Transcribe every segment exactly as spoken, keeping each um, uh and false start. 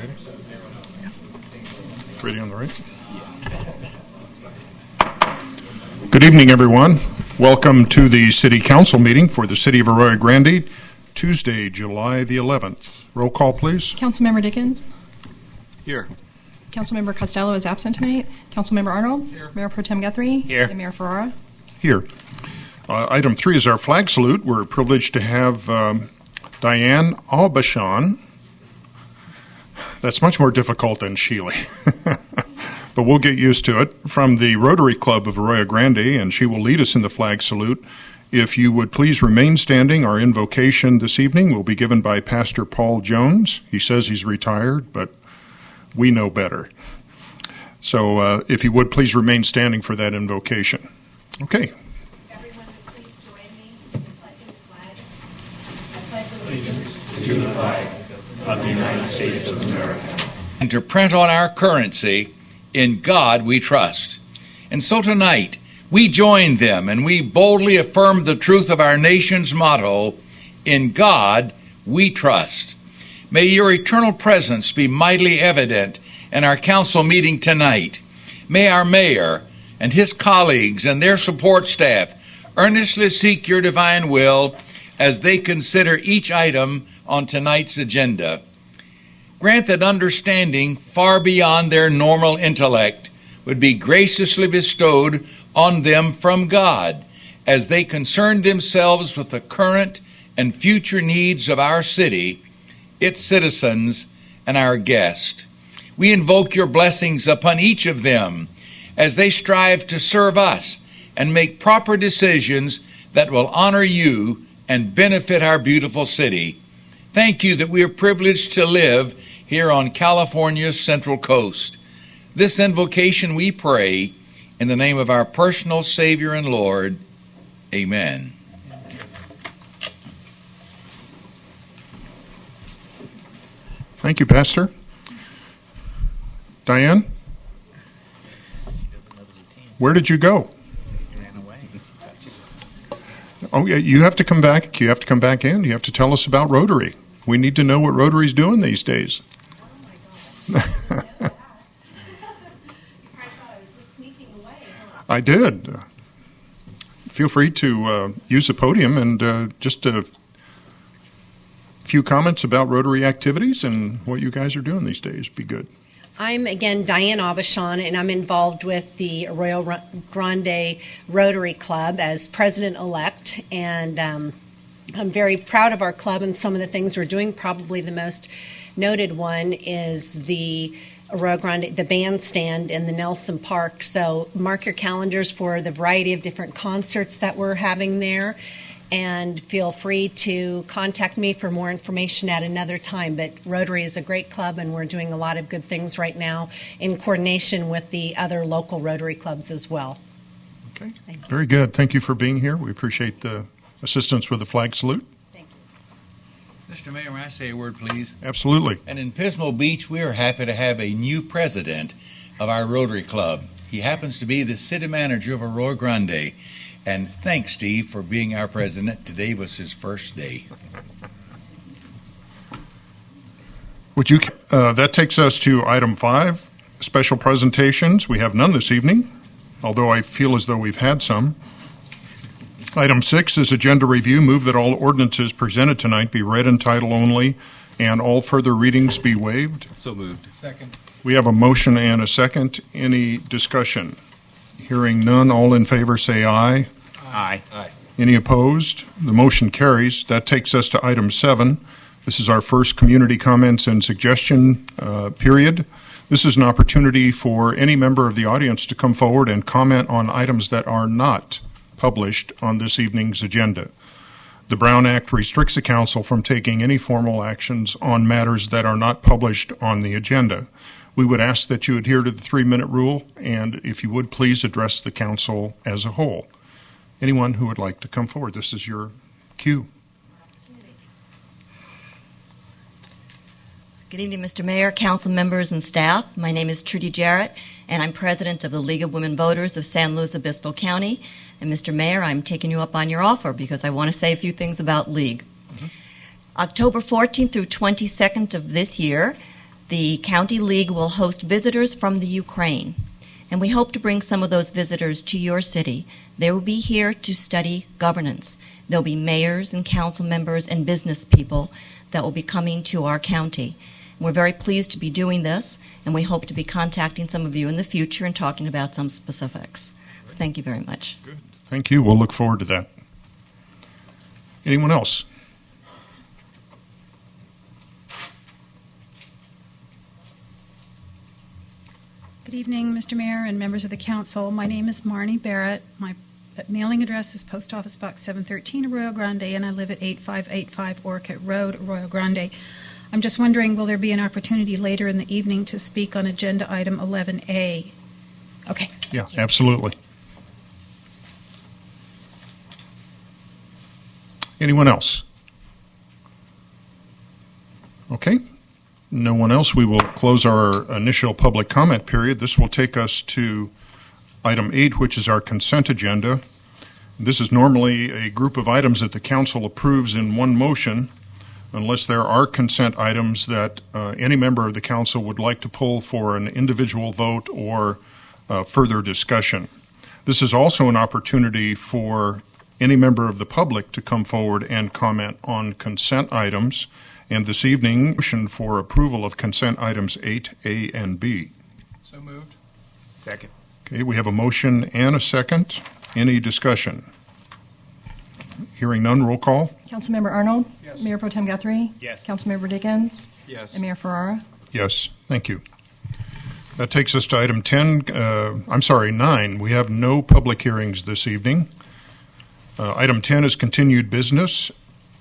Ready on the right? Good evening, everyone. Welcome to the City Council meeting for the City of Arroyo Grande, Tuesday, July the eleventh. Roll call, please. Councilmember Dickens. Here. Councilmember Costello is absent tonight. Councilmember Arnold. Here. Mayor Pro Tem Guthrie. Here. And Mayor Ferrara. Here. Uh, item three is our flag salute. We're privileged to have um, Diane Aubuchon. That's much more difficult than Sheely. But we'll get used to it. From the Rotary Club of Arroyo Grande, and she will lead us in the flag salute. If you would please remain standing, our invocation this evening will be given by Pastor Paul Jones. He says he's retired, but we know better. So uh, if you would please remain standing for that invocation. Okay. Everyone would please join me in pledging the flag. I pledge allegiance to the flag of the United States of America. And to print on our currency, in God we trust. And so tonight, we join them and we boldly affirm the truth of our nation's motto, in God we trust. May your eternal presence be mightily evident in our council meeting tonight. May our mayor and his colleagues and their support staff earnestly seek your divine will as they consider each item on tonight's agenda. Grant that understanding far beyond their normal intellect would be graciously bestowed on them from God as they concern themselves with the current and future needs of our city, its citizens, and our guests. We invoke your blessings upon each of them as they strive to serve us and make proper decisions that will honor you and benefit our beautiful city. Thank you that we are privileged to live here on California's Central Coast. This invocation we pray in the name of our personal Savior and Lord. Amen. Thank you, Pastor. Diane? Where did you go? Oh, yeah, you have to come back. You have to come back in. You have to tell us about Rotary. We need to know what Rotary's doing these days. I did. Feel free to uh, use the podium and uh, just a few comments about Rotary activities and what you guys are doing these days. Be good. I'm, again, Diane Aubuchon, and I'm involved with the Arroyo Grande Rotary Club as president-elect, and um, I'm very proud of our club and some of the things we're doing. Probably the most noted one is the Arroyo Grande, the bandstand in the Nelson Park. So mark your calendars for the variety of different concerts that we're having there. And feel free to contact me for more information at another time. But Rotary is a great club, and we're doing a lot of good things right now in coordination with the other local Rotary clubs as well. Okay, very good. Thank you for being here. We appreciate the assistance with the flag salute. Thank you. Mister Mayor, may I say a word, please? Absolutely. And in Pismo Beach, we are happy to have a new president of our Rotary Club. He happens to be the city manager of Arroyo Grande. And thanks, Steve, for being our president. Today was his first day. Would you? Uh, that takes us to item five, special presentations. We have none this evening, although I feel as though we've had some. Item six is agenda review. Move that all ordinances presented tonight be read in title only and all further readings be waived. So moved. Second. We have a motion and a second. Any discussion? Hearing none, all in favor say aye. Aye. Aye. Any opposed? The motion carries. That takes us to item seven. This is our first community comments and suggestion uh, period. This is an opportunity for any member of the audience to come forward and comment on items that are not published on this evening's agenda. The Brown Act restricts the council from taking any formal actions on matters that are not published on the agenda. We would ask that you adhere to the three-minute rule, and if you would, please address the council as a whole. Anyone who would like to come forward, this is your cue. Good evening, Mister Mayor, council members, and staff. My name is Trudy Jarrett, and I'm president of the League of Women Voters of San Luis Obispo County. And Mister Mayor, I'm taking you up on your offer because I want to say a few things about League. Mm-hmm. October fourteenth through twenty-second of this year, The County League will host visitors from the Ukraine, and we hope to bring some of those visitors to your city. They will be here to study governance. There'll be mayors and council members and business people that will be coming to our county. We're very pleased to be doing this, and we hope to be contacting some of you in the future and talking about some specifics. So thank you very much. Good. Thank you. We'll look forward to that. Anyone else? Good evening, Mister Mayor and members of the council. My name is Marnie Barrett. My mailing address is Post Office Box seven thirteen, Arroyo Grande, and I live at eight five eight five Orchid Road, Arroyo Grande. I'm just wondering, will there be an opportunity later in the evening to speak on agenda item eleven A? Okay. Yeah, absolutely. Anyone else? Okay. No one else. We will close our initial public comment period. This will take us to item eight, which is our consent agenda. This is normally a group of items that the council approves in one motion, unless there are consent items that uh, any member of the council would like to pull for an individual vote or uh, further discussion. This is also an opportunity for any member of the public to come forward and comment on consent items. And this evening, motion for approval of consent items eight A and B. So moved. Second. Okay, we have a motion and a second. Any discussion? Hearing none, roll call. Councilmember Arnold? Yes. Mayor Pro Tem Guthrie? Yes. Councilmember Dickens? Yes. And Mayor Ferrara? Yes, thank you. That takes us to item ten. Uh, I'm sorry, nine. We have no public hearings this evening. Uh, item ten is continued business.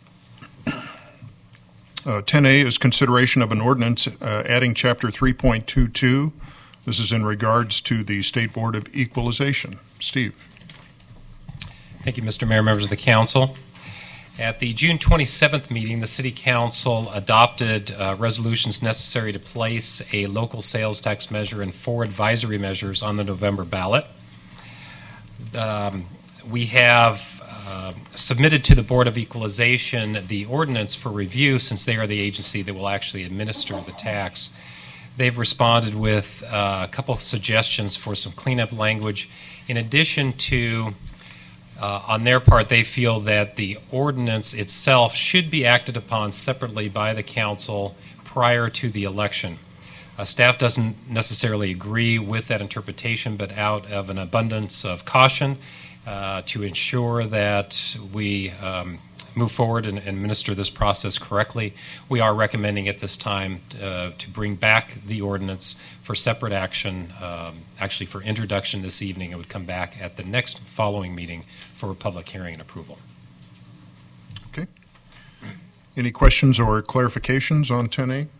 Uh, ten A is consideration of an ordinance uh, adding Chapter three point two two. This is in regards to the State Board of Equalization. Steve. Thank you, Mister Mayor, members of the council. At the June twenty-seventh meeting, the City Council adopted uh, resolutions necessary to place a local sales tax measure and four advisory measures on the November ballot. Um, we have Uh, submitted to the Board of Equalization the ordinance for review, since they are the agency that will actually administer the tax. They've responded with uh, a couple of suggestions for some cleanup language. In addition to, uh, on their part, they feel that the ordinance itself should be acted upon separately by the council prior to the election. Uh, staff doesn't necessarily agree with that interpretation, but out of an abundance of caution, Uh, to ensure that we um, move forward and, and administer this process correctly, we are recommending at this time uh, to bring back the ordinance for separate action, um, actually for introduction this evening. It would come back at the next following meeting for a public hearing and approval. Okay. Any questions or clarifications on ten A?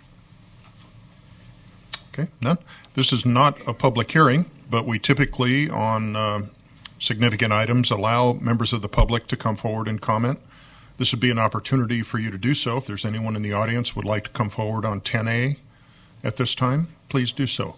Okay, none. This is not a public hearing, but we typically on uh, significant items allow members of the public to come forward and comment. This would be an opportunity for you to do so. If there's anyone in the audience would like to come forward on ten A at this time, please do so.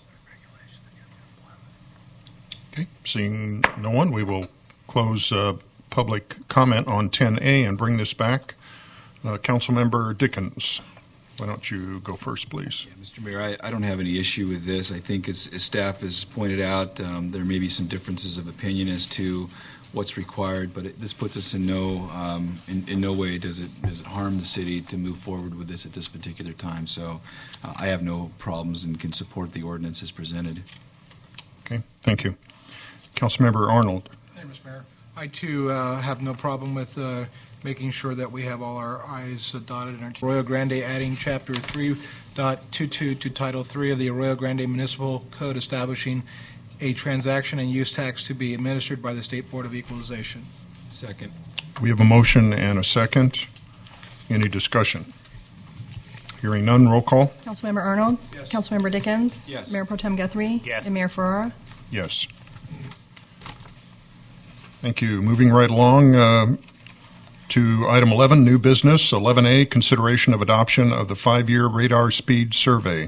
Okay, seeing no one, we will close uh, public comment on ten A and bring this back. Uh, Councilmember Dickens, why don't you go first, please? Yeah, Mister Mayor, I, I don't have any issue with this. I think, as, as staff has pointed out, um, there may be some differences of opinion as to what's required, but it, this puts us in no um, in, in no way does it does it harm the city to move forward with this at this particular time. So uh, I have no problems and can support the ordinance as presented. Okay, thank you. Councilmember Arnold. Thank you, Mister Mayor. I, too, uh, have no problem with uh, making sure that we have all our I's dotted in our Arroyo Grande, adding Chapter three point two two to Title three of the Arroyo Grande Municipal Code, establishing a transaction and use tax to be administered by the State Board of Equalization. Second. We have a motion and a second. Any discussion? Hearing none, roll call. Councilmember Arnold? Yes. Councilmember Dickens? Yes. Mayor Pro Tem Guthrie? Yes. And Mayor Ferrara? Yes. Thank you. Moving right along uh, to item eleven, new business. eleven A, consideration of adoption of the five-year radar speed survey.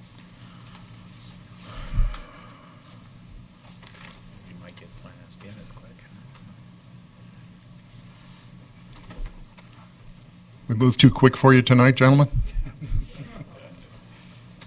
You might get finance being as quick. We moved too quick for you tonight, gentlemen?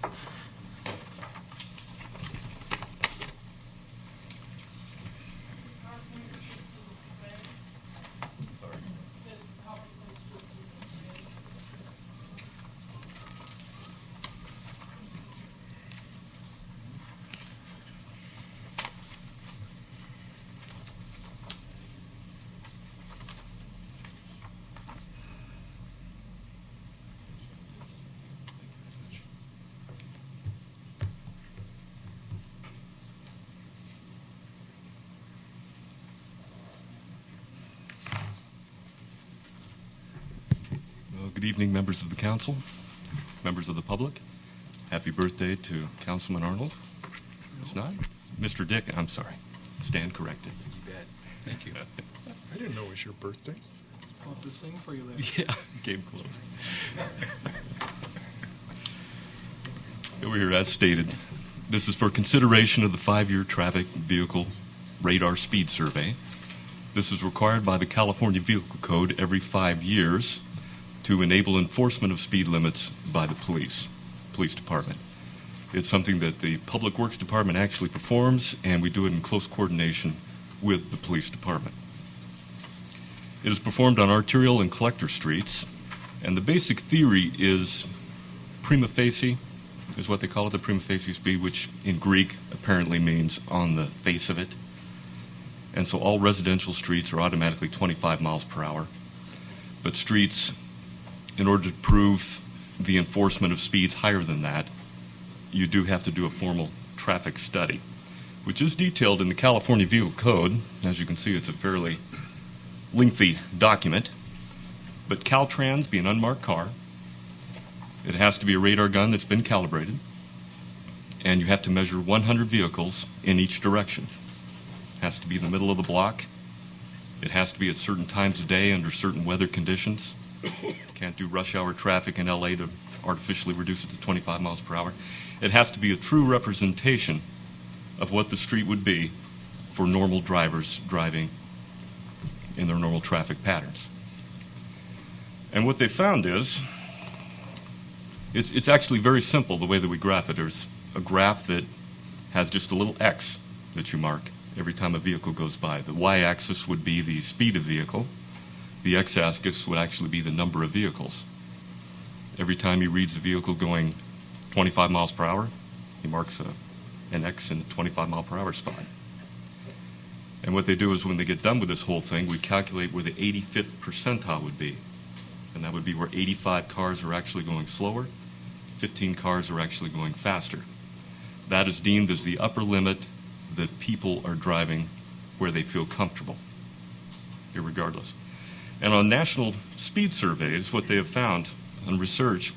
Good evening, members of the council, members of the public. Happy birthday to Councilman Arnold. It's not? Mister Dick, I'm sorry. Stand corrected. You bet. Thank you. I didn't know it was your birthday. I'll have to sing for you later. Yeah, game close. Over here, as stated, this is for consideration of the five-year traffic vehicle radar speed survey. This is required by the California Vehicle Code every five years to enable enforcement of speed limits by the police, police department. It's something that the Public Works Department actually performs, and we do it in close coordination with the police department. It is performed on arterial and collector streets, and the basic theory is prima facie, is what they call it, the prima facie speed, which in Greek apparently means on the face of it. And so all residential streets are automatically twenty-five miles per hour. But streets, in order to prove the enforcement of speeds higher than that, you do have to do a formal traffic study, which is detailed in the California Vehicle Code. As you can see, it's a fairly lengthy document. But Caltrans, being an unmarked car, it has to be a radar gun that's been calibrated, and you have to measure one hundred vehicles in each direction. It has to be in the middle of the block. It has to be at certain times of day under certain weather conditions. Can't do rush hour traffic in L A to artificially reduce it to twenty-five miles per hour. It has to be a true representation of what the street would be for normal drivers driving in their normal traffic patterns. And what they found is, it's, it's actually very simple the way that we graph it. There's a graph that has just a little X that you mark every time a vehicle goes by. The y-axis would be the speed of the vehicle. The x-axis would actually be the number of vehicles. Every time he reads the vehicle going twenty-five miles per hour, he marks a, an X in the twenty-five mile per hour spot. And what they do is when they get done with this whole thing, we calculate where the eighty-fifth percentile would be. And that would be where eighty-five cars are actually going slower, fifteen cars are actually going faster. That is deemed as the upper limit that people are driving where they feel comfortable, irregardless. And on national speed surveys, what they have found in research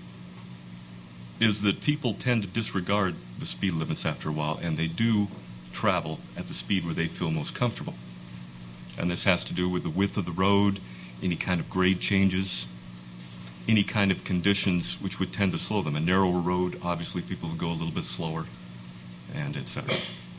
is that people tend to disregard the speed limits after a while, and they do travel at the speed where they feel most comfortable. And this has to do with the width of the road, any kind of grade changes, any kind of conditions which would tend to slow them. A narrower road, obviously people will go a little bit slower, and et cetera.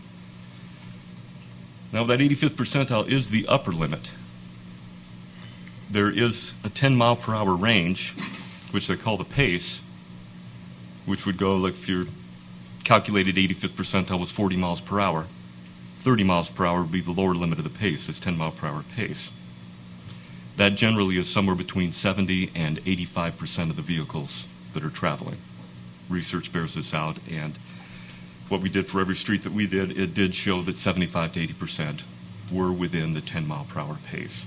Now, that eighty-fifth percentile is the upper limit. There is a ten mile per hour range, which they call the pace, which would go, like if your calculated eighty-fifth percentile was forty miles per hour, thirty miles per hour would be the lower limit of the pace, it's ten mile per hour pace. That generally is somewhere between seventy and eighty-five percent of the vehicles that are traveling. Research bears this out, and what we did for every street that we did, it did show that seventy-five to eighty percent were within the ten mile per hour pace.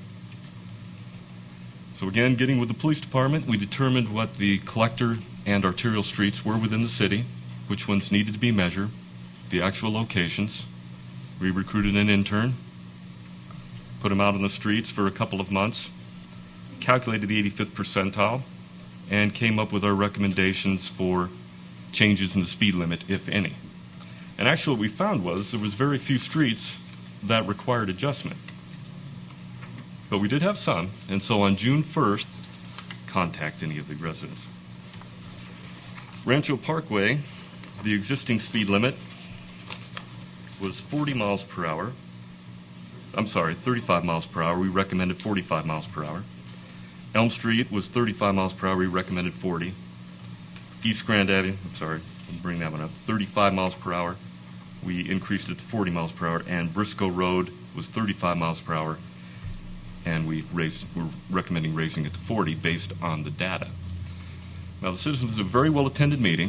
So again, getting with the police department, we determined what the collector and arterial streets were within the city, which ones needed to be measured, the actual locations. We recruited an intern, put him out on the streets for a couple of months, calculated the eighty-fifth percentile, and came up with our recommendations for changes in the speed limit, if any. And actually what we found was there was very few streets that required adjustment. But we did have some, and so on June first, contact any of the residents. Rancho Parkway, the existing speed limit was forty miles per hour. I'm sorry, thirty-five miles per hour. We recommended forty-five miles per hour. Elm Street was thirty-five miles per hour. We recommended forty. East Grand Avenue, I'm sorry, I'll bring that one up, thirty-five miles per hour. We increased it to forty miles per hour. And Briscoe Road was thirty-five miles per hour. And we raised, we're recommending raising it to forty based on the data. Now, the citizens was a very well-attended meeting,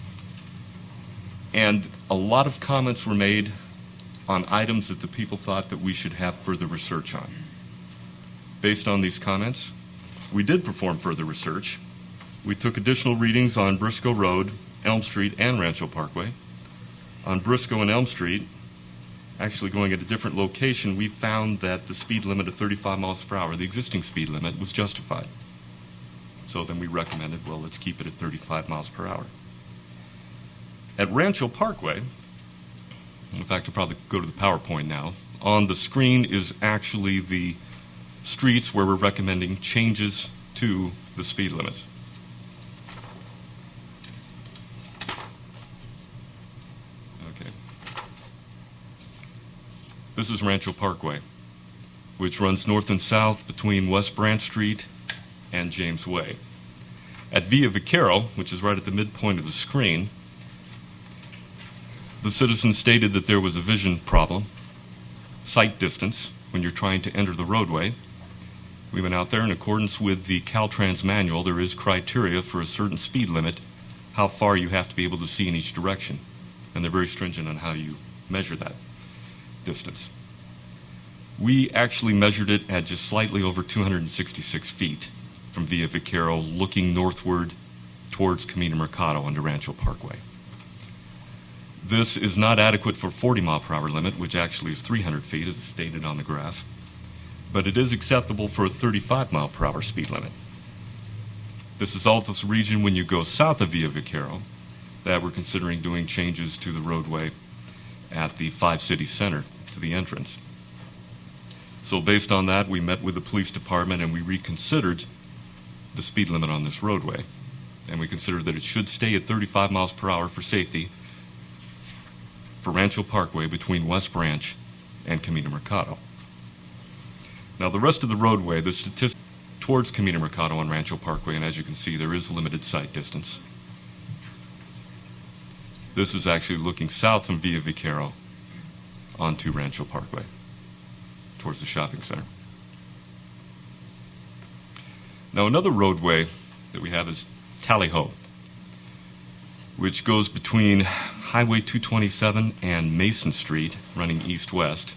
and a lot of comments were made on items that the people thought that we should have further research on. Based on these comments, we did perform further research. We took additional readings on Briscoe Road, Elm Street, and Rancho Parkway. On Briscoe and Elm Street, actually going at a different location, we found that the speed limit of thirty-five miles per hour, the existing speed limit, was justified. So then we recommended, well, let's keep it at thirty-five miles per hour. At Rancho Parkway, in fact, I'll probably go to the PowerPoint now. On the screen is actually the streets where we're recommending changes to the speed limit. Okay. This is Rancho Parkway, which runs north and south between West Branch Street and James Way. At Villa Vaquero, which is right at the midpoint of the screen, the citizens stated that there was a vision problem, sight distance, when you're trying to enter the roadway. We went out there in accordance with the Caltrans manual. There is criteria for a certain speed limit, how far you have to be able to see in each direction. And they're very stringent on how you measure that distance. We actually measured it at just slightly over two hundred sixty-six feet from Villa Vaquero, looking northward towards Camino Mercado under Rancho Parkway. This is not adequate for forty mile per hour limit, which actually is three hundred feet, as stated on the graph, but it is acceptable for a thirty-five mile per hour speed limit. This is also the region when you go south of Villa Vaquero that we're considering doing changes to the roadway at the Five City Center to the entrance. So based on that, we met with the police department and we reconsidered the speed limit on this roadway. And we considered that it should stay at thirty-five miles per hour for safety for Rancho Parkway between West Branch and Camino Mercado. Now the rest of the roadway, the statistics towards Camino Mercado on Rancho Parkway, and as you can see, there is limited sight distance. This is actually looking south from Villa Vaquero onto Rancho Parkway, towards the shopping center. Now another roadway that we have is Tally Ho, which goes between Highway two twenty-seven and Mason Street, running east-west.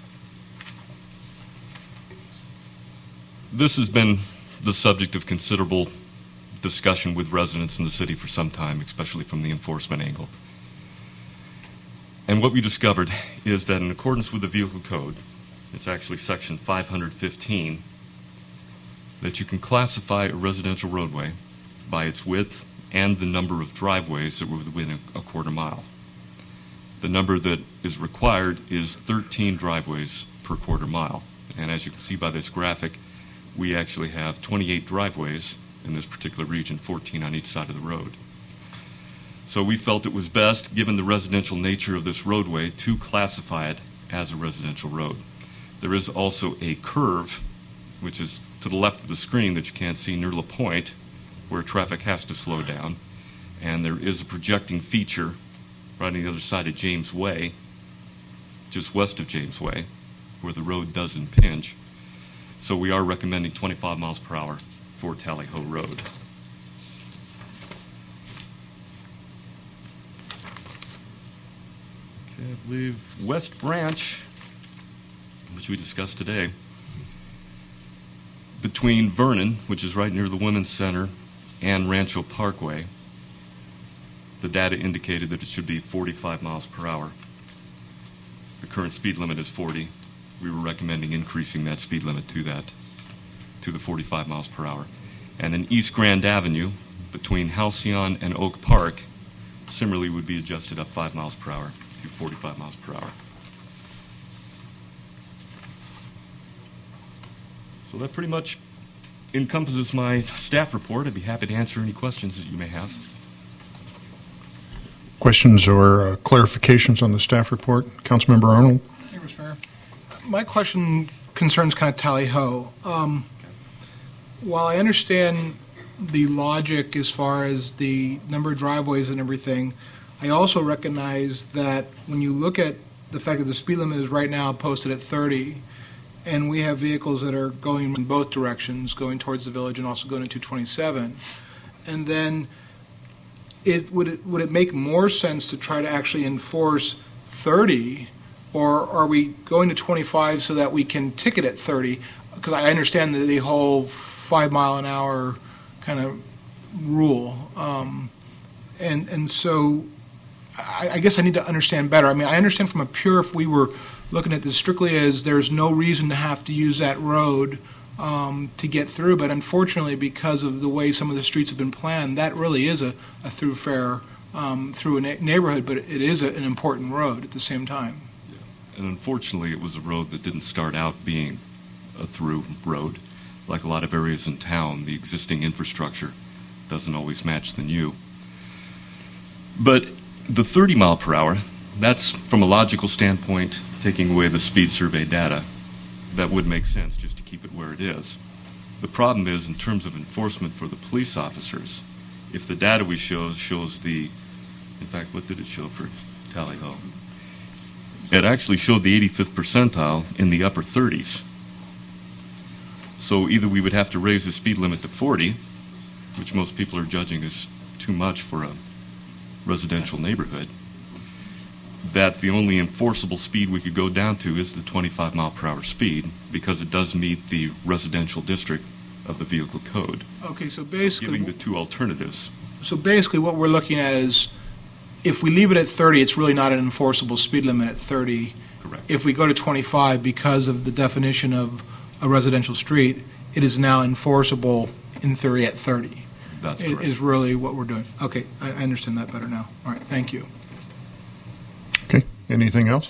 This has been the subject of considerable discussion with residents in the city for some time, especially from the enforcement angle. And what we discovered is that in accordance with the Vehicle Code, it's actually section five hundred fifteen, that you can classify a residential roadway by its width and the number of driveways that were within a, a quarter mile. The number that is required is thirteen driveways per quarter mile. And as you can see by this graphic, we actually have twenty-eight driveways in this particular region, fourteen on each side of the road. So we felt it was best, given the residential nature of this roadway, to classify it as a residential road. There is also a curve, which is to the left of the screen that you can't see near La Pointe, where traffic has to slow down. And there is a projecting feature right on the other side of James Way, just west of James Way, where the road does impinge. So we are recommending twenty-five miles per hour for Tally Ho Road. Okay, I believe West Branch, which we discussed today, between Vernon, which is right near the Women's Center, and Rancho Parkway, the data indicated that it should be forty-five miles per hour. The current speed limit is forty. We were recommending increasing that speed limit to that, to the forty-five miles per hour. And then East Grand Avenue, between Halcyon and Oak Park, similarly would be adjusted up five miles per hour to forty-five miles per hour. So that pretty much encompasses my staff report. I'd be happy to answer any questions that you may have. Questions or uh, clarifications on the staff report? Councilmember Arnold? Hey, Mister Mayor. My question concerns kind of Tally Ho. Um, while I understand the logic as far as the number of driveways and everything, I also recognize that when you look at the fact that the speed limit is right now posted at thirty, and we have vehicles that are going in both directions, going towards the village and also going to two twenty-seven, and then it, would it would it make more sense to try to actually enforce thirty, or are we going to twenty-five so that we can ticket at thirty? Because I understand the, the whole five mile an hour kind of rule, um, and and so I, I guess I need to understand better. I mean, I understand from a pure, if we were looking at this strictly as there's no reason to have to use that road um, to get through. But unfortunately, because of the way some of the streets have been planned, that really is a, a thoroughfare um, through a na- neighborhood, but it is a, an important road at the same time. Yeah. And unfortunately, it was a road that didn't start out being a through road. Like a lot of areas in town, the existing infrastructure doesn't always match the new. But the thirty mile per hour, that's from a logical standpoint, taking away the speed survey data, that would make sense just to keep it where it is. The problem is, in terms of enforcement for the police officers, if the data we show shows the, in fact, what did it show for Tally-Ho? It actually showed the eighty-fifth percentile in the upper thirties. So either we would have to raise the speed limit to forty, which most people are judging as too much for a residential neighborhood, that the only enforceable speed we could go down to is the twenty-five mile per hour speed, because it does meet the residential district of the vehicle code. Okay, so basically, Giving the two alternatives. so basically what we're looking at is, if we leave it at thirty, it's really not an enforceable speed limit at thirty. Correct. If we go to twenty-five, because of the definition of a residential street, it is now enforceable in theory at thirty. That's It correct. is really what we're doing. Okay, I I understand that better now. All right, thank you. Okay, anything else?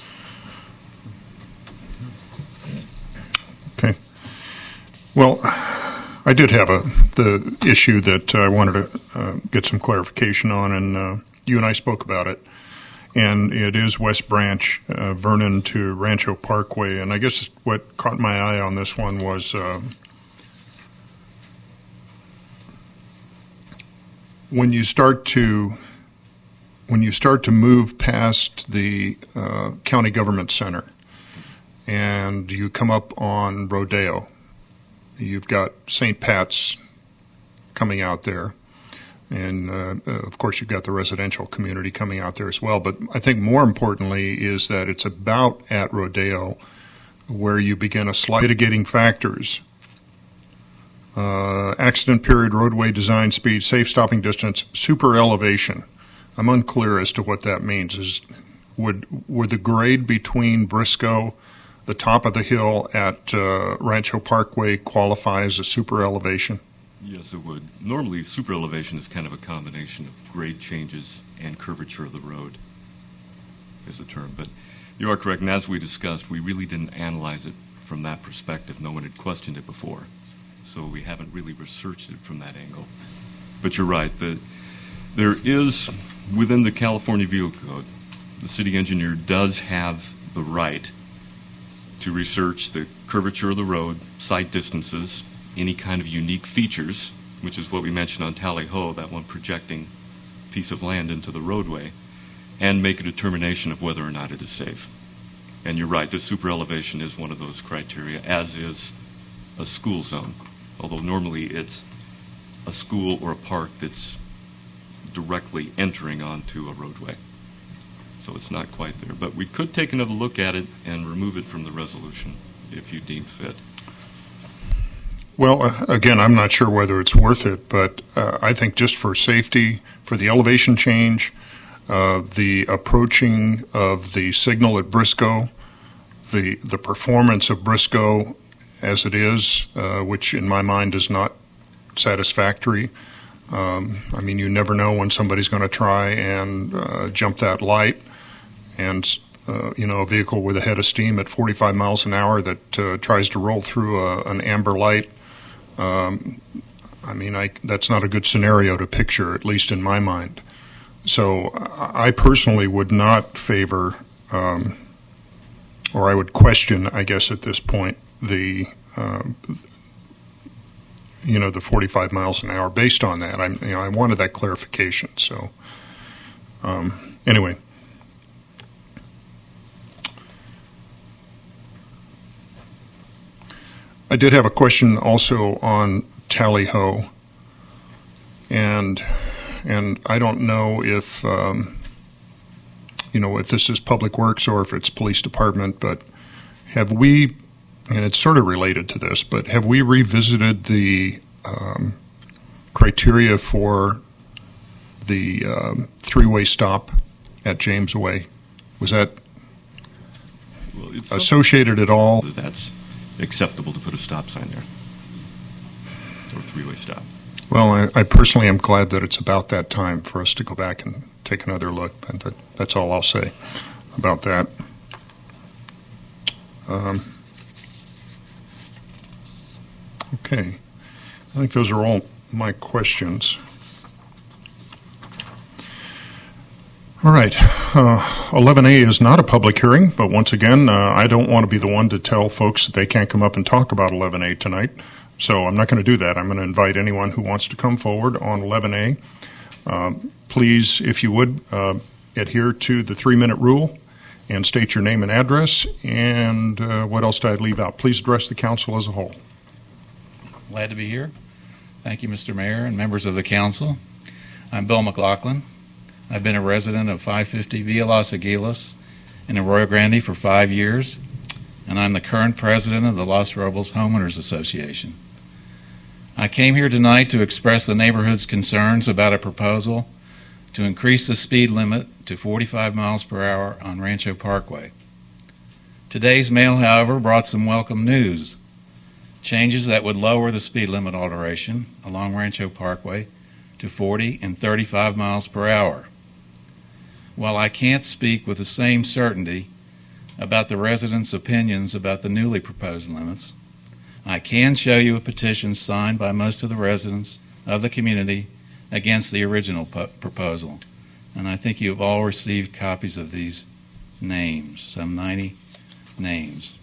Okay. Well, I did have a the issue that I wanted to uh, get some clarification on, and uh, you and I spoke about it. And it is West Branch, uh, Vernon to Rancho Parkway. And I guess what caught my eye on this one was uh, when you start to when you start to move past the uh, county government center and you come up on Rodeo, you've got Saint Pat's coming out there. And, uh, of course, you've got the residential community coming out there as well. But I think more importantly is that it's about at Rodeo where you begin a slight mitigating factors. Uh, accident period, roadway design, speed, safe stopping distance, super elevation. I'm unclear as to what that means. Is would would the grade between Briscoe, the top of the hill at uh, Rancho Parkway, qualify as a super elevation? Yes, it would. Normally, super elevation is kind of a combination of grade changes and curvature of the road, is the term. But you are correct, and as we discussed, we really didn't analyze it from that perspective. No one had questioned it before, so we haven't really researched it from that angle. But you're right. The, there is, within the California Vehicle Code, the city engineer does have the right to research the curvature of the road, sight distances, any kind of unique features, which is what we mentioned on Tally-Ho, that one projecting piece of land into the roadway, and make a determination of whether or not it is safe. And you're right, the super elevation is one of those criteria, as is a school zone, although normally it's a school or a park that's directly entering onto a roadway. So it's not quite there. But we could take another look at it and remove it from the resolution if you deem fit. Well, uh, again, I'm not sure whether it's worth it, but uh, I think just for safety, for the elevation change, uh, the approaching of the signal at Briscoe, the the performance of Briscoe as it is, uh, which in my mind is not satisfactory. Um, I mean, you never know when somebody's going to try and uh, jump that light, and uh, you know, a vehicle with a head of steam at forty-five miles an hour that uh, tries to roll through a, an amber light. Um, I mean, I, that's not a good scenario to picture, at least in my mind. So I personally would not favor, um, or I would question, I guess at this point, the, um, you know, the forty-five miles an hour based on that. I, you know, I wanted that clarification. So um, anyway. I did have a question also on Tally-Ho, and and I don't know if um, you know if this is Public Works or if it's Police Department, but have we, and it's sort of related to this, but have we revisited the um, criteria for the um, three-way stop at James Way? Was that Well, it's associated at all? That's acceptable to put a stop sign there, or a three-way stop. Well, I, I personally am glad that it's about that time for us to go back and take another look. And that, that's all I'll say about that. Um, okay. I think those are all my questions. All right. Uh, eleven A is not a public hearing, but once again, uh, I don't want to be the one to tell folks that they can't come up and talk about eleven A tonight. So I'm not going to do that. I'm going to invite anyone who wants to come forward on eleven A. Um, please, if you would, uh, adhere to the three-minute rule and state your name and address. And uh, what else did I leave out? Please address the council as a whole. Glad to be here. Thank you, Mister Mayor and members of the council. I'm Bill McLaughlin. I've been a resident of five fifty Via Los Aguilas in Arroyo Grande for five years, and I'm the current president of the Los Robles Homeowners Association. I came here tonight to express the neighborhood's concerns about a proposal to increase the speed limit to forty-five miles per hour on Rancho Parkway. Today's mail, however, brought some welcome news. Changes that would lower the speed limit alteration along Rancho Parkway to forty and thirty-five miles per hour. While I can't speak with the same certainty about the residents' opinions about the newly proposed limits, I can show you a petition signed by most of the residents of the community against the original po- proposal. And I think you have all received copies of these names, some ninety names.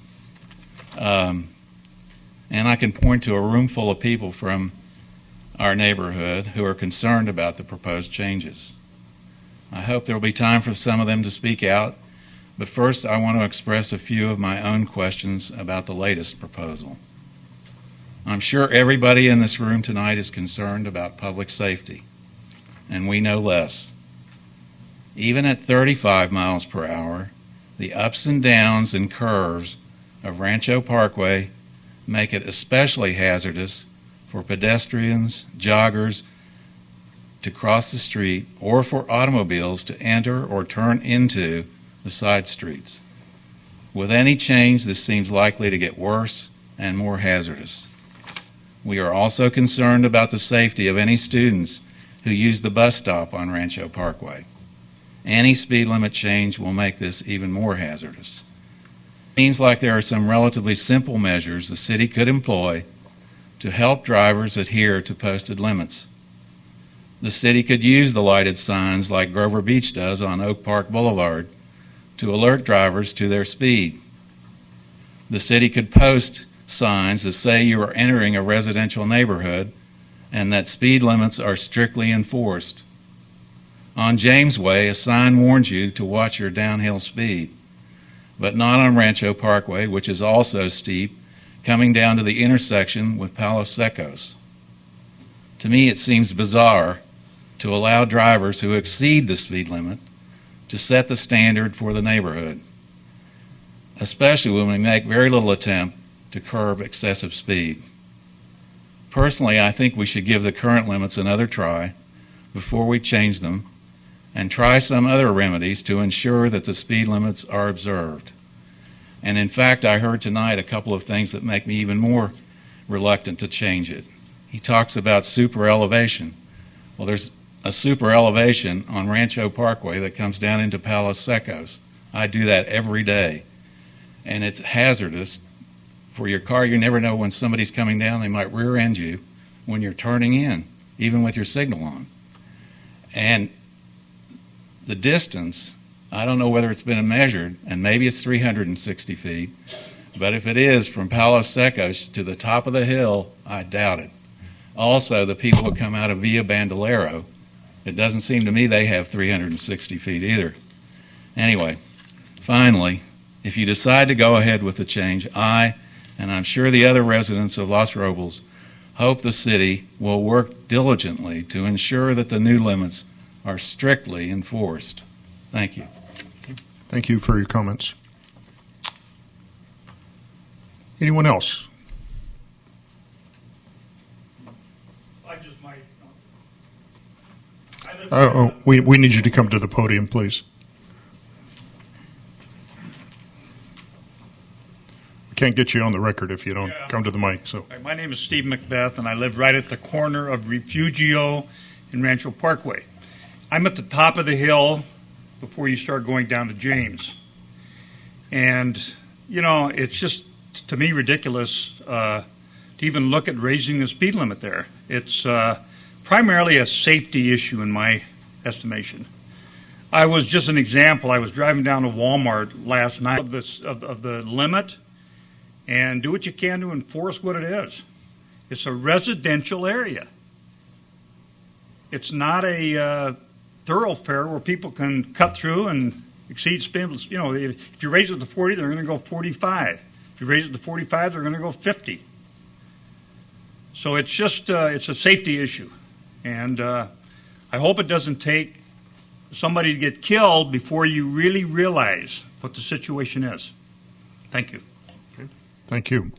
Um, and I can point to a room full of people from our neighborhood who are concerned about the proposed changes. I hope there will be time for some of them to speak out, but first I want to express a few of my own questions about the latest proposal. I'm sure everybody in this room tonight is concerned about public safety, and we know less. Even at thirty-five miles per hour, the ups and downs and curves of Rancho Parkway make it especially hazardous for pedestrians, joggers to cross the street, or for automobiles to enter or turn into the side streets. With any change, this seems likely to get worse and more hazardous. We are also concerned about the safety of any students who use the bus stop on Rancho Parkway. Any speed limit change will make this even more hazardous. It seems like there are some relatively simple measures the city could employ to help drivers adhere to posted limits. The city could use the lighted signs like Grover Beach does on Oak Park Boulevard to alert drivers to their speed. The city could post signs that say you are entering a residential neighborhood and that speed limits are strictly enforced. On James Way, a sign warns you to watch your downhill speed, but not on Rancho Parkway, which is also steep, coming down to the intersection with Palos Secos. To me, it seems bizarre to allow drivers who exceed the speed limit to set the standard for the neighborhood, especially when we make very little attempt to curb excessive speed. Personally, I think we should give the current limits another try before we change them and try some other remedies to ensure that the speed limits are observed. And in fact, I heard tonight a couple of things that make me even more reluctant to change it. He talks about super elevation. Well, there's a super elevation on Rancho Parkway that comes down into Palos Secos. I do that every day, and it's hazardous for your car. You never know when somebody's coming down. They might rear end you when you're turning in, even with your signal on. And the distance, I don't know whether it's been measured, and maybe it's three hundred sixty feet, but if it is from Palos Secos to the top of the hill, I doubt it. Also, the people who come out of Via Bandolero, it doesn't seem to me they have three hundred sixty feet either. Anyway, finally, if you decide to go ahead with the change, I, and I'm sure the other residents of Los Robles, hope the city will work diligently to ensure that the new limits are strictly enforced. Thank you. Thank you for your comments. Anyone else? I just might. Uh, oh, we, we need you to come to the podium, please. can't get you on the record if you don't Yeah. come to the mic. So, Hi, my name is Steve Macbeth, and I live right at the corner of Refugio and Rancho Parkway. I'm at the top of the hill before you start going down to James. And, you know, it's just, to me, ridiculous uh, to even look at raising the speed limit there. It's uh, primarily a safety issue in my estimation. I was just an example. I was driving down to Walmart last night of, this, of, of the limit, and do what you can to enforce what it is. It's a residential area. It's not a uh, thoroughfare where people can cut through and exceed speed. You know, if, if you raise it to forty, they're going to go forty-five. If you raise it to forty-five, they're going to go fifty. So it's just uh, it's a safety issue, and uh, I hope it doesn't take somebody to get killed before you really realize what the situation is. Thank you. okay. Thank you.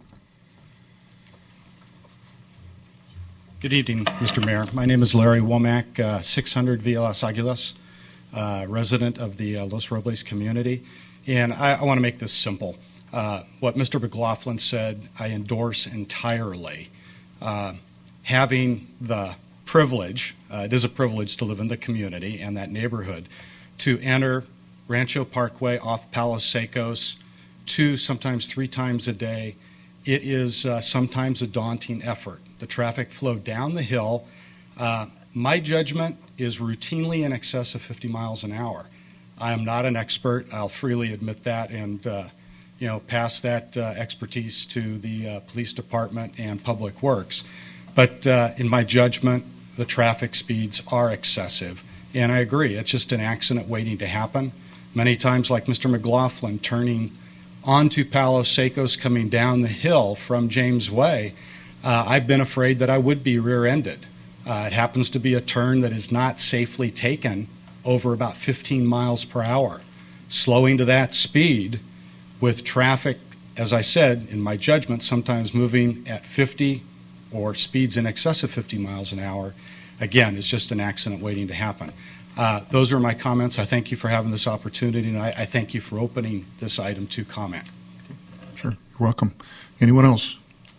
Good evening, Mister Mayor. My name is Larry Womack, uh, six hundred Villa Las Aguilas, uh, resident of the uh, Los Robles community. And I, I want to make this simple. Uh, what Mister McLaughlin said, I endorse entirely. Uh, having the privilege, uh, it is a privilege to live in the community and that neighborhood, to enter Rancho Parkway off Palos Secos two, sometimes three times a day, it is uh, sometimes a daunting effort. The traffic flow down the hill. Uh, my judgment is routinely in excess of fifty miles an hour. I am not an expert. I'll freely admit that, and uh, you know, pass that uh, expertise to the uh, police department and public works. But uh, in my judgment, the traffic speeds are excessive, and I agree. It's just an accident waiting to happen. Many times, like Mister McLaughlin, turning onto Palos Secos, coming down the hill from James Way. Uh, I've been afraid that I would be rear-ended. Uh, it happens to be a turn that is not safely taken over about fifteen miles per hour. Slowing to that speed with traffic, as I said, in my judgment, sometimes moving at fifty or speeds in excess of fifty miles an hour, again, is just an accident waiting to happen. Uh, those are my comments. I thank you for having this opportunity, and I, I thank you for opening this item to comment. Sure. You're welcome. Anyone else?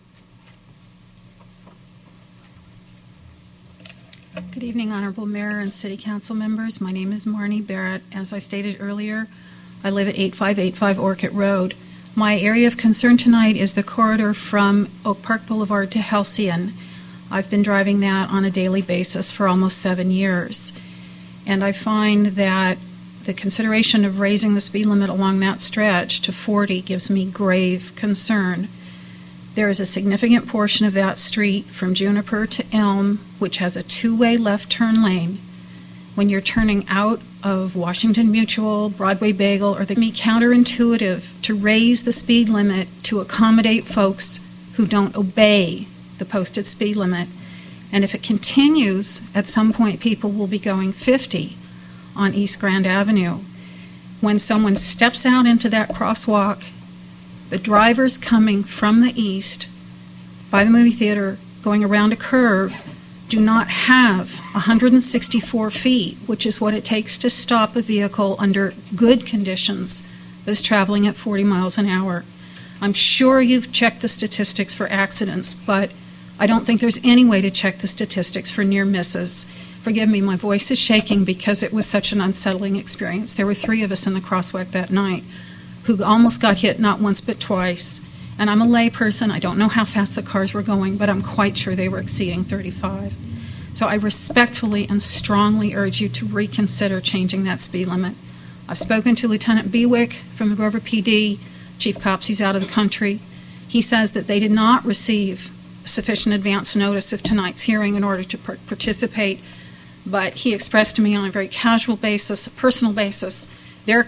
Good evening, Honorable Mayor and City Council members. My name is Marnie Barrett. As I stated earlier, I live at eighty-five eighty-five Orchid Road. My area of concern tonight is the corridor from Oak Park Boulevard to Halcyon. I've been driving that on a daily basis for almost seven years. And I find that the consideration of raising the speed limit along that stretch to forty gives me grave concern. There is a significant portion of that street from Juniper to Elm, which has a two-way left turn lane. When you're turning out of Washington Mutual, Broadway Bagel, or the me counterintuitive to raise the speed limit to accommodate folks who don't obey the posted speed limit. And if it continues, at some point people will be going fifty on East Grand Avenue. When someone steps out into that crosswalk, the drivers coming from the east by the movie theater going around a curve do not have one hundred sixty-four feet, which is what it takes to stop a vehicle under good conditions that's traveling at forty miles an hour. I'm sure you've checked the statistics for accidents, but I don't think there's any way to check the statistics for near misses. Forgive me, my voice is shaking because it was such an unsettling experience. There were three of us in the crosswalk that night who almost got hit not once but twice. And I'm a lay person. I don't know how fast the cars were going, but I'm quite sure they were exceeding thirty-five. So I respectfully and strongly urge you to reconsider changing that speed limit. I've spoken to Lieutenant Bewick from the Grover P D. Chief Copsey's out of the country. He says that they did not receive sufficient advance notice of tonight's hearing in order to par- participate, but he expressed to me on a very casual basis, a personal basis, their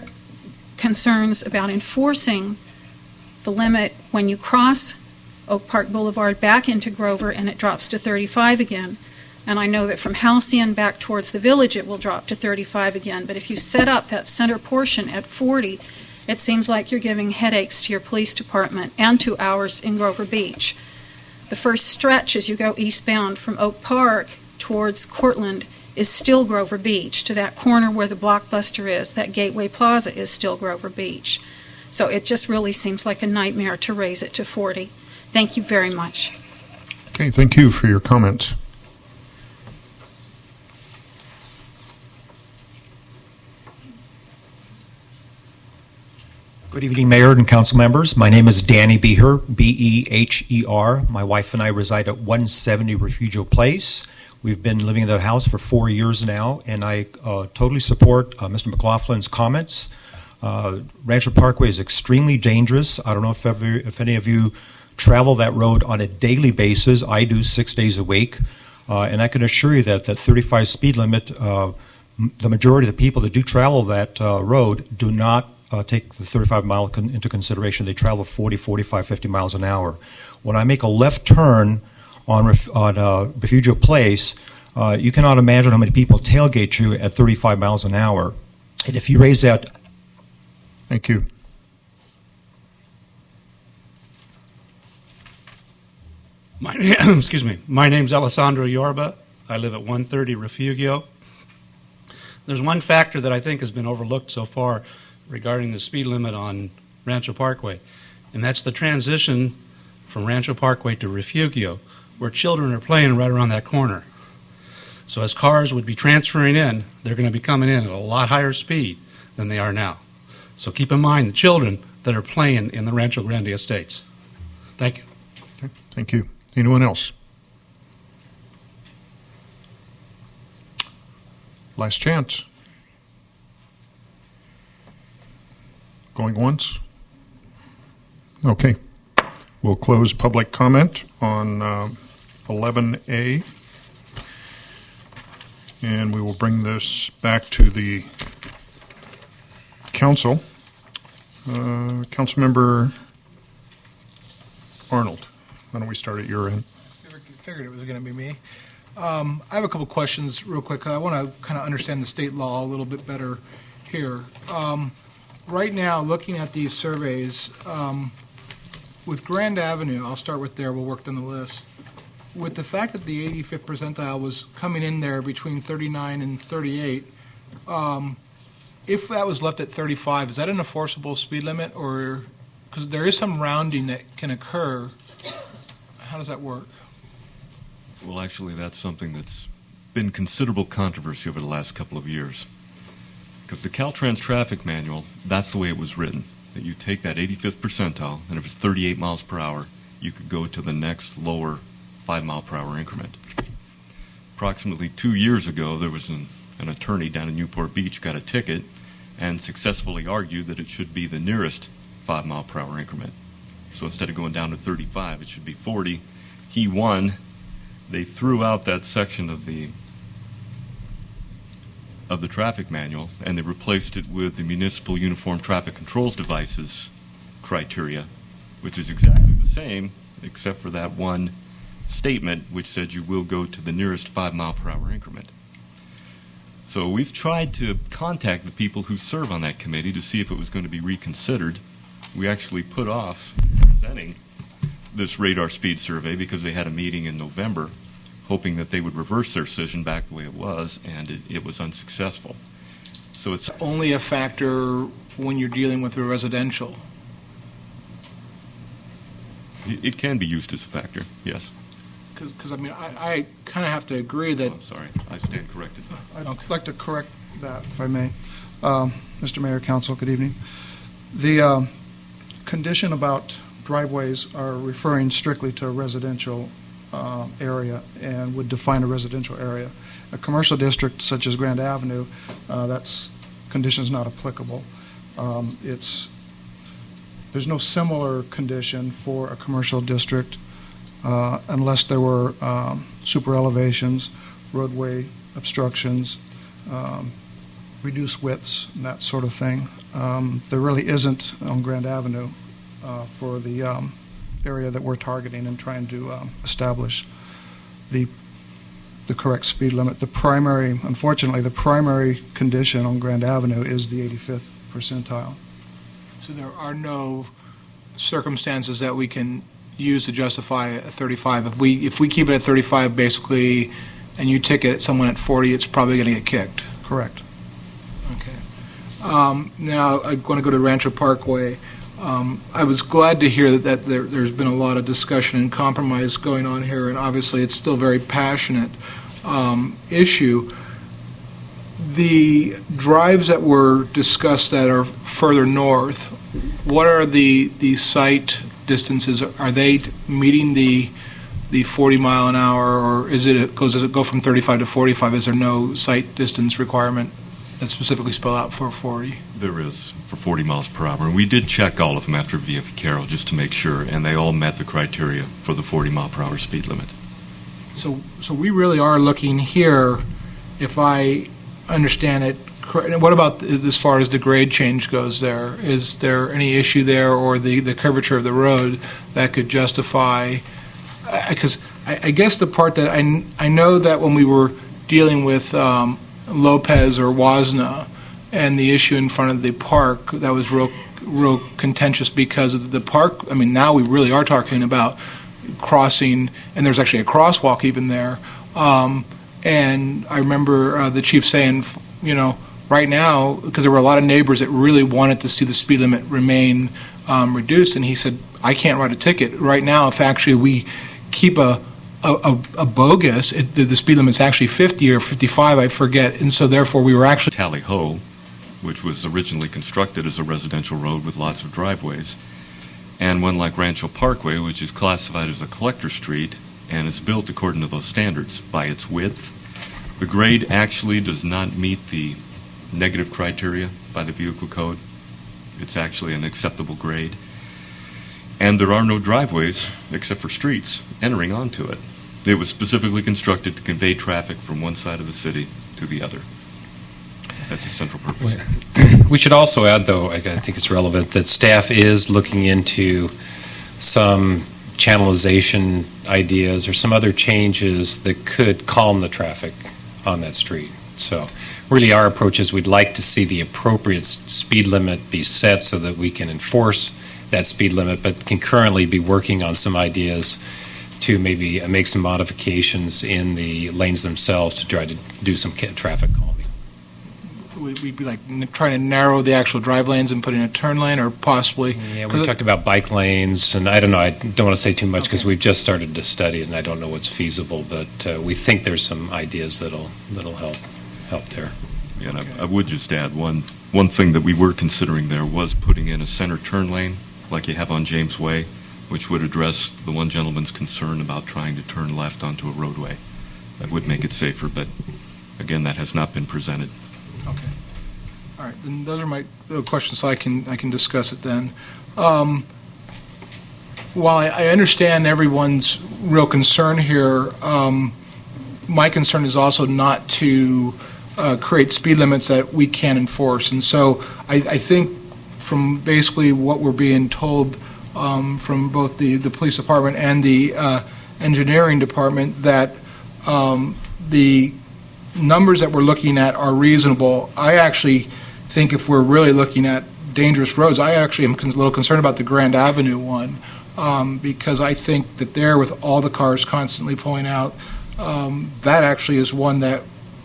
concerns about enforcing the limit when you cross Oak Park Boulevard back into Grover and it drops to thirty-five again. And I know that from Halcyon back towards the village it will drop to thirty-five again. But if you set up that center portion at forty, it seems like you're giving headaches to your police department and to ours in Grover Beach. The first stretch as you go eastbound from Oak Park towards Cortland is still Grover Beach. To that corner where the Blockbuster is, that Gateway Plaza is still Grover Beach. So it just really seems like a nightmare to raise it to forty. Thank you very much. Okay, thank you for your comments. Good evening, Mayor and council members. My name is Danny Beher, B E H E R. My wife and I reside at one seventy Refugio Place. We've been living in that house for four years now, and I uh, totally support uh, Mister McLaughlin's comments. Uh, Rancho Parkway is extremely dangerous. I don't know if, ever, if any of you travel that road on a daily basis. I do six days a week, uh, and I can assure you that that thirty-five speed limit, uh, m- the majority of the people that do travel that uh, road do not Uh, take the thirty-five mile con- into consideration. They travel forty, forty-five, fifty miles an hour. When I make a left turn on, ref- on uh, Refugio Place, uh, you cannot imagine how many people tailgate you at thirty-five miles an hour. And if you raise that... Thank you. My name, excuse me. My name's Alessandro Yorba. I live at one thirty Refugio. There's one factor that I think has been overlooked so far regarding the speed limit on Rancho Parkway, and that's the transition from Rancho Parkway to Refugio, where children are playing right around that corner. So as cars would be transferring in, they're going to be coming in at a lot higher speed than they are now. So keep in mind the children that are playing in the Rancho Grande Estates. Thank you. Okay, thank you. Anyone else? Last chance. Going once? Okay. We'll close public comment on uh, eleven A. And we will bring this back to the council. Uh, Councilmember Arnold, why don't we start at your end? I figured it was going to be me. Um, I have a couple questions real quick. I want to kind of understand the state law a little bit better here. Um, Right now, looking at these surveys, um, with Grand Avenue, I'll start with there, we'll work down the list. With the fact that the eighty-fifth percentile was coming in there between thirty-nine and thirty-eight, um, if that was left at thirty-five, is that an enforceable speed limit? Or, because there is some rounding that can occur, how does that work? Well, actually, that's something that's been considerable controversy over the last couple of years. Because the Caltrans traffic manual, that's the way it was written, that you take that eighty-fifth percentile, and if it's thirty-eight miles per hour, you could go to the next lower five mile per hour increment. Approximately two years ago, there was an, an attorney down in Newport Beach got a ticket and successfully argued that it should be the nearest five mile per hour increment. So instead of going down to thirty-five, it should be forty. He won. They threw out that section of the of the traffic manual, and they replaced it with the Municipal Uniform Traffic Controls Devices criteria, which is exactly the same, except for that one statement which said you will go to the nearest five mile per hour increment. So we've tried to contact the people who serve on that committee to see if it was going to be reconsidered. We actually put off presenting this radar speed survey because they had a meeting in November hoping that they would reverse their decision back the way it was, and it, it was unsuccessful. So it's only a factor when you're dealing with a residential. It, it can be used as a factor, yes. Because, I mean, I, I kind of have to agree that... Oh, I'm sorry, I stand corrected. I'd okay. like to correct that, if I may. Um, Mister Mayor, Council, good evening. The um, condition about driveways are referring strictly to residential Uh, area and would define a residential area. A commercial district such as Grand Avenue, uh, that's condition is not applicable. Um, it's there's no similar condition for a commercial district uh, unless there were um, super elevations, roadway obstructions, um, reduced widths, and that sort of thing. Um, there really isn't on Grand Avenue uh, for the um, area that we're targeting and trying to um, establish the the correct speed limit. The primary, unfortunately, the primary condition on Grand Avenue is the eighty-fifth percentile. So there are no circumstances that we can use to justify a thirty-five. If we if we keep it at thirty-five, basically, and you ticket someone at forty, it's probably going to get kicked. Correct. Okay. Um, now I want to go to Rancho Parkway. Um, I was glad to hear that, that there, there's been a lot of discussion and compromise going on here, and obviously it's still a very passionate um, issue. The drives that were discussed that are further north, what are the, the site distances? Are they meeting the the forty mile an hour, or is it, it goes does it go from thirty-five to forty-five? Is there no site distance requirement that specifically spell out for forty? There is for forty miles per hour. And we did check all of them after V F Carroll just to make sure, and they all met the criteria for the forty mile per hour speed limit. So, so we really are looking here, if I understand it correct. What about as far as the grade change goes there? Is there any issue there, or the, the curvature of the road that could justify? Because I, I guess the part that I, I know that when we were dealing with um, Lopez or Wasna and the issue in front of the park, that was real real contentious because of the park. I mean, now we really are talking about crossing, and there's actually a crosswalk even there. Um, and I remember uh, the chief saying, you know, right now, because there were a lot of neighbors that really wanted to see the speed limit remain um, reduced, and he said, I can't write a ticket. Right now, if actually we keep a a, a bogus, it, the, the speed limit's actually fifty or fifty-five, I forget, and so therefore we were actually... Tally Ho, which was originally constructed as a residential road with lots of driveways, and one like Rancho Parkway, which is classified as a collector street, and it's built according to those standards by its width. The grade actually does not meet the negative criteria by the vehicle code. It's actually an acceptable grade. And there are no driveways, except for streets, entering onto it. It was specifically constructed to convey traffic from one side of the city to the other. That's the central purpose. We should also add, though, I think it's relevant, that staff is looking into some channelization ideas or some other changes that could calm the traffic on that street. So really our approach is we'd like to see the appropriate s- speed limit be set so that we can enforce that speed limit, but concurrently be working on some ideas to maybe uh, make some modifications in the lanes themselves to try to do some ca- traffic calming. We'd be like n- trying to narrow the actual drive lanes and put in a turn lane, or possibly... Yeah, we talked about bike lanes, and I don't know, I don't want to say too much because okay. we've just started to study it, and I don't know what's feasible, but uh, we think there's some ideas that'll that'll help help there. Yeah, and I, I would just add one one thing that we were considering there was putting in a center turn lane like you have on James Way, which would address the one gentleman's concern about trying to turn left onto a roadway. That would make it safer, but again, that has not been presented. Okay. All right. Then those are my uh, questions, so I can I can discuss it then. Um, while I, I understand everyone's real concern here, um, my concern is also not to uh, create speed limits that we can't enforce. And so I, I think from basically what we're being told um, from both the, the police department and the uh, engineering department that um, the numbers that we're looking at are reasonable. I actually think if we're really looking at dangerous roads, I actually am a little concerned about the Grand Avenue one um, because I think that there, with all the cars constantly pulling out, um, that actually is one that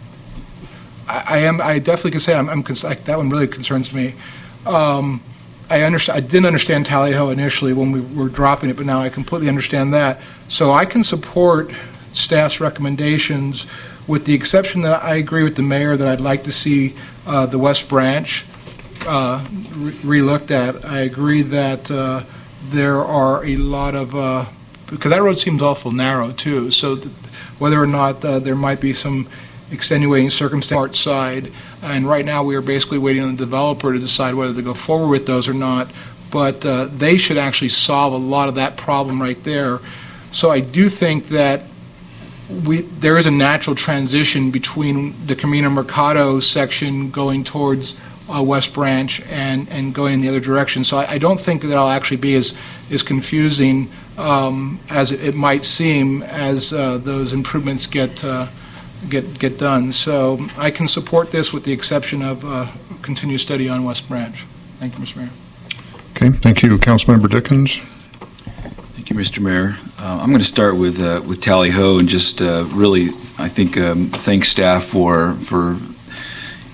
I, I am. I definitely can say I'm, I'm like, that one really concerns me. Um, I understand. I didn't understand Tally Ho initially when we were dropping it, but now I completely understand that. So I can support staff's recommendations, with the exception that I agree with the mayor that I'd like to see uh, the West Branch uh, re- relooked at. I agree that uh, there are a lot of uh, because that road seems awful narrow too. So th- whether or not uh, there might be some extenuating circumstance side, and right now we are basically waiting on the developer to decide whether to go forward with those or not. But uh, they should actually solve a lot of that problem right there. So I do think that we there is a natural transition between the Camino Mercado section going towards uh, West Branch and, and going in the other direction. So I, I don't think that it'll actually be as, as confusing um, as it, it might seem as uh, those improvements get uh, get get done. So I can support this with the exception of uh, continued study on West Branch. Thank you, Mister Mayor. Okay, thank you. Councilmember Dickens. Thank you, Mister Mayor. Uh, I'm going to start with uh, with Tally Ho and just uh, really, I think, um, thank staff for for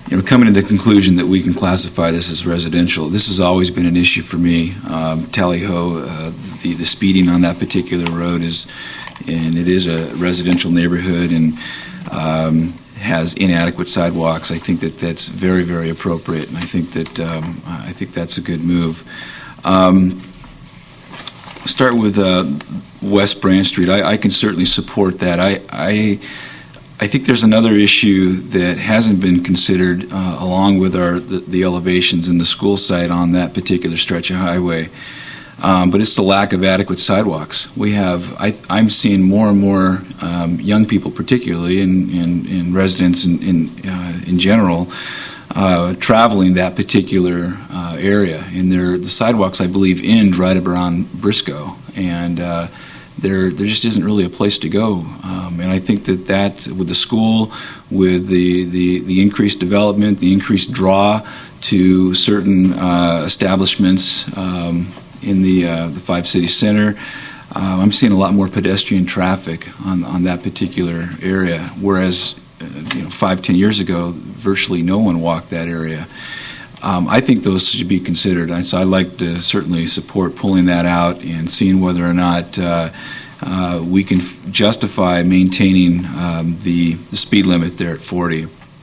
you know, coming to the conclusion that we can classify this as residential. This has always been an issue for me. Um, Tally Ho, uh, the, the speeding on that particular road is, and it is a residential neighborhood, and um, has inadequate sidewalks. I think that that's very, very appropriate, and I think that um, I think that's a good move. Um, start with uh, West Branch Street. I, I can certainly support that. I, I I think there's another issue that hasn't been considered uh, along with our the, the elevations in the school site on that particular stretch of highway. Um, but it's the lack of adequate sidewalks. We have, I, I'm seeing more and more um, young people, particularly, and in, in, in residents in in, uh, in general, uh, traveling that particular uh, area. And there, the sidewalks, I believe, end right around Briscoe, and uh, there there just isn't really a place to go. Um, and I think that that with the school, with the, the, the increased development, the increased draw to certain uh, establishments. Um, in the uh, the Five City Center, uh, I'm seeing a lot more pedestrian traffic on on that particular area, whereas uh, you know five, ten years ago, virtually no one walked that area. Um, I think those should be considered, and so I'd like to certainly support pulling that out and seeing whether or not uh, uh, we can f- justify maintaining um, the, the speed limit there at forty.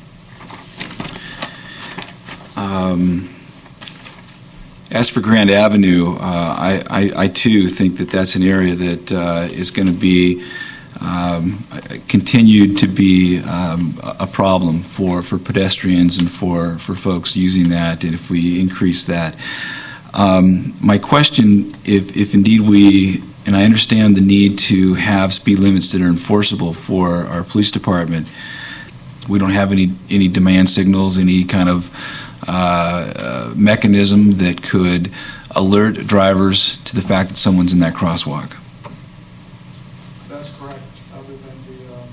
Um, As for Grand Avenue, uh, I, I, I too think that that's an area that uh, is going to be um, continued to be um, a problem for, for pedestrians and for, for folks using that, and if we increase that. Um, my question, if, if indeed we, and I understand the need to have speed limits that are enforceable for our police department, we don't have any, any demand signals, any kind of Uh, uh, mechanism that could alert drivers to the fact that someone's in that crosswalk. That's correct, other than the um,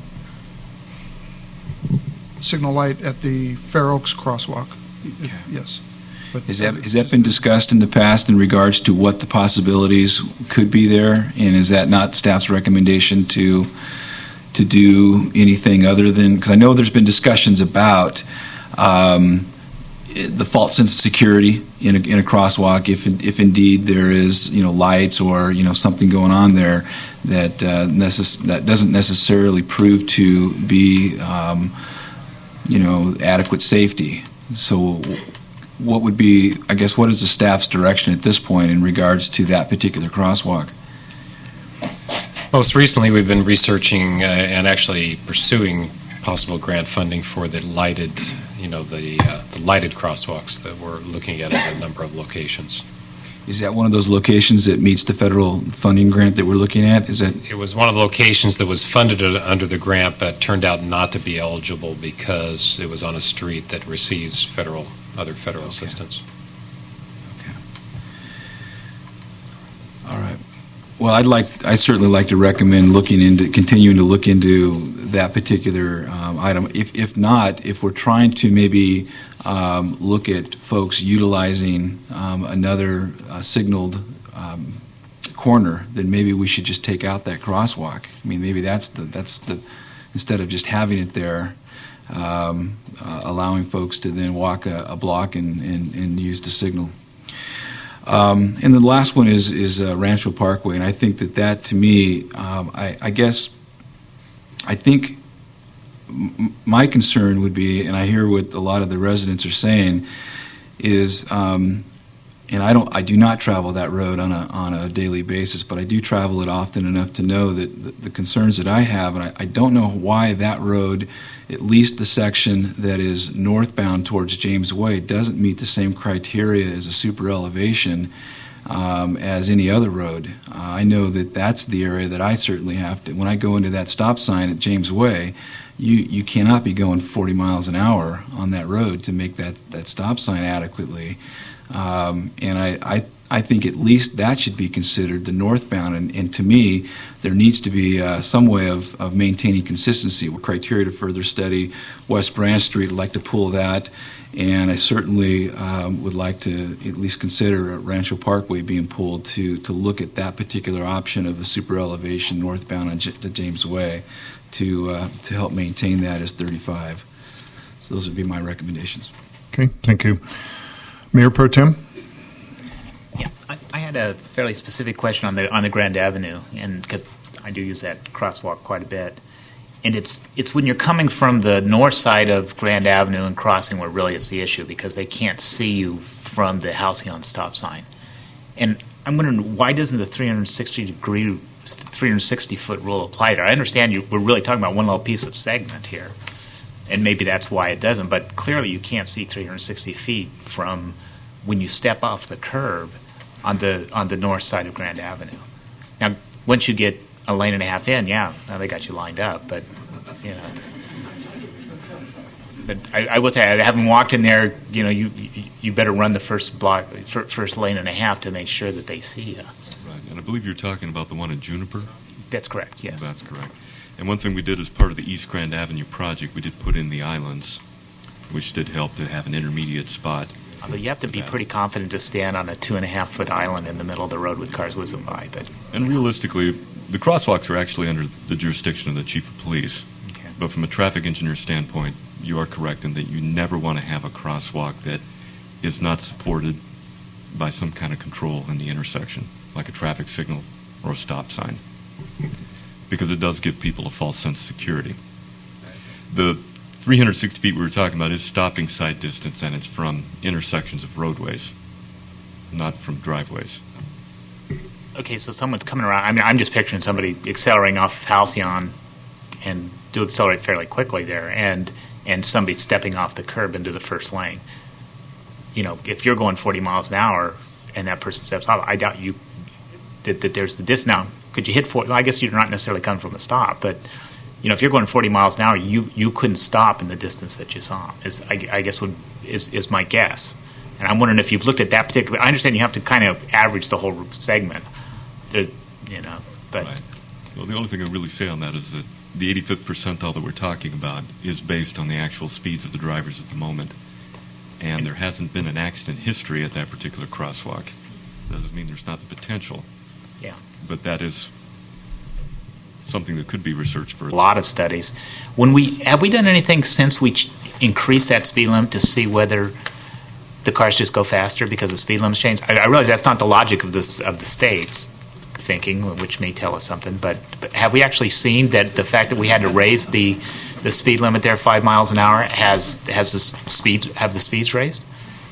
signal light at the Fair Oaks crosswalk. Okay. Yes. But Has that, has that been discussed in the past in regards to what the possibilities could be there? And is that not staff's recommendation to to do anything other than, because I know there's been discussions about um, the false sense of security in a, in a crosswalk, if if indeed there is, you know, lights or, you know, something going on there that uh, necess- that doesn't necessarily prove to be, um, you know, adequate safety. So, what would be, I guess, what is the staff's direction at this point in regards to that particular crosswalk? Most recently, we've been researching uh, and actually pursuing possible grant funding for the lighted, you know, the, uh, the lighted crosswalks that we're looking at at a number of locations. Is that one of those locations that meets the federal funding grant that we're looking at? Is that It was one of the locations that was funded under the grant, but turned out not to be eligible because it was on a street that receives federal, other federal Okay. assistance. Okay. All right. Well, I'd like, I certainly like to recommend looking into, continuing to look into that particular um, item. If, if not, if we're trying to maybe um, look at folks utilizing um, another uh, signaled um, corner, then maybe we should just take out that crosswalk. I mean, maybe that's the that's the instead of just having it there, um, uh, allowing folks to then walk a, a block and, and, and use the signal. Um, and the last one is is uh, Rancho Parkway, and I think that that to me, um, I, I guess, I think m- my concern would be, and I hear what a lot of the residents are saying, is, um, and I don't, I do not travel that road on a on a daily basis, but I do travel it often enough to know that the, the concerns that I have, and I, I don't know why that road, at least the section that is northbound towards James Way, doesn't meet the same criteria as a super elevation um, as any other road. Uh, I know that that's the area that I certainly have to, when I go into that stop sign at James Way, you, you cannot be going forty miles an hour on that road to make that, that stop sign adequately. Um, and I, I I think at least that should be considered, the northbound, and, and to me, there needs to be uh, some way of, of maintaining consistency. Criteria to further study West Branch Street, I'd like to pull that, and I certainly um, would like to at least consider Rancho Parkway being pulled to, to look at that particular option of a super elevation northbound on J- to James Way to, uh, to help maintain that as thirty-five. So those would be my recommendations. Okay, thank you. Mayor Pro Tem? Yeah, I, I had a fairly specific question on the on the Grand Avenue, and because I do use that crosswalk quite a bit, and it's it's when you're coming from the north side of Grand Avenue and crossing where really it's the issue, because they can't see you from the Halcyon stop sign, and I'm wondering, why doesn't the three hundred sixty degree, three hundred sixty foot rule apply there? I understand you, we're really talking about one little piece of segment here, and maybe that's why it doesn't. But clearly, you can't see three hundred sixty feet from when you step off the curb on the on the north side of Grand Avenue. Now, once you get a lane and a half in, yeah, now they got you lined up. But you know, but I, I will tell you, having walked in there, you know, you you better run the first block, first lane and a half to make sure that they see you. Right, and I believe you're talking about the one in Juniper. That's correct. Yes, that's correct. And one thing we did as part of the East Grand Avenue project, we did put in the islands, which did help to have an intermediate spot. Although you have to be pretty confident to stand on a two and a half foot island in the middle of the road with cars whizzing by. But and realistically, the crosswalks are actually under the jurisdiction of the chief of police. Okay. But from a traffic engineer standpoint, you are correct in that you never want to have a crosswalk that is not supported by some kind of control in the intersection, like a traffic signal or a stop sign, because it does give people a false sense of security. The three hundred sixty feet we were talking about is stopping sight distance, and it's from intersections of roadways, not from driveways. Okay, so someone's coming around. I mean, I'm just picturing somebody accelerating off Halcyon and do accelerate fairly quickly there, and and somebody stepping off the curb into the first lane. You know, if you're going forty miles an hour and that person steps off, I doubt you that, that there's the distance. Now, could you hit forty? Well, I guess you're not necessarily coming from a stop, but you know, if you're going forty miles an hour, you, you couldn't stop in the distance that you saw. Is I, I guess would is is my guess. And I'm wondering if you've looked at that particular. I understand you have to kind of average the whole segment. The, you know, but right. Well, the only thing I really say on that is that the eighty-fifth percentile that we're talking about is based on the actual speeds of the drivers at the moment, and there hasn't been an accident history at that particular crosswalk. That doesn't mean there's not the potential. Yeah. But that is something that could be researched further. A lot of studies. When we have we done anything since we ch- increased that speed limit to see whether the cars just go faster because the speed limits change? I, I realize that's not the logic of this of the state's thinking, which may tell us something. But, but have we actually seen that the fact that we had to raise the the speed limit there five miles an hour has has the speeds have the speeds raised?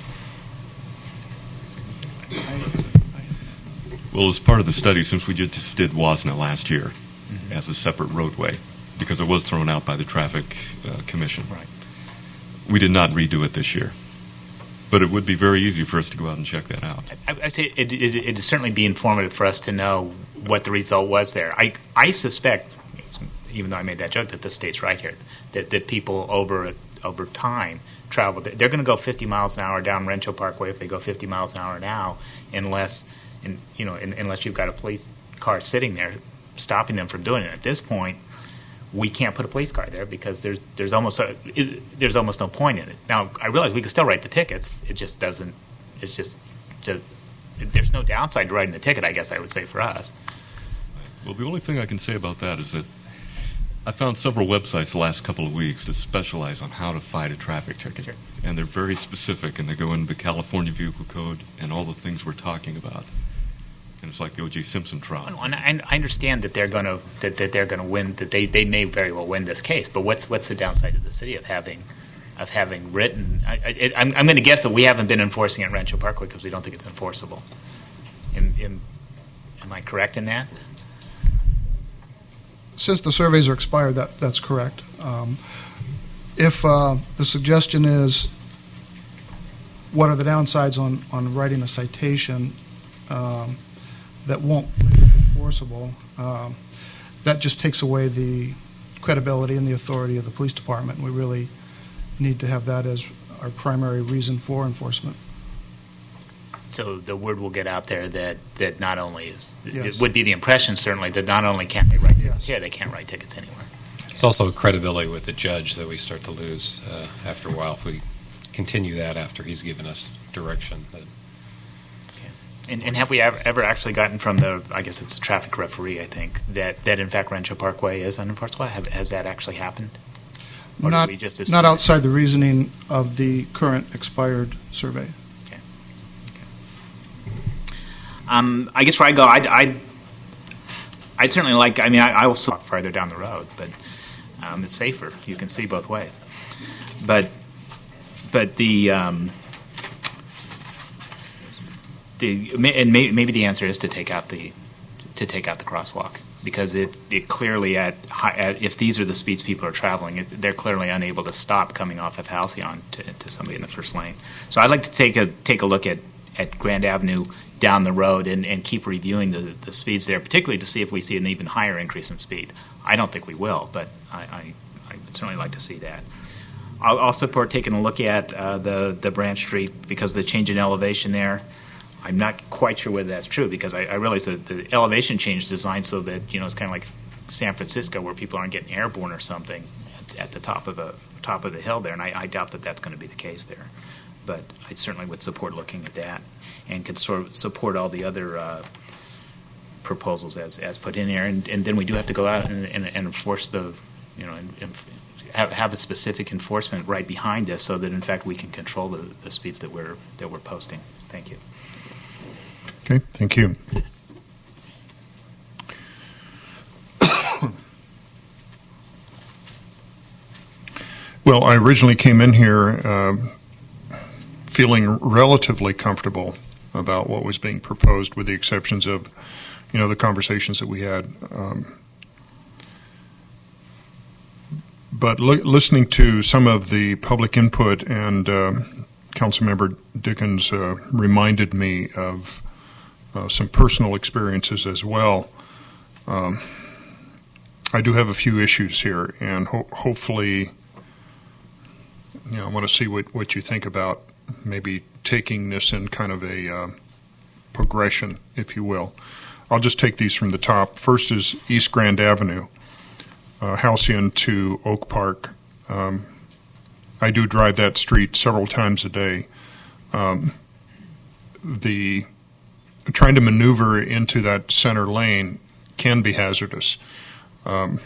Well, as part of the study, since we just did Wasna last year mm-hmm. as a separate roadway, because it was thrown out by the Traffic uh, Commission, right. we did not redo it this year. But it would be very easy for us to go out and check that out. I, I say it, it, it'd certainly be informative for us to know what the result was there. I, I suspect, even though I made that joke, that the state's right here, that, that people over over time travel. They're going to go fifty miles an hour down Rancho Parkway if they go fifty miles an hour now, unless, and, you know, unless you've got a police car sitting there stopping them from doing it. At this point, we can't put a police car there because there's there's almost a, it, there's almost no point in it. Now, I realize we can still write the tickets. It just doesn't. It's just, just there's no downside to writing the ticket, I guess I would say, for us. Well, the only thing I can say about that is that I found several websites the last couple of weeks that specialize on how to fight a traffic ticket, sure. and they're very specific, and they go into the California Vehicle Code and all the things we're talking about. And it's like the O J Simpson trial. And I understand that they're going to that, that they're going to win. That they, they may very well win this case. But what's what's the downside to the city of having of having written? I, I, I'm, I'm going to guess that we haven't been enforcing it in Rancho Parkway because we don't think it's enforceable. Am, am, am I correct in that? Since the surveys are expired, that that's correct. Um, if uh, the suggestion is, what are the downsides on on writing a citation? Um, that won't be enforceable, um, that just takes away the credibility and the authority of the police department. We really need to have that as our primary reason for enforcement. So the word will get out there that, that not only is, yes. it would be the impression certainly that not only can they write tickets yes. here, they can't write tickets anywhere. It's also credibility with the judge that we start to lose uh, after a while if we continue that after he's given us direction. That And, and have we ever, ever actually gotten from the, I guess it's a traffic referee, I think, that, that in fact Rancho Parkway is unenforceable? Have, has that actually happened? Or Not, do we just not assume- outside the reasoning of the current expired survey. Um, I guess where I go, I'd, I'd, I'd certainly like, I mean, I, I will walk farther down the road, but um, it's safer. You can see both ways. But, but the, um, the and may, maybe the answer is to take out the, to take out the crosswalk, because it, it clearly at, high, at if these are the speeds people are traveling, it, they're clearly unable to stop coming off of Halcyon to, to somebody in the first lane. So I'd like to take a take a look at, at Grand Avenue down the road and, and keep reviewing the, the speeds there, particularly to see if we see an even higher increase in speed. I don't think we will, but I, I, I would certainly like to see that. I'll, I'll support taking a look at uh, the, the Branch Street because of the change in elevation there. I'm not quite sure whether that's true because I, I realize that the elevation change is designed so that, you know, it's kind of like San Francisco where people aren't getting airborne or something at, at the top of the top of the hill there, and I, I doubt that that's going to be the case there. But I certainly would support looking at that and could sort of support all the other uh, proposals as, as put in there. And, and then we do have to go out and, and, and enforce the, you know, and, and have, have a specific enforcement right behind us so that, in fact, we can control the, the speeds that we're that we're posting. Thank you. Okay, thank you. Well, I originally came in here uh, feeling relatively comfortable about what was being proposed, with the exceptions of, you know, the conversations that we had. Um, but li- listening to some of the public input, and uh, Councilmember Dickens uh, reminded me of uh, some personal experiences as well. Um, I do have a few issues here, and ho- hopefully, you know, I want to see what, what you think about maybe taking this in kind of a uh, progression, if you will. I'll just take these from the top. First is East Grand Avenue, uh, Halcyon to Oak Park. Um, I do drive that street several times a day. Um, the trying to maneuver into that center lane can be hazardous. Um,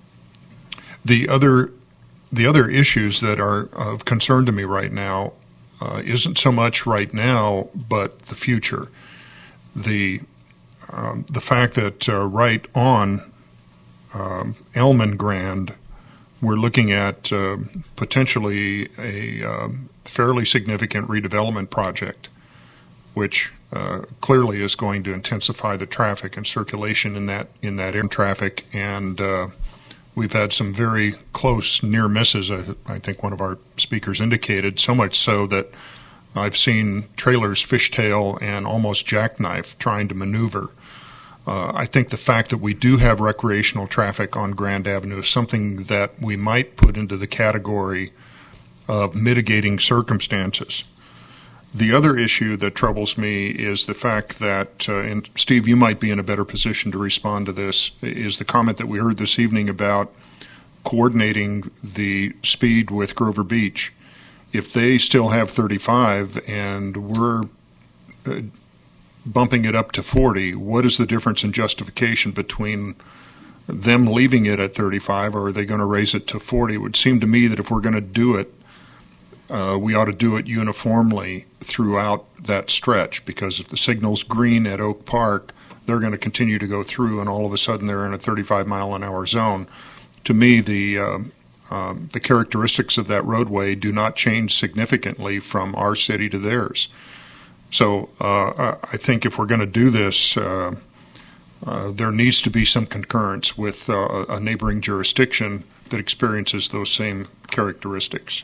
the other the other issues that are of concern to me right now uh, isn't so much right now, but the future. The um, the fact that uh, right on um, Elm and Grand, we're looking at uh, potentially a uh, fairly significant redevelopment project, which uh, clearly is going to intensify the traffic and circulation in that in that air traffic. And uh, we've had some very close near misses. I, I think one of our speakers indicated, so much so that I've seen trailers fishtail and almost jackknife trying to maneuver. Uh, I think the fact that we do have recreational traffic on Grand Avenue is something that we might put into the category of mitigating circumstances. The other issue that troubles me is the fact that, uh, and Steve, you might be in a better position to respond to this, is the comment that we heard this evening about coordinating the speed with Grover Beach. If they still have thirty-five and we're uh, bumping it up to forty, what is the difference in justification between them leaving it at thirty-five, or are they going to raise it to forty? It would seem to me that if we're going to do it, uh, we ought to do it uniformly throughout that stretch, because if the signal's green at Oak Park, they're going to continue to go through, and all of a sudden they're in a thirty-five mile an hour zone. To me, the uh, um, the characteristics of that roadway do not change significantly from our city to theirs. So uh, I think if we're going to do this, uh, uh, there needs to be some concurrence with uh, a neighboring jurisdiction that experiences those same characteristics.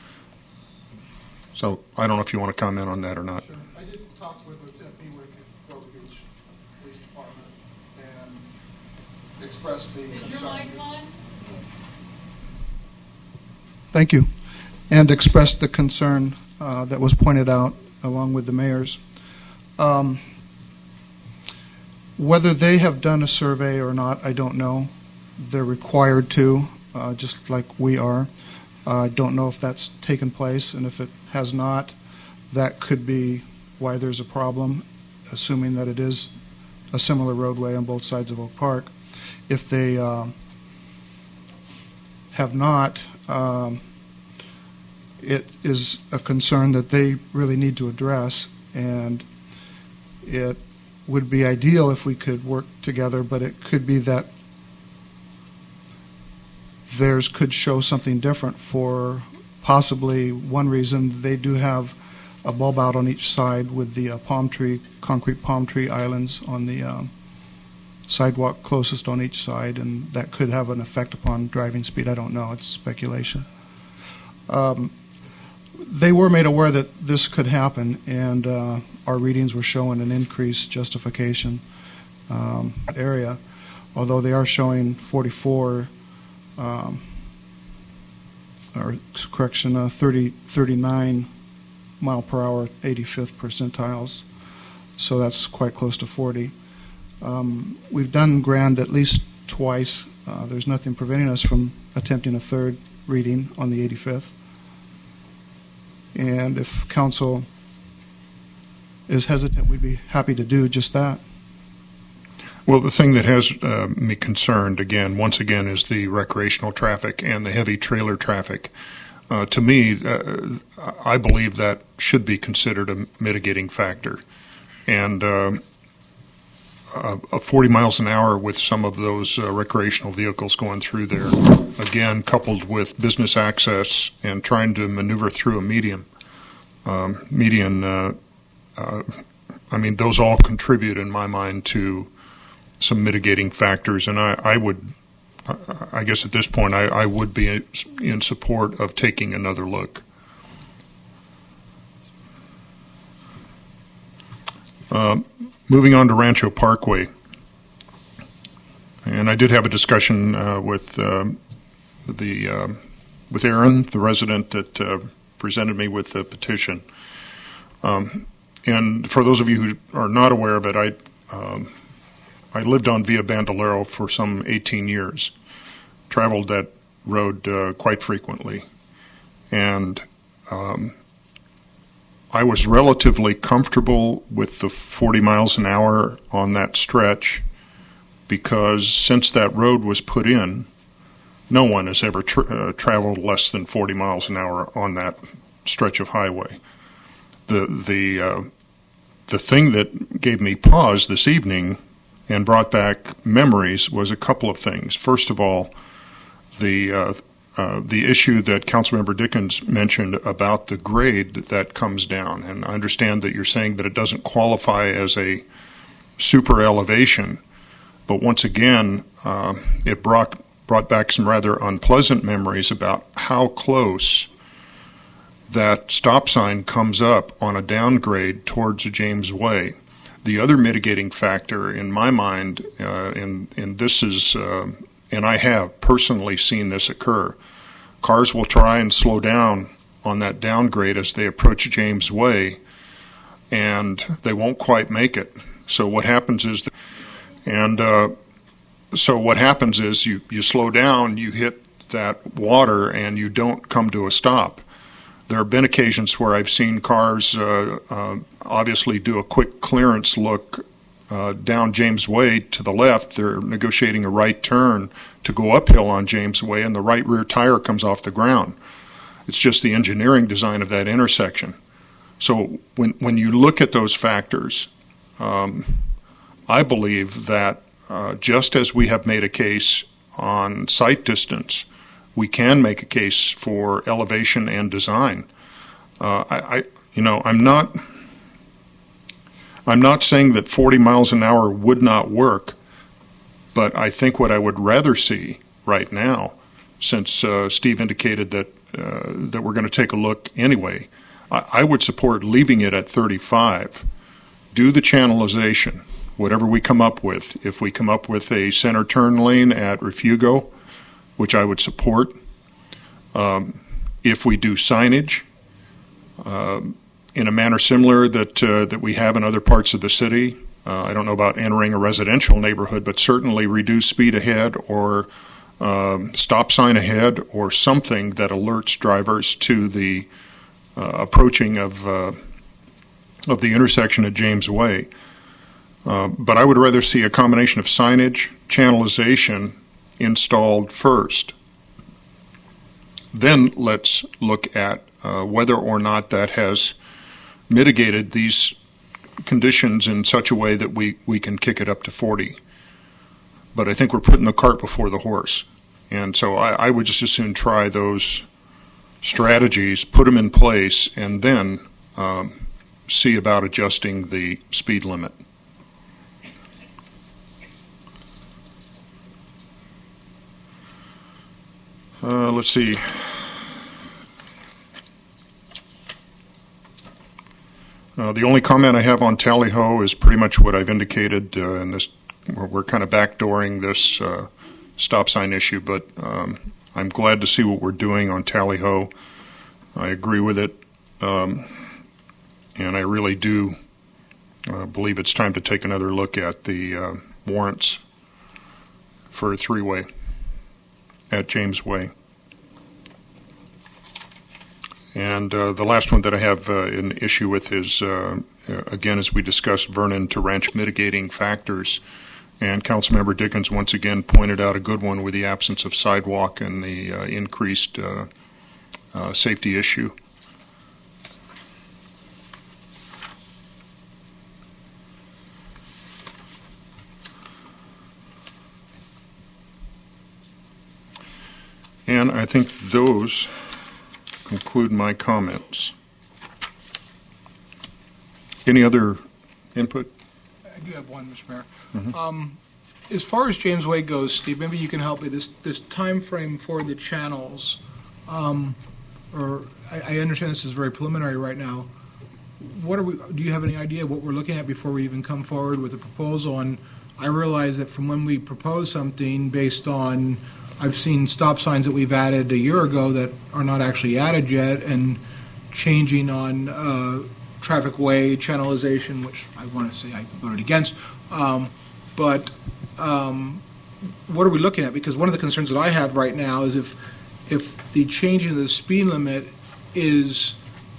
So I don't know if you want to comment on that or not. Sure. I did talk with Lieutenant Bewick at Grover Beach Police Department and expressed the concern. Thank you. And expressed the concern uh, that was pointed out along with the mayors. Um, whether they have done a survey or not, I don't know. They're required to, uh, just like we are. I uh, don't know if that's taken place, and if it has not, that could be why there's a problem, assuming that it is a similar roadway on both sides of Oak Park. If they uh, have not, um, it is a concern that they really need to address, and it would be ideal if we could work together, but it could be that theirs could show something different for possibly one reason. They do have a bulb out on each side with the uh, palm tree, concrete palm tree islands on the um, sidewalk closest on each side, and that could have an effect upon driving speed. I don't know. It's speculation. Um, they were made aware that this could happen, and uh, our readings were showing an increased justification um, area, although they are showing forty-four, um, or correction, uh, thirty, thirty-nine mile per hour, eighty-fifth percentiles, so that's quite close to forty. Um, we've done Grand at least twice. Uh, there's nothing preventing us from attempting a third reading on the eighty-fifth. And if council is hesitant, we'd be happy to do just that. Well, the thing that has uh, me concerned, again, once again, is the recreational traffic and the heavy trailer traffic. Uh, to me, uh, I believe that should be considered a mitigating factor. And uh, uh, forty miles an hour with some of those uh, recreational vehicles going through there, again, coupled with business access and trying to maneuver through a median, um, median, uh, uh, I mean, those all contribute, in my mind, to some mitigating factors. And I, I would, I guess at this point, I, I would be in support of taking another look. Uh, moving on to Rancho Parkway. And I did have a discussion uh, with uh, the uh, with Aaron, the resident that uh, presented me with the petition. Um, and for those of you who are not aware of it, I um, I lived on Via Bandolero for some eighteen years, traveled that road uh, quite frequently, and um, I was relatively comfortable with the forty miles an hour on that stretch, because since that road was put in, no one has ever tra- uh, traveled less than forty miles an hour on that stretch of highway. The the uh, the thing that gave me pause this evening and brought back memories was a couple of things. First of all, the uh, uh, the issue that Councilmember Dickens mentioned about the grade that comes down, and I understand that you're saying that it doesn't qualify as a super elevation, but once again, uh, it brought brought back some rather unpleasant memories about how close that stop sign comes up on a downgrade towards James Way. The other mitigating factor in my mind, uh, and, and this is, uh, and I have personally seen this occur, cars will try and slow down on that downgrade as they approach James Way, and they won't quite make it. So what happens is, and uh, so what happens is you, you slow down, you hit that water, and you don't come to a stop. There have been occasions where I've seen cars uh, uh, obviously do a quick clearance look uh, down James Way to the left. They're negotiating a right turn to go uphill on James Way, and the right rear tire comes off the ground. It's just the engineering design of that intersection. So when, when you look at those factors, um, I believe that uh, just as we have made a case on sight distance, we can make a case for elevation and design. Uh, I, I, you know, I'm not, I'm not saying that forty miles an hour would not work, but I think what I would rather see right now, since uh, Steve indicated that uh, that we're going to take a look anyway, I, I would support leaving it at thirty-five. Do the channelization, whatever we come up with. If we come up with a center turn lane at Refugo, which I would support. Um, if we do signage uh, in a manner similar that uh, that we have in other parts of the city, uh, I don't know about entering a residential neighborhood, but certainly reduce speed ahead or um, stop sign ahead or something that alerts drivers to the uh, approaching of uh, of the intersection at James Way. Uh, but I would rather see a combination of signage, channelization, installed first. then let's look at uh, whether or not that has mitigated these conditions in such a way that we, we can kick it up to forty. But I think we're putting the cart before the horse. And so I, I would just as soon try those strategies, put them in place, and then um, see about adjusting the speed limit. Uh, let's see. Uh, the only comment I have on Tally Ho is pretty much what I've indicated uh, in this. We're, we're kind of backdooring this uh, stop sign issue, but um, I'm glad to see what we're doing on Tally Ho. I agree with it, um, and I really do uh, believe it's time to take another look at the uh, warrants for a three-way at James Way. And uh, the last one that I have uh, an issue with is, uh, again, as we discussed, Vernon to Ranch mitigating factors. And Councilmember Dickens once again pointed out a good one with the absence of sidewalk and the uh, increased uh, uh, safety issue. And I think those conclude my comments. Any other input? I do have one, Mister Mayor. Mm-hmm. Um, as far as James Way goes, Steve, maybe you can help me. This this time frame for the channels, um, or I, I understand this is very preliminary right now. What are we? Do you have any idea what we're looking at before we even come forward with a proposal? And I realize that from when we propose something based on, I've seen stop signs that we've added a year ago that are not actually added yet, and changing on uh, traffic way channelization, which I want to say I voted against. Um, but um, what are we looking at? Because one of the concerns that I have right now is if if the changing of the speed limit is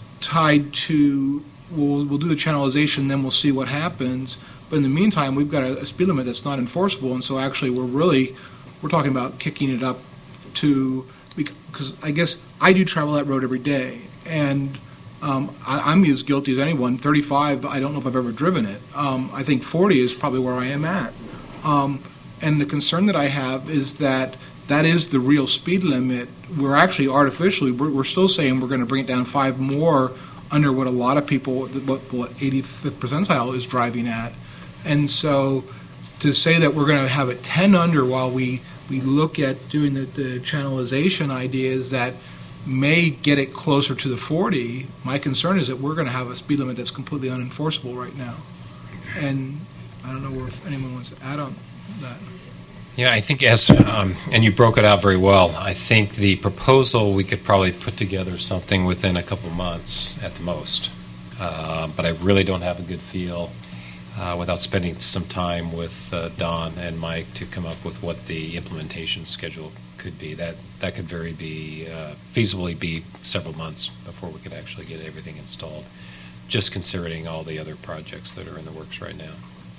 tied to, we'll, we'll do the channelization, then we'll see what happens. But in the meantime, we've got a, a speed limit that's not enforceable, and so actually we're really We're talking about kicking it up to, because I guess I do travel that road every day, and um, I, I'm as guilty as anyone. thirty-five, I don't know if I've ever driven it. Um, I think forty is probably where I am at. Um, and the concern that I have is that that is the real speed limit. We're actually artificially, we're, we're still saying we're going to bring it down five more under what a lot of people, what, what eighty-fifth percentile is driving at. And so to say that we're going to have it ten under while we we look at doing the, the channelization ideas that may get it closer to the forty, my concern is that we're going to have a speed limit that's completely unenforceable right now. And I don't know if anyone wants to add on that. Yeah, I think as, um, and you broke it out very well, I think the proposal, we could probably put together something within a couple months at the most. Uh, but I really don't have a good feel Uh, without spending some time with uh, Don and Mike to come up with what the implementation schedule could be. That that could very be uh, feasibly be several months before we could actually get everything installed, just considering all the other projects that are in the works right now.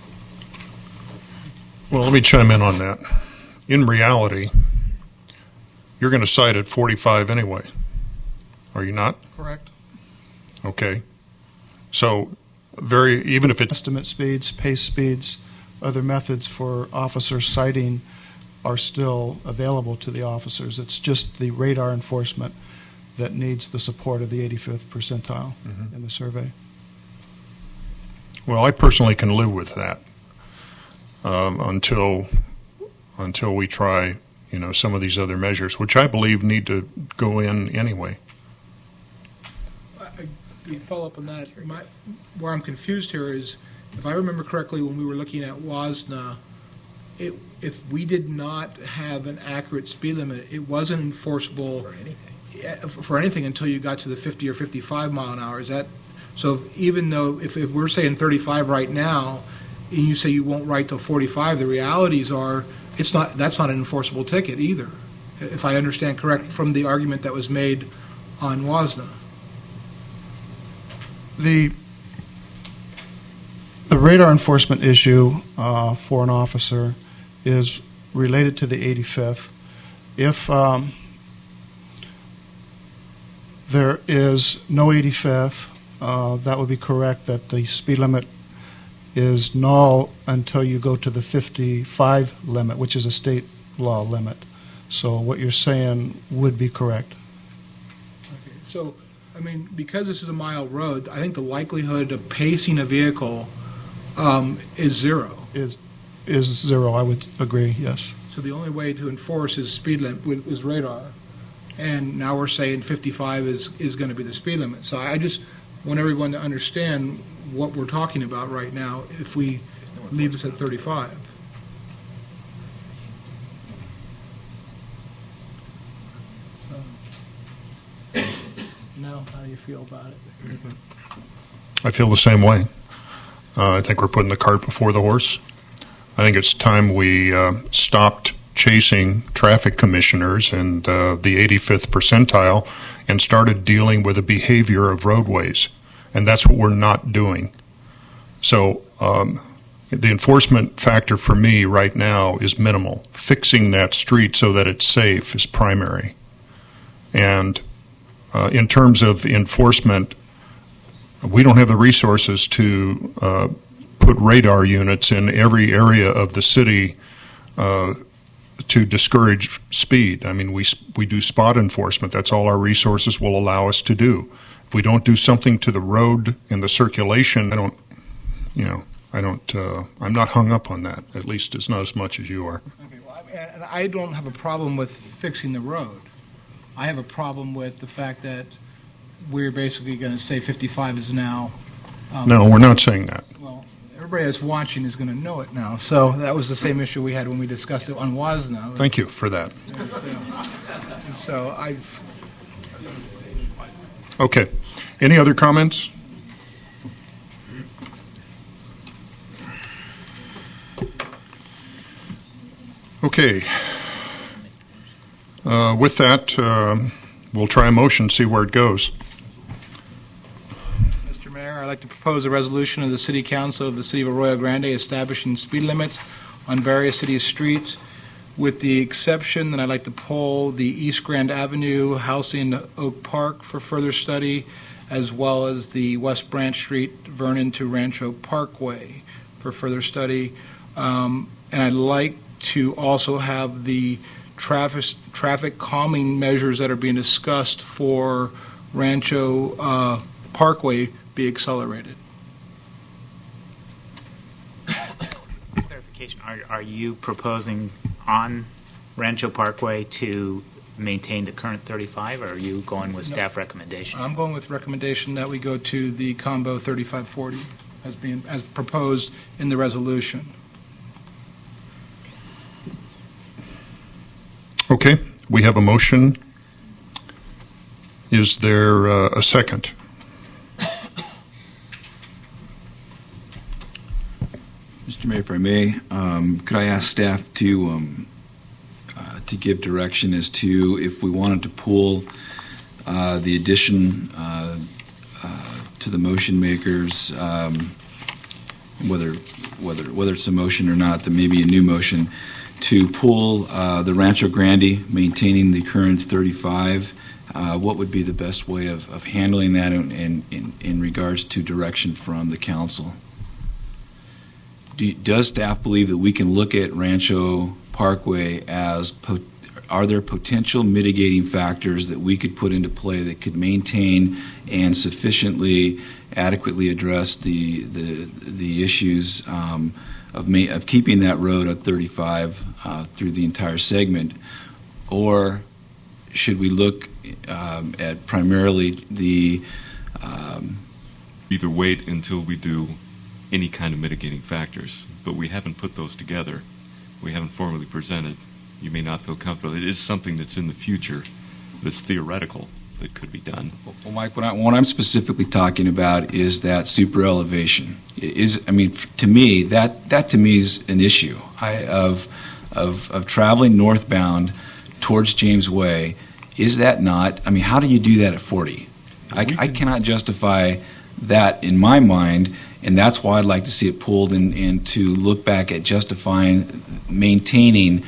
Well, let me chime in on that. In reality, you're going to cite at forty-five anyway, are you not? Correct. Okay. So very, even if it estimate speeds, pace speeds, other methods for officer citing are still available to the officers. It's just the radar enforcement that needs the support of the eighty-fifth percentile mm-hmm. in the survey. Well, I personally can live with that um, until until we try, you know, some of these other measures, which I believe need to go in anyway. To follow up on that, my, where I'm confused here is, if I remember correctly, when we were looking at WASNA, it, if we did not have an accurate speed limit, it wasn't enforceable for anything, for anything until you got to the fifty or fifty-five mile an hour. Is that so? If, even though if, if we're saying thirty-five right now, and you say you won't write till forty-five, the realities are it's not. That's not an enforceable ticket either, if I understand correct from the argument that was made on WASNA. The the radar enforcement issue uh, for an officer is related to the eighty-fifth. If um, there is no eighty-fifth. Uh, that would be correct, that the speed limit is null until you go to the fifty-five limit, which is a state law limit. So what you're saying would be correct. Okay, so, I mean, because this is a mile road, I think the likelihood of pacing a vehicle um, is zero. Is is zero, I would agree, yes. So the only way to enforce is speed limit with is radar. And now we're saying fifty-five is, is going to be the speed limit. So I just want everyone to understand what we're talking about right now if we leave this at thirty-five. So, Mel, how do you feel about it? I feel the same way. Uh, I think we're putting the cart before the horse. I think it's time we uh, stopped chasing traffic commissioners and uh, the eighty-fifth percentile and started dealing with the behavior of roadways. And that's what we're not doing. So um, the enforcement factor for me right now is minimal. Fixing that street so that it's safe is primary. And uh, in terms of enforcement, we don't have the resources to uh, put radar units in every area of the city uh, to discourage speed. I mean, we we do spot enforcement. That's all our resources will allow us to do. If we don't do something to the road and the circulation, I don't, you know, I don't, uh, I'm not hung up on that, at least it's not as much as you are. Okay, well, I, and I don't have a problem with fixing the road. I have a problem with the fact that we're basically going to say fifty-five is now. Um, No, we're not saying that. Well, everybody that's watching is going to know it now. So that was the same issue we had when we discussed it on WASNA. Thank you for that. So, so I've. Okay. Any other comments? Okay. Uh, with that, uh, we'll try a motion, see where it goes. Mister Mayor, I'd like to propose a resolution of the City Council of the City of Arroyo Grande establishing speed limits on various city streets, with the exception that I'd like to pull the East Grand Avenue, Housing Oak Park for further study, as well as the West Branch Street, Vernon to Rancho Parkway for further study. Um, and I'd like to also have the traffic traffic calming measures that are being discussed for Rancho uh, Parkway be accelerated. Clarification, are, are you proposing on Rancho Parkway to maintain the current thirty-five, or are you going with No. staff recommendation? I'm going with recommendation that we go to the combo thirty-five forty as being as proposed in the resolution. Okay, we have a motion. Is there uh, a second? Mister Mayor, if I may, um, could I ask staff to um, uh, to give direction as to if we wanted to pull uh, the addition uh, uh, to the motion makers, um, whether whether whether it's a motion or not, then maybe a new motion to pull uh, the Rancho Grande, maintaining the current thirty-five. Uh, what would be the best way of, of handling that in, in, in, in regards to direction from the council? Do, does staff believe that we can look at Rancho Parkway as po- are there potential mitigating factors that we could put into play that could maintain and sufficiently adequately address the the, the issues um, of, ma- of keeping that road at thirty-five uh, through the entire segment, or should we look um, at primarily the um, either wait until we do any kind of mitigating factors, but we haven't put those together. We haven't formally presented. You may not feel comfortable. It is something that's in the future, that's theoretical, that could be done. Well, Mike, what, I, what I'm specifically talking about is that super elevation. Is I mean, to me, that that to me is an issue I, of of of traveling northbound towards James Way. Is that not? I mean, how do you do that at forty? I, I cannot justify that in my mind. And that's why I'd like to see it pulled and, and to look back at justifying, maintaining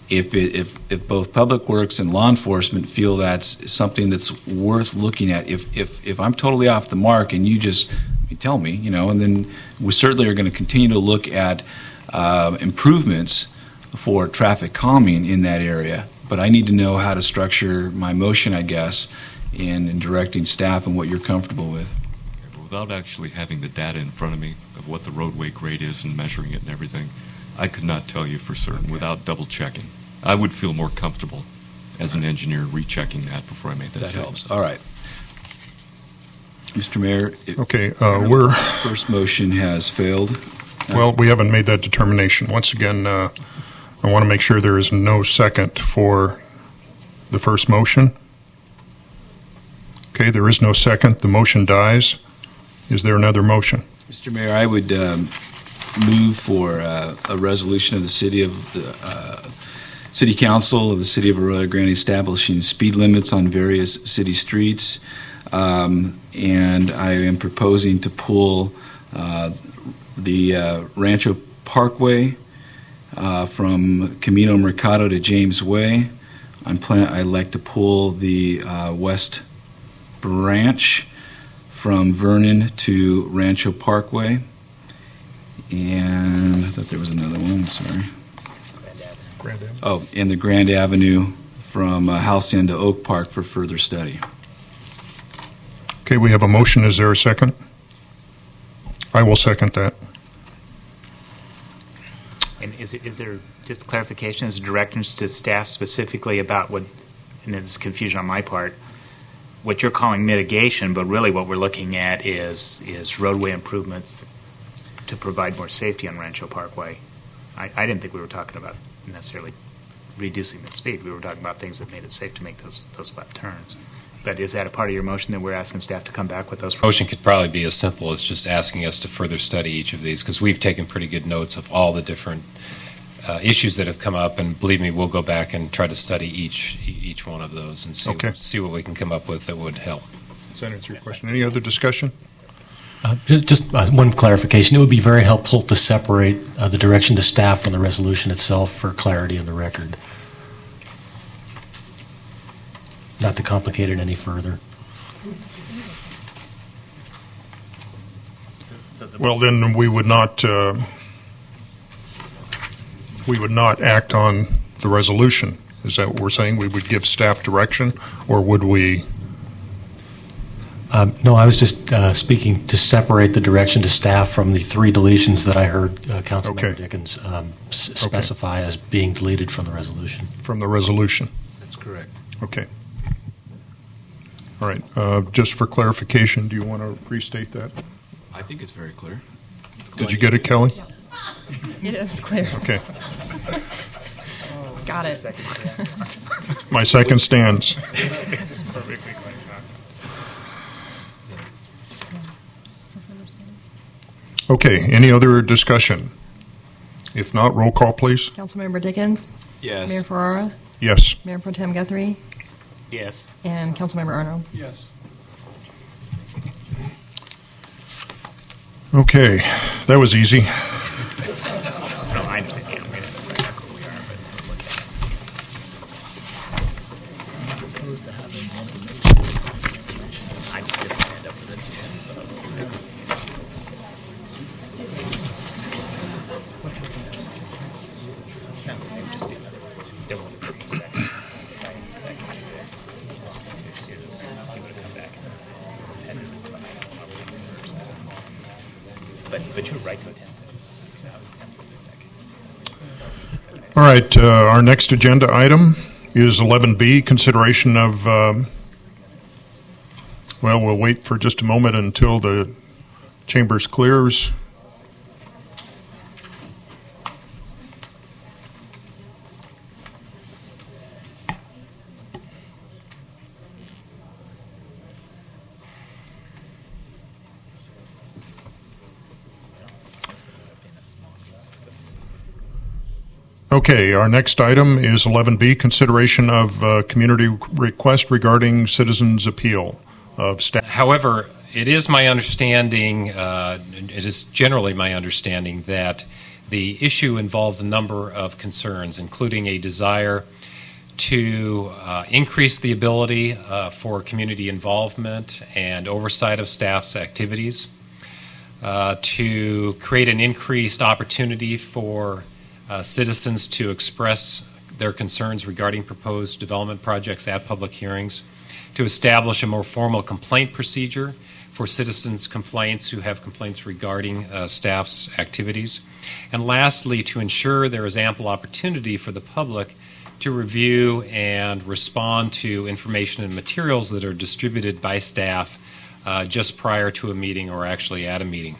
if, it, if if both Public Works and law enforcement feel that's something that's worth looking at, if if if I'm totally off the mark and you just you tell me, you know, and then we certainly are going to continue to look at uh, improvements for traffic calming in that area. But I need to know how to structure my motion, I guess, in, in directing staff and what you're comfortable with. Without actually having the data in front of me of what the roadway grade is and measuring it and everything, I could not tell you for certain okay. without double checking. I would feel more comfortable as an engineer rechecking that before I made that That statement. helps. All right. Mister Mayor, it, Okay, uh, we're... first motion has failed. Well, we haven't made that determination. Once again, uh, I want to make sure there is no second for the first motion. Okay, there is no second. The motion dies. Is there another motion? Mister Mayor, I would um, move for uh, a resolution of the City of the uh, City Council of the City of Arroyo Grande establishing speed limits on various city streets, um, and I am proposing to pull uh, the uh, Rancho Parkway uh, from Camino Mercado to James Way. I'm plan- I'd like to pull the uh, West Branch from Vernon to Rancho Parkway. And I thought there was another one, I'm sorry. Grand Avenue. Oh, and the Grand Avenue from uh, Halcyon to Oak Park for further study. Okay, we have a motion. Is there a second? I will second that. And is, it, is there just clarification, is directions to staff specifically about what, and there's confusion on my part, what you're calling mitigation, but really what we're looking at is is roadway improvements to provide more safety on Rancho Parkway. I, I didn't think we were talking about necessarily reducing the speed. We were talking about things that made it safe to make those those left turns. But is that a part of your motion that we're asking staff to come back with those? Motion could probably be as simple as just asking us to further study each of these, because we've taken pretty good notes of all the different uh, issues that have come up, and believe me, we'll go back and try to study each each one of those and see Okay. what, see what we can come up with that would help. Does that answer your question? Any other discussion? Uh, ju- just uh, one clarification. It would be very helpful to separate uh, the direction to staff from the resolution itself for clarity in the record. Not to complicate it any further. Well, then we would not uh, we would not act on the resolution. Is that what we're saying? We would give staff direction, or would we? Um, no, I was just uh, speaking to separate the direction to staff from the three deletions that I heard uh, Councilmember Okay. Dickens um, s- Okay. specify as being deleted from the resolution. From the resolution. That's correct. Okay. All right. Uh, just for clarification, do you want to restate that? I think it's very clear. Did you get it, Kelly? It is clear. Okay. Got it. My second stands. It's perfectly clean. Okay. Any other discussion? If not, roll call, please. Councilmember Dickens? Yes. Mayor Ferrara? Yes. Mayor Pro Tem Guthrie? Yes. And Councilmember Arnold? Yes. Okay. That was easy. No, I understand. Yeah, we're gonna find out where we are, but we'll look at it. I just didn't end up with it. No, it would just be another one. There won't be a second. If I had a second, he would have come back and had to decide. But, but you're right to attend. I was tempted a second. All right. Uh, our next agenda item is eleven B, consideration of, um, well, we'll wait for just a moment until the chambers clears. Okay, our next item is eleven B, consideration of uh, community request regarding citizens' appeal of staff. However, it is my understanding, uh, it is generally my understanding that The issue involves a number of concerns, including a desire to uh, increase the ability uh, for community involvement and oversight of staff's activities, uh, to create an increased opportunity for uh, citizens to express their concerns regarding proposed development projects at public hearings, to establish a more formal complaint procedure for citizens' complaints who have complaints regarding uh, staff's activities, and lastly, to ensure there is ample opportunity for the public to review and respond to information and materials that are distributed by staff uh, just prior to a meeting or actually at a meeting.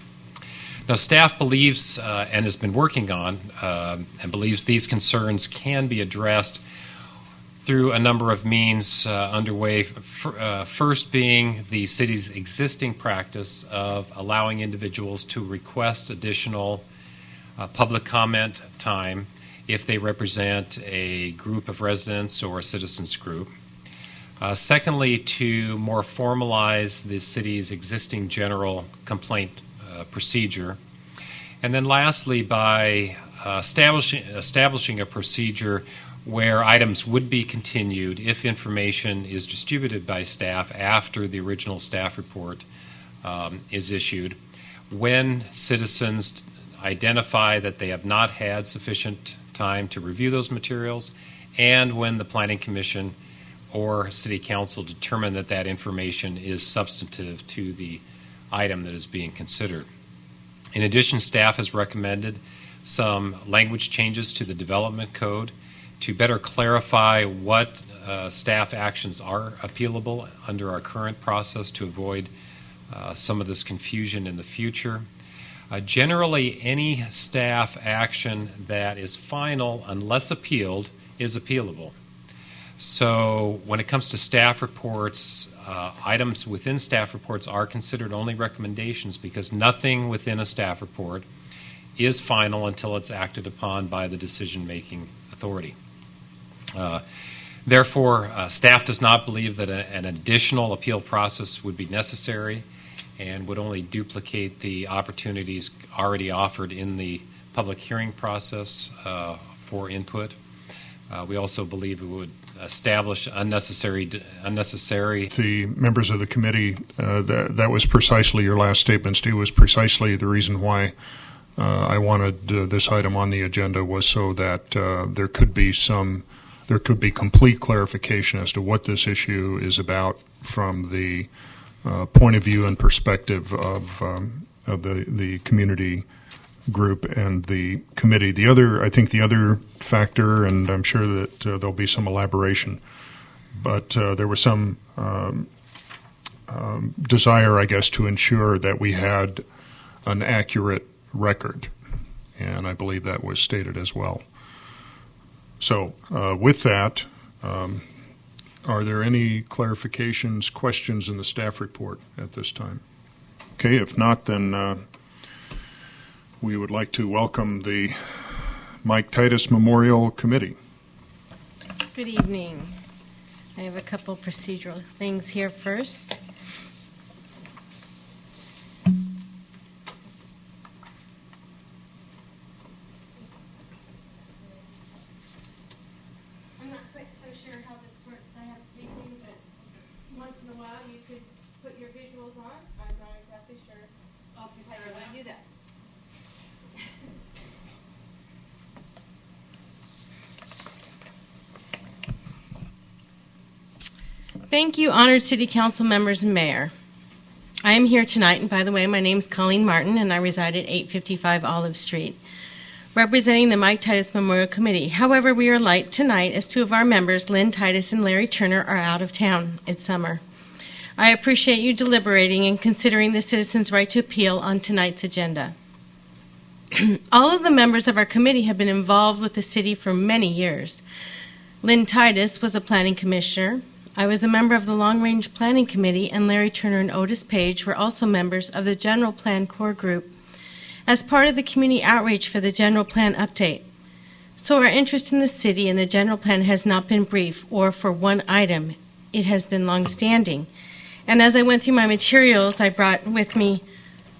Now, staff believes uh, and has been working on uh, and believes these concerns can be addressed through a number of means uh, underway, f- uh, first being the city's existing practice of allowing individuals to request additional uh, public comment time if they represent a group of residents or a citizens group. Uh, secondly, to more formalize the city's existing general complaint uh, procedure. And then lastly, by uh, establishing, establishing a procedure where items would be continued if information is distributed by staff after the original staff report um, is issued, when citizens identify that they have not had sufficient time to review those materials, and when the Planning Commission or City Council determine that that information is substantive to the item that is being considered. In addition, staff has recommended some language changes to the development code to better clarify what uh, staff actions are appealable under our current process to avoid uh, some of this confusion in the future. Uh, generally, any staff action that is final, unless appealed, is appealable. So when it comes to staff reports, uh, items within staff reports are considered only recommendations because nothing within a staff report is final until it's acted upon by the decision-making authority. Uh, therefore, uh, staff does not believe that a, an additional appeal process would be necessary and would only duplicate the opportunities already offered in the public hearing process uh, for input. Uh, we also believe it would establish unnecessary unnecessary. The members of the committee, uh, that, that was precisely your last statement, Steve, was precisely the reason why uh, I wanted uh, this item on the agenda, was so that uh, there could be some, there could be complete clarification as to what this issue is about from the Uh, point of view and perspective of, um, of the, the community group and the committee. The other, I think the other factor, and I'm sure that uh, there'll be some elaboration, but uh, there was some um, um, desire, I guess, to ensure that we had an accurate record, and I believe that was stated as well. So uh, with that, um, are there any clarifications, questions in the staff report at this time? Okay, if not, then uh, we would like to welcome the Mike Titus Memorial Committee. Good evening. I have a couple procedural things here first. Thank you, honored City Council members and Mayor. I am here tonight, and by the way, my name is Colleen Martin, and I reside at eight fifty-five Olive Street, representing the Mike Titus Memorial Committee. However, we are light tonight as two of our members, Lynn Titus and Larry Turner, are out of town. It's summer. I appreciate you deliberating and considering the citizens' right to appeal on tonight's agenda. All of the members of our committee have been involved with the city for many years. Lynn Titus was a planning commissioner. I was a member of the Long Range Planning Committee, and Larry Turner and Otis Page were also members of the General Plan Core Group as part of the community outreach for the General Plan update. So our interest in the city and the General Plan has not been brief or for one item. It has been long-standing. And as I went through my materials, I brought with me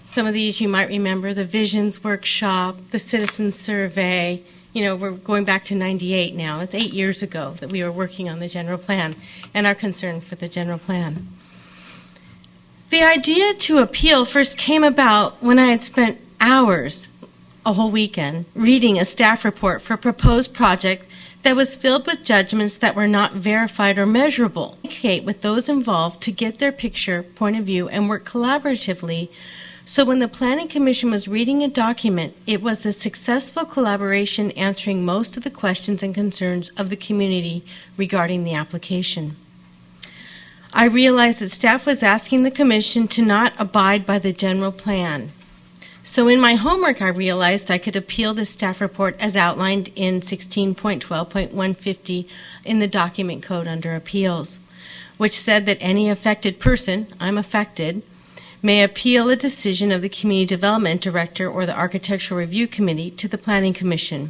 Some of these you might remember, the Visions Workshop, the Citizen Survey. You know, we're going back to ninety-eight now. It's eight years ago that we were working on the general plan and our concern for the general plan. The idea to appeal first came about when I had spent hours, a whole weekend, reading a staff report for a proposed project that was filled with judgments that were not verified or measurable. Communicate with those involved to get their picture, point of view, and work collaboratively. So when the Planning Commission was reading a document, it was a successful collaboration answering most of the questions and concerns of the community regarding the application. I realized that staff was asking the Commission to not abide by the general plan. So in my homework, I realized I could appeal the staff report as outlined in sixteen point twelve point one fifty in the document code under appeals, which said that any affected person, I'm affected, may appeal a decision of the Community Development Director or the Architectural Review Committee to the Planning Commission.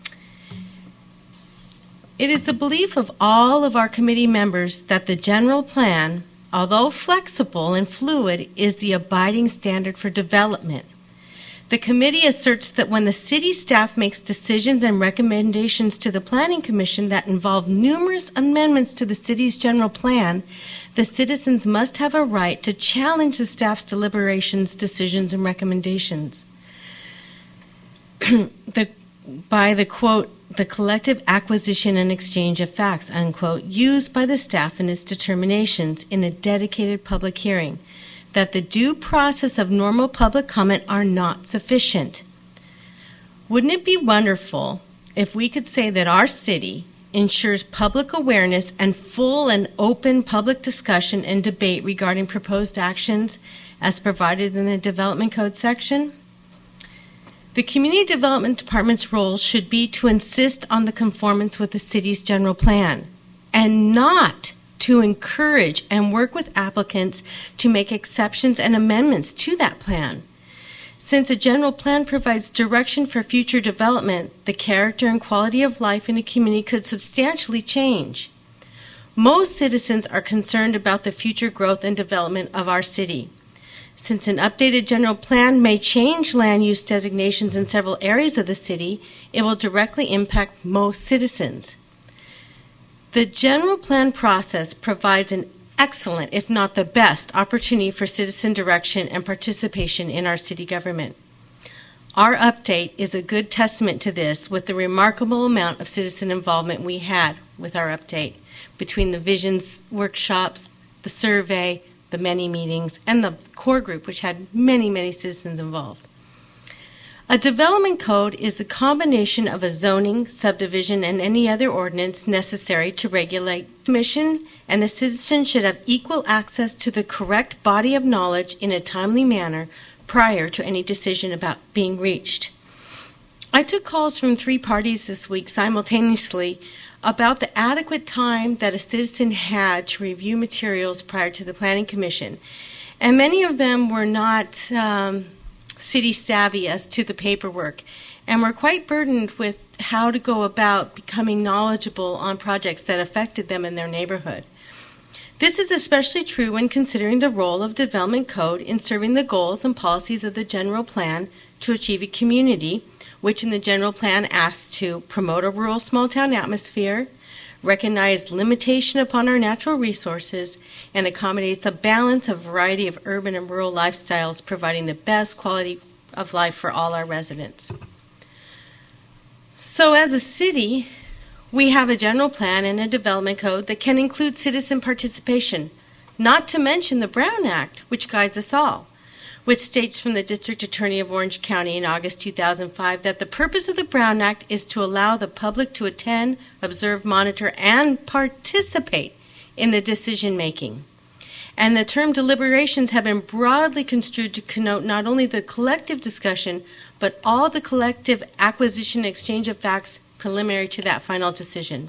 It is the belief of all of our committee members that the general plan, although flexible and fluid, is the abiding standard for development. The committee asserts that when the city staff makes decisions and recommendations to the Planning Commission that involve numerous amendments to the city's general plan, the citizens must have a right to challenge the staff's deliberations, decisions, and recommendations. the, by the, quote, the collective acquisition and exchange of facts, unquote, used by the staff in its determinations in a dedicated public hearing, that the due process of normal public comment are not sufficient. Wouldn't it be wonderful if we could say that our city ensures public awareness and full and open public discussion and debate regarding proposed actions as provided in the Development Code section? The Community Development Department's role should be to insist on the conformance with the city's general plan and not to encourage and work with applicants to make exceptions and amendments to that plan. Since a general plan provides direction for future development, the character and quality of life in a community could substantially change. Most citizens are concerned about the future growth and development of our city. Since an updated general plan may change land use designations in several areas of the city, it will directly impact most citizens. The general plan process provides an excellent, if not the best, opportunity for citizen direction and participation in our city government. Our update is a good testament to this with the remarkable amount of citizen involvement we had with our update between the Visions workshops, the survey, the many meetings, and the core group, which had many, many citizens involved. A development code is the combination of a zoning, subdivision, and any other ordinance necessary to regulate the mission, and the citizen should have equal access to the correct body of knowledge in a timely manner prior to any decision about being reached. I took calls from three parties this week simultaneously about the adequate time that a citizen had to review materials prior to the Planning Commission, and many of them were not um, city savvy as to the paperwork and were quite burdened with how to go about becoming knowledgeable on projects that affected them in their neighborhood. This is especially true when considering the role of development code in serving the goals and policies of the general plan to achieve a community, which in the general plan asks to promote a rural small-town atmosphere, recognize limitation upon our natural resources, and accommodates a balance of variety of urban and rural lifestyles, providing the best quality of life for all our residents. So as a city, we have a general plan and a development code that can include citizen participation, not to mention the Brown Act, which guides us all, which states from the District Attorney of Orange County in August two thousand five that the purpose of the Brown Act is to allow the public to attend, observe, monitor, and participate in the decision-making. And the term deliberations have been broadly construed to connote not only the collective discussion, but all the collective acquisition and exchange of facts preliminary to that final decision.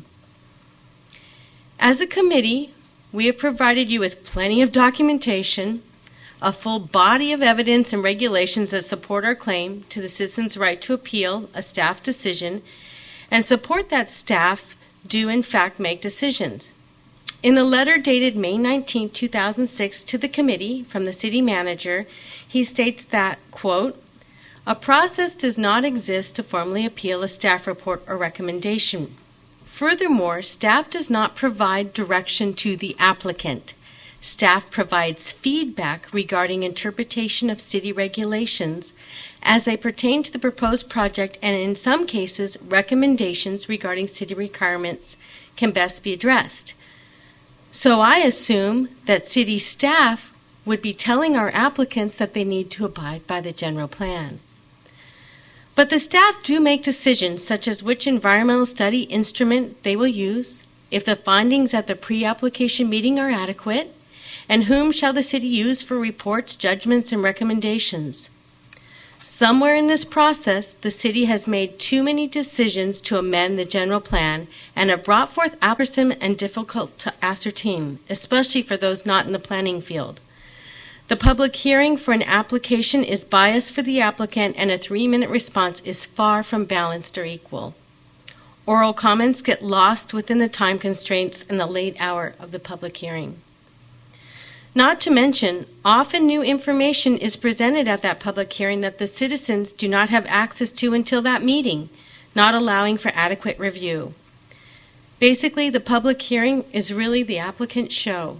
As a committee, we have provided you with plenty of documentation, a full body of evidence and regulations that support our claim to the citizens' right to appeal a staff decision and support that staff do in fact make decisions. In the letter dated May nineteenth, two thousand six to the committee from the city manager, he states that, quote, "A process does not exist to formally appeal a staff report or recommendation. Furthermore, staff does not provide direction to the applicant. Staff provides feedback regarding interpretation of city regulations as they pertain to the proposed project, and in some cases, recommendations regarding city requirements can best be addressed. So I assume that city staff would be telling our applicants that they need to abide by the general plan. But the staff do make decisions such as which environmental study instrument they will use, if the findings at the pre-application meeting are adequate, and whom shall the city use for reports, judgments, and recommendations. Somewhere in this process, the city has made too many decisions to amend the general plan and have brought forth cumbersome and difficult to ascertain, especially for those not in the planning field. The public hearing for an application is biased for the applicant, and a three-minute response is far from balanced or equal. Oral comments get lost within the time constraints in the late hour of the public hearing. Not to mention, often new information is presented at that public hearing that the citizens do not have access to until that meeting, not allowing for adequate review. Basically, the public hearing is really the applicant's show.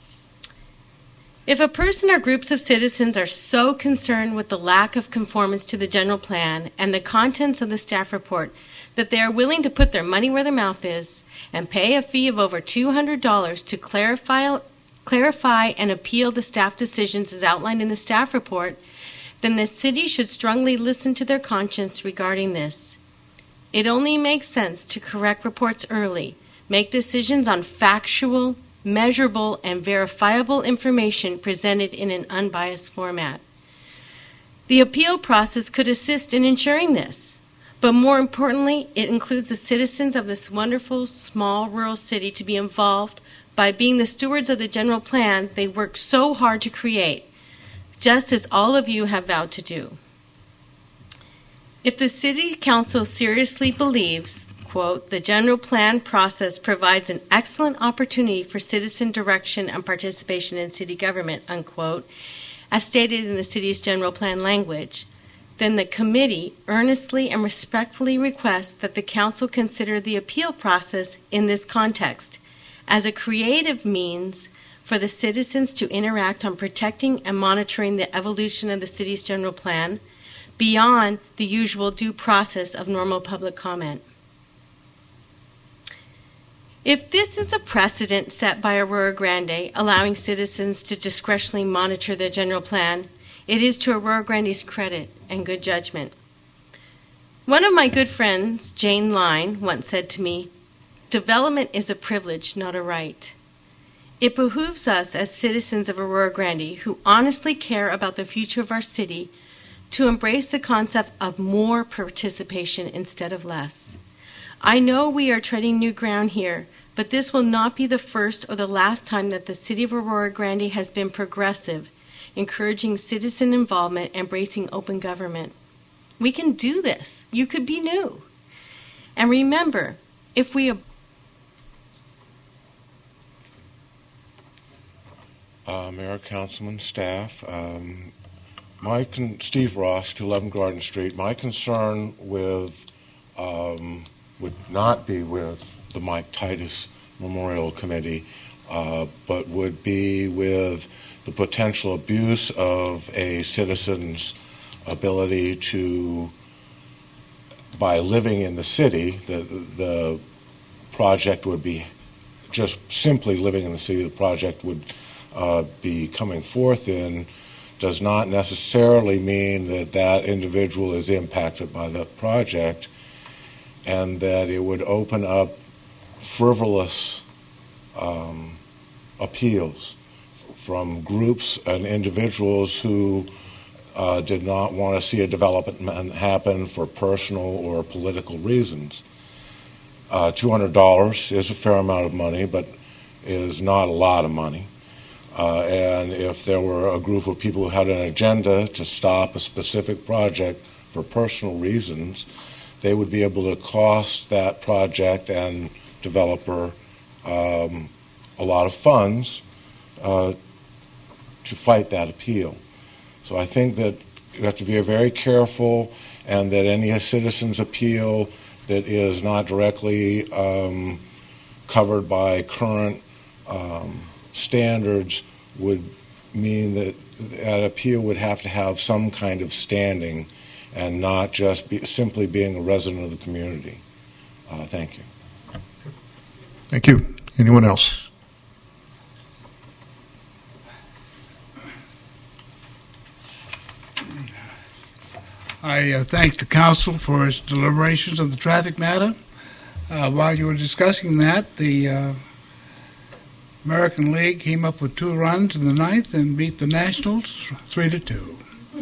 If a person or groups of citizens are so concerned with the lack of conformance to the general plan and the contents of the staff report that they are willing to put their money where their mouth is and pay a fee of over two hundred dollars to clarify clarify and appeal the staff decisions as outlined in the staff report, then the city should strongly listen to their conscience regarding this. It only makes sense to correct reports early, make decisions on factual, measurable, and verifiable information presented in an unbiased format. The appeal process could assist in ensuring this, but more importantly, it includes the citizens of this wonderful, small, rural city to be involved by being the stewards of the general plan they worked so hard to create, just as all of you have vowed to do. If the City Council seriously believes, quote, the general plan process provides an excellent opportunity for citizen direction and participation in city government, unquote, as stated in the city's general plan language, then the committee earnestly and respectfully requests that the council consider the appeal process in this context as a creative means for the citizens to interact on protecting and monitoring the evolution of the city's general plan beyond the usual due process of normal public comment. If this is a precedent set by Aurora Grande, allowing citizens to discretionally monitor their general plan, it is to Aurora Grande's credit and good judgment. One of my good friends, Jane Line, once said to me, "Development is a privilege, not a right." It behooves us as citizens of Aurora Grande who honestly care about the future of our city to embrace the concept of more participation instead of less. I know we are treading new ground here, but this will not be the first or the last time that the city of Aurora Grande has been progressive, encouraging citizen involvement, embracing open government. We can do this. You could be new. And remember, if we Uh, Mayor, Councilman, staff, um, my con- Steve Ross, to eleven Garden Street. My concern with um, would not be with the Mike Titus Memorial Committee, uh, but would be with the potential abuse of a citizen's ability to, by living in the city, the the project would be just simply living in the city. The project would Uh, be coming forth in does not necessarily mean that that individual is impacted by the project, and that it would open up frivolous um, appeals f- from groups and individuals who uh, did not want to see a development happen for personal or political reasons. Uh, two hundred dollars is a fair amount of money, but is not a lot of money. Uh, and if there were a group of people who had an agenda to stop a specific project for personal reasons, they would be able to cost that project and developer um, a lot of funds uh, to fight that appeal. So I think that you have to be very careful, and that any citizen's appeal that is not directly um, covered by current um, standards would mean that that appeal would have to have some kind of standing and not just be, simply being a resident of the community. Uh, thank you. Thank you. Anyone else? I uh, thank the council for its deliberations on the traffic matter. Uh, while you were discussing that, the uh, American League came up with two runs in the ninth and beat the Nationals three to two.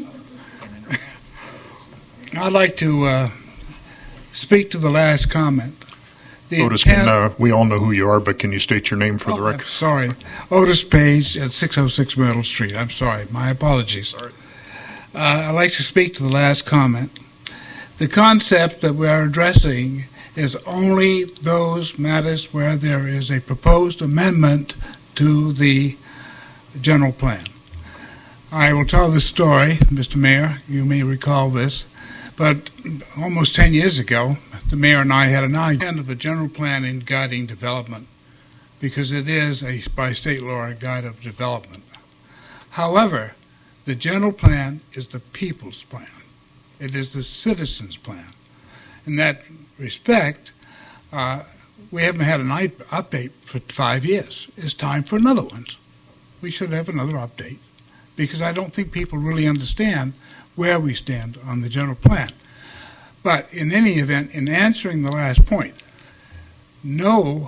I'd like to uh, speak to the last comment. The Otis, can, uh, we all know who you are, but can you state your name for oh, the record? I'm sorry. Otis Page at six oh six Myrtle Street. I'm sorry. My apologies. Sorry. Uh, I'd like to speak to the last comment. The concept that we are addressing is only those matters where there is a proposed amendment to the general plan. I will tell this story, Mister Mayor. You may recall this. But almost ten years ago, the mayor and I had an idea of a general plan in guiding development, because it is, a, by state law, a guide of development. However, the general plan is the people's plan. It is the citizens' plan. In that respect, uh, we haven't had an update for five years. It's time for another one. We should have another update, because I don't think people really understand where we stand on the general plan. But in any event, in answering the last point, no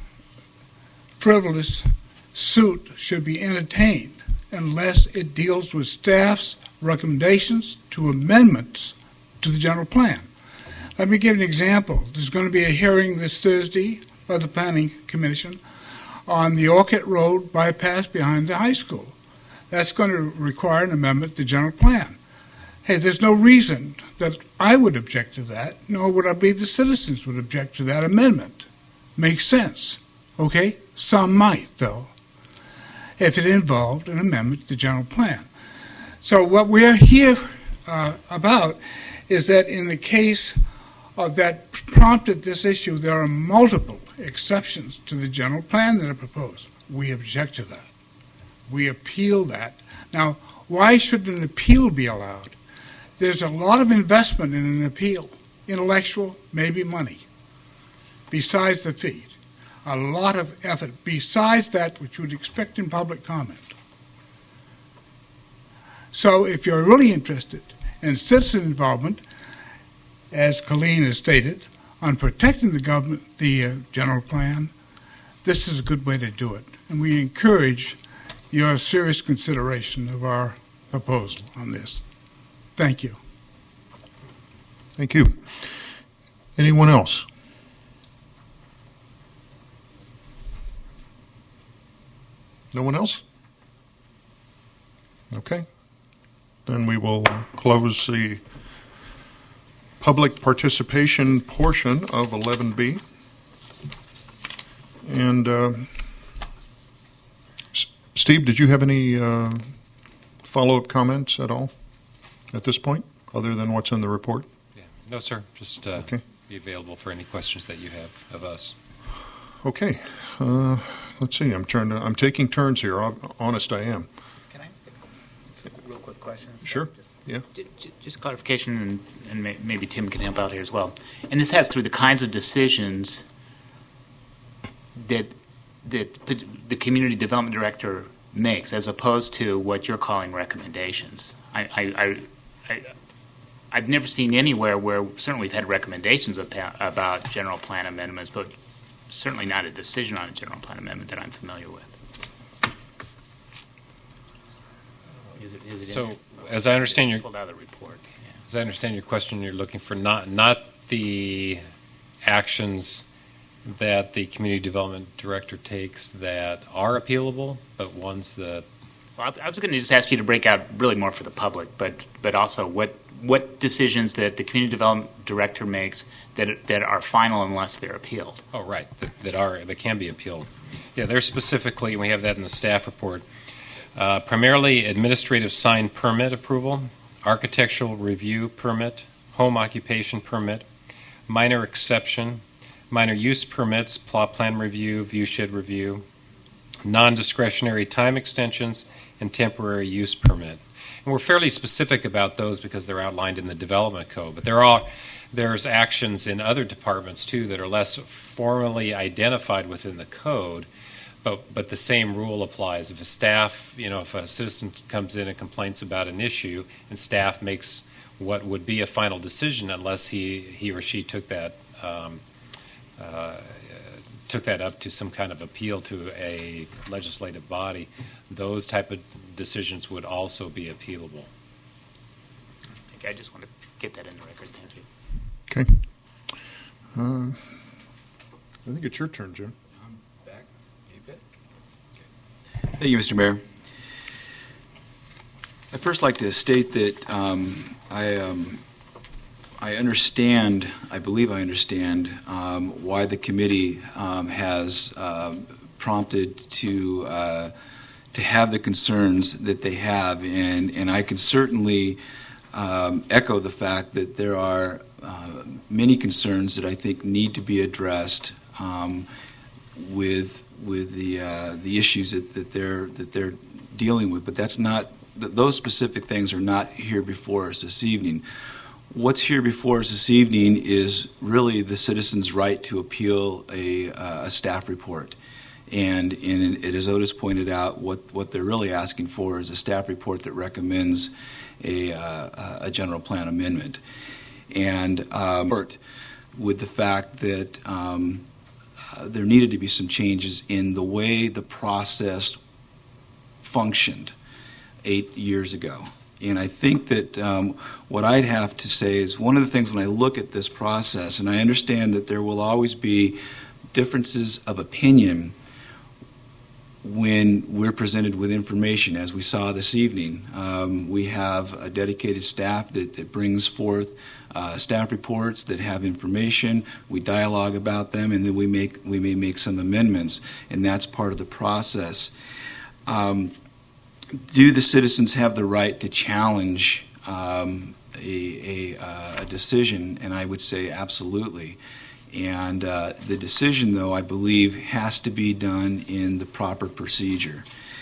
frivolous suit should be entertained unless it deals with staff's recommendations to amendments to the general plan. Let me give an example. There's going to be a hearing this Thursday by the Planning Commission on the Orchid Road bypass behind the high school. That's going to require an amendment to the general plan. Hey, there's no reason that I would object to that, nor would I believe the citizens would object to that amendment. Makes sense, okay? Some might, though, if it involved an amendment to the general plan. So what we're here uh, about is that in the case of that prompted this issue, there are multiple exceptions to the general plan that are proposed. We object to that. We appeal that. Now, why should an appeal be allowed? There's a lot of investment in an appeal, intellectual, maybe money, besides the fee. A lot of effort, besides that which you would expect in public comment. So if you're really interested in citizen involvement, as Colleen has stated, on protecting the government, the uh, general plan, this is a good way to do it. And we encourage your serious consideration of our proposal on this. Thank you. Thank you. Anyone else? No one else? Okay. Then we will close the public participation portion of eleven B. And uh, S- Steve, did you have any uh, follow-up comments at all at this point, other than what's in the report? Yeah. No, sir. Just uh, okay. Be available for any questions that you have of us. Okay. Uh, let's see. I'm trying to. I'm taking turns here. Honest, I am. Can I ask a real quick question? Sure. Just, yeah. Just clarification, and, and may, maybe Tim can help out here as well. And this has through the kinds of decisions that that the community development director makes, as opposed to what you're calling recommendations. I, I, I, I I've never seen anywhere where certainly we've had recommendations about, about general plan amendments, but certainly not a decision on a general plan amendment that I'm familiar with. Is it, is it so, as I understand your pulled out of the report, yeah. As I understand your question, you're looking for not not the actions that the community development director takes that are appealable, but ones that Well, I was going to just ask you to break out really more for the public, but but also what what decisions that the community development director makes that that are final unless they're appealed. Oh, right, that, that are that can be appealed. Yeah, they're specifically, and we have that in the staff report. Uh, primarily administrative sign permit approval, architectural review permit, home occupation permit, minor exception, minor use permits, plot plan review, viewshed review, non-discretionary time extensions, and temporary use permit. And we're fairly specific about those because they're outlined in the development code. But there are there's actions in other departments too that are less formally identified within the code. But but the same rule applies. If a staff, you know, if a citizen comes in and complains about an issue, and staff makes what would be a final decision, unless he he or she took that um, uh, took that up to some kind of appeal to a legislative body, those type of decisions would also be appealable. Okay, I just want to get that in the record. Thank you. Okay. Uh, I think it's your turn, Jim. I'm back. You bet. Okay. Thank you, Mister Mayor. I'd first like to state that um, I um, I understand, I believe I understand, um, why the committee um, has uh, prompted to uh, to have the concerns that they have, and, and I can certainly um, echo the fact that there are uh, many concerns that I think need to be addressed um, with with the uh, the issues that, that they're that they're dealing with. But that's not th- those specific things are not here before us this evening. What's here before us this evening is really the citizens' right to appeal a, uh, a staff report. And, and as Otis pointed out, what, what they're really asking for is a staff report that recommends a, uh, a general plan amendment. And um, with the fact that um, uh, there needed to be some changes in the way the process functioned eight years ago. And I think that um, what I'd have to say is one of the things when I look at this process, and I understand that there will always be differences of opinion when we're presented with information, as we saw this evening. Um, we have a dedicated staff that, that brings forth uh, staff reports that have information. We dialogue about them, and then we make we may make some amendments, and that's part of the process. Um, Do the citizens have the right to challenge um, a, a, uh, a decision? And I would say absolutely. And uh, the decision, though, I believe, has to be done in the proper procedure.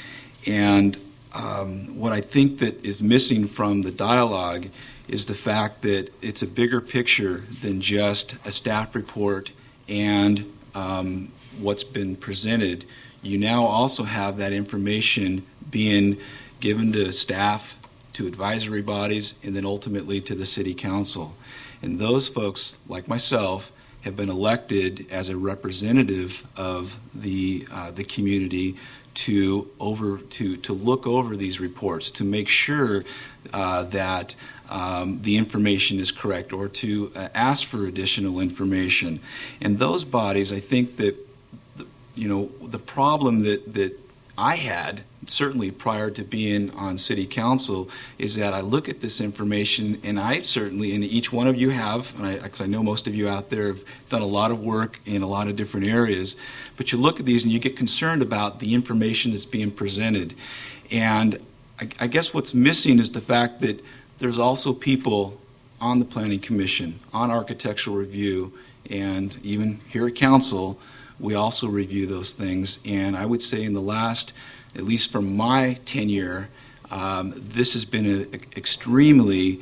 And um, what I think that is missing from the dialogue is the fact that it's a bigger picture than just a staff report and um, what's been presented. You now also have that information being given to staff, to advisory bodies, and then ultimately to the city council. And those folks, like myself, have been elected as a representative of the uh, the community to over to to look over these reports, to make sure uh, that um, the information is correct, or to uh, ask for additional information. And those bodies, I think that the, you know the problem that that I had, certainly prior to being on city council, is that I look at this information, and I certainly, and each one of you have, and I, because I know most of you out there have done a lot of work in a lot of different areas, but you look at these and you get concerned about the information that's being presented. And I, I guess what's missing is the fact that there's also people on the Planning Commission, on Architectural Review, and even here at council, we also review those things. And I would say in the last, at least from my tenure, um, this has been an extremely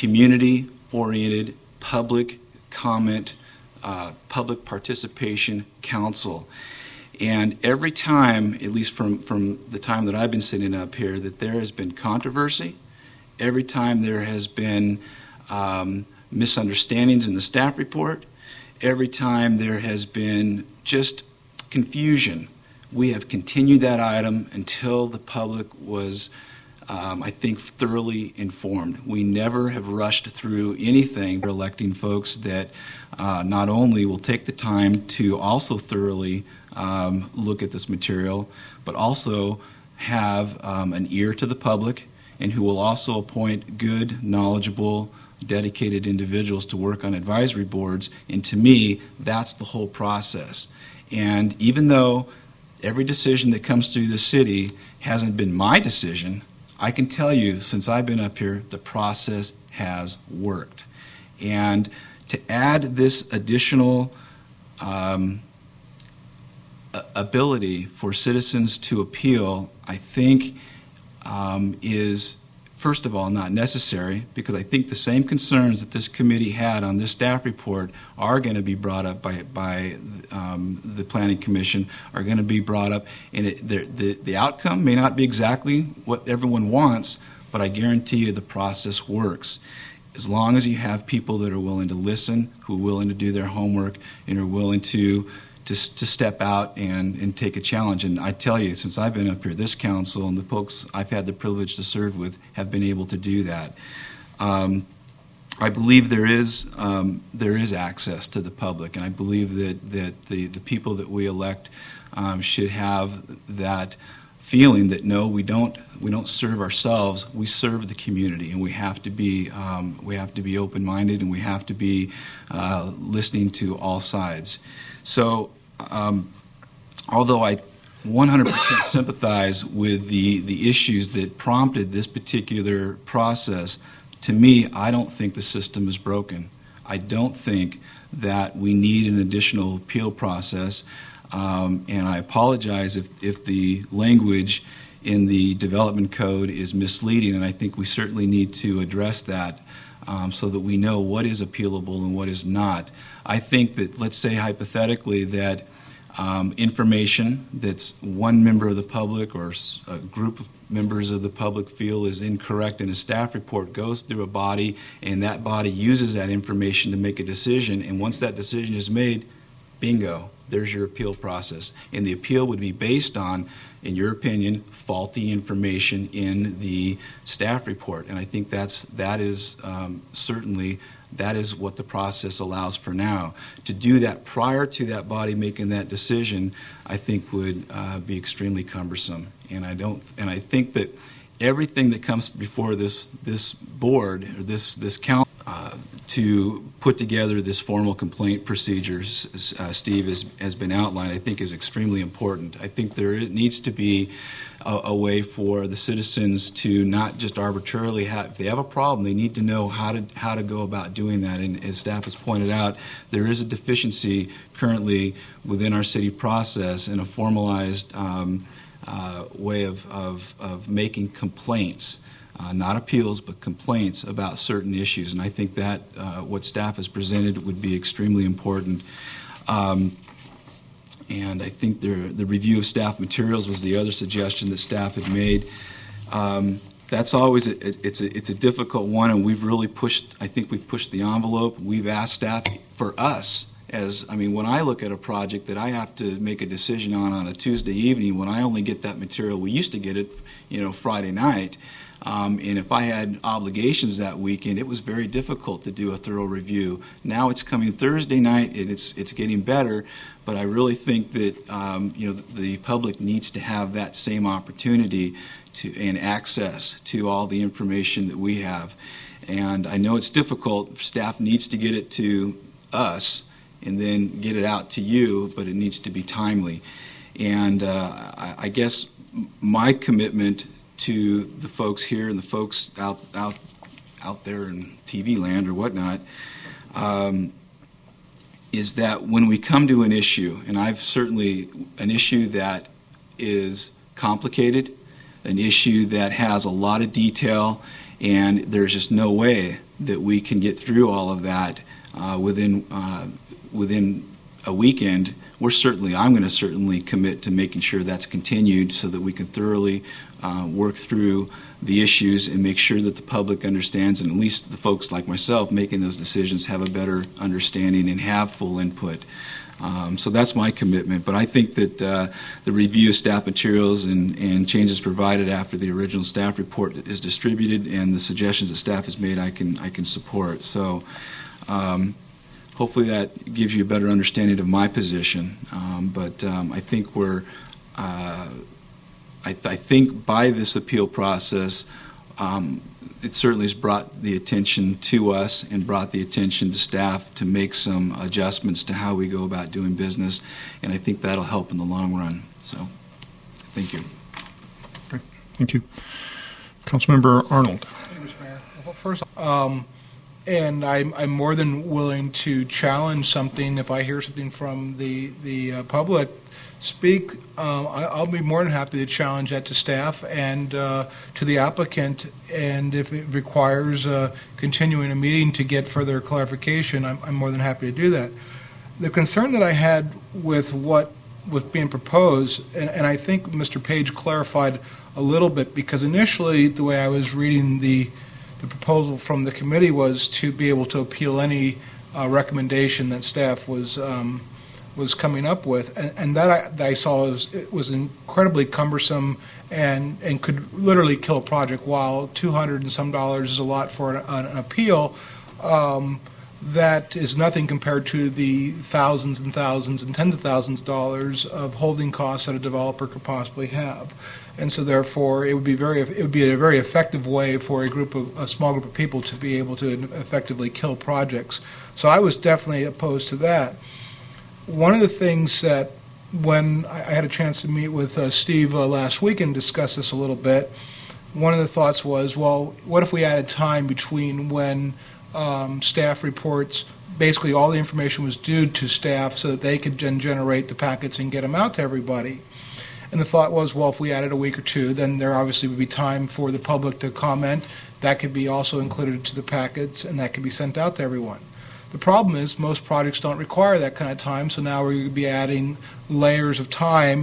community-oriented public comment, uh, public participation council. And every time, at least from, from the time that I've been sitting up here, that there has been controversy, every time there has been um, misunderstandings in the staff report, every time there has been just confusion, we have continued that item until the public was, um, I think, thoroughly informed. We never have rushed through anything. We're electing folks that uh, not only will take the time to also thoroughly um, look at this material, but also have um, an ear to the public and who will also appoint good, knowledgeable, dedicated individuals to work on advisory boards. And to me, that's the whole process. And even though every decision that comes through the city hasn't been my decision, I can tell you, since I've been up here, the process has worked. And to add this additional um, ability for citizens to appeal, I think um, is, first of all, not necessary, because I think the same concerns that this committee had on this staff report are going to be brought up by by um, the Planning Commission, are going to be brought up, and it, the, the, the outcome may not be exactly what everyone wants, but I guarantee you the process works. As long as you have people that are willing to listen, who are willing to do their homework, and are willing to to, to step out and, and take a challenge. And I tell you, since I've been up here, this council and the folks I've had the privilege to serve with have been able to do that. Um, I believe there is um, there is access to the public, and I believe that, that the, the people that we elect um, should have that feeling that no, we don't we don't serve ourselves, we serve the community, and we have to be um, we have to be open-minded, and we have to be uh, listening to all sides. So, um, although I one hundred percent sympathize with the the issues that prompted this particular process, to me, I don't think the system is broken. I don't think that we need an additional appeal process. Um, and I apologize if, if the language in the development code is misleading, and I think we certainly need to address that um, so that we know what is appealable and what is not. I think that, let's say hypothetically, that um, information that's one member of the public or a group of members of the public feel is incorrect in a staff report goes through a body, and that body uses that information to make a decision, and once that decision is made, bingo, there's your appeal process. And the appeal would be based on, in your opinion, faulty information in the staff report. And I think that's that is um, certainly that is what the process allows for now. To do that prior to that body making that decision, I think would uh, be extremely cumbersome. And I don't. And I think that everything that comes before this this board or this this council uh, to put together this formal complaint procedure, uh, Steve, has, has been outlined, I think is extremely important. I think there needs to be a, a way for the citizens to not just arbitrarily have, if they have a problem, they need to know how to how to go about doing that. And as staff has pointed out, there is a deficiency currently within our city process in a formalized um, uh, way of, of, of making complaints. Uh, not appeals, but complaints about certain issues. And I think that uh, what staff has presented would be extremely important. Um, and I think the, the review of staff materials was the other suggestion that staff had made. Um, that's always, a, it, it's, a, it's a difficult one, and we've really pushed, I think we've pushed the envelope. We've asked staff for us. As I mean, when I look at a project that I have to make a decision on on a Tuesday evening, when I only get that material, we used to get it, you know, Friday night. Um, and if I had obligations that weekend, it was very difficult to do a thorough review. Now it's coming Thursday night, and it's it's getting better. But I really think that um, you know the public needs to have that same opportunity to and access to all the information that we have. And I know it's difficult. Staff needs to get it to us and then get it out to you, but it needs to be timely. And uh, I, I guess my commitment to the folks here and the folks out out out there in T V land or whatnot um, is that when we come to an issue, and I've certainly an issue that is complicated, an issue that has a lot of detail, and there's just no way that we can get through all of that uh, within uh, within a weekend. We're certainly, I'm going to certainly commit to making sure that's continued so that we can thoroughly uh, work through the issues and make sure that the public understands, and at least the folks like myself making those decisions have a better understanding and have full input. Um, so that's my commitment. But I think that uh, the review of staff materials and, and changes provided after the original staff report is distributed, and the suggestions that staff has made, I can I can support. So. Um, Hopefully that gives you a better understanding of my position. Um, but um, I think we're, uh, I, th- I think by this appeal process, um, it certainly has brought the attention to us and brought the attention to staff to make some adjustments to how we go about doing business, and I think that'll help in the long run. So, thank you. Okay. Thank you. Councilmember Arnold. Thank you, Mister Mayor. Well, first, um, and I'm, I'm more than willing to challenge something if I hear something from the the uh, public speak. Um, I, I'll be more than happy to challenge that to staff and uh, to the applicant. And if it requires uh, continuing a meeting to get further clarification, I'm, I'm more than happy to do that. The concern that I had with what was being proposed, and, and I think Mister Page clarified a little bit, because initially the way I was reading the the proposal from the committee was to be able to appeal any uh, recommendation that staff was um, was coming up with, and, and that, I, that I saw was, it was incredibly cumbersome and and could literally kill a project. While two hundred and some dollars is a lot for an, an appeal, um, that is nothing compared to the thousands and thousands and tens of thousands of dollars of holding costs that a developer could possibly have. And so, therefore, it would be very it would be a very effective way for a group of a small group of people to be able to effectively kill projects. So, I was definitely opposed to that. One of the things that, when I had a chance to meet with uh, Steve uh, last week and discuss this a little bit, one of the thoughts was, well, what if we added time between when um, staff reports, basically all the information was due to staff so that they could then generate the packets and get them out to everybody. And the thought was, well, if we added a week or two, then there obviously would be time for the public to comment. That could be also included to the packets, and that could be sent out to everyone. The problem is most projects don't require that kind of time, so now we're going to be adding layers of time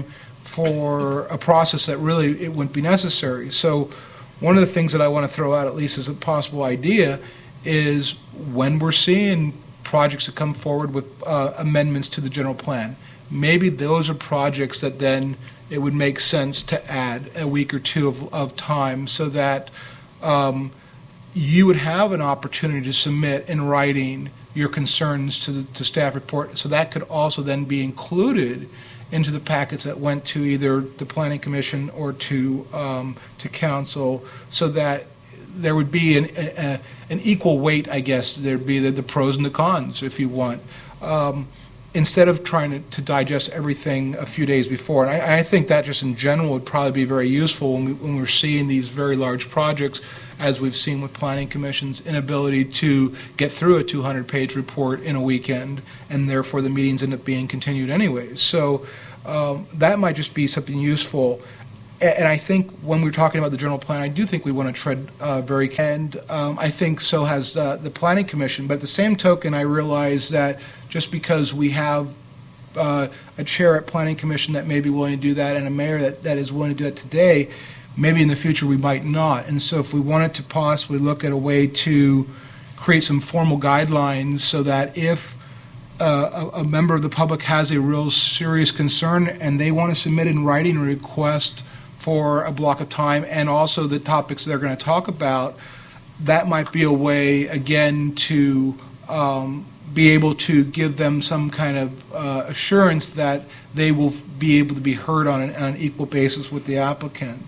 for a process that really it wouldn't be necessary. So one of the things that I want to throw out, at least as a possible idea, is when we're seeing projects that come forward with uh, amendments to the general plan, maybe those are projects that then it would make sense to add a week or two of, of time so that um, you would have an opportunity to submit in writing your concerns to the to staff report. So that could also then be included into the packets that went to either the Planning Commission or to um, to Council, so that there would be an, a, an equal weight, I guess. There'd be the, the pros and the cons, if you want. Um, instead of trying to, to digest everything a few days before. And I, I think that just in general would probably be very useful when, we, when we're seeing these very large projects, as we've seen with Planning Commission's inability to get through a two hundred page report in a weekend, and therefore the meetings end up being continued anyways. So um, that might just be something useful. And I think when we're talking about the general plan, I do think we want to tread uh, very and um, I think so has uh, the Planning Commission. But at the same token, I realize that just because we have uh, a chair at Planning Commission that may be willing to do that and a mayor that, that is willing to do that today, maybe in the future we might not. And so if we wanted to possibly look at a way to create some formal guidelines so that if uh, a, a member of the public has a real serious concern and they want to submit in writing a request for a block of time and also the topics they're going to talk about, that might be a way, again, to um, be able to give them some kind of uh, assurance that they will be able to be heard on an, on an equal basis with the applicant.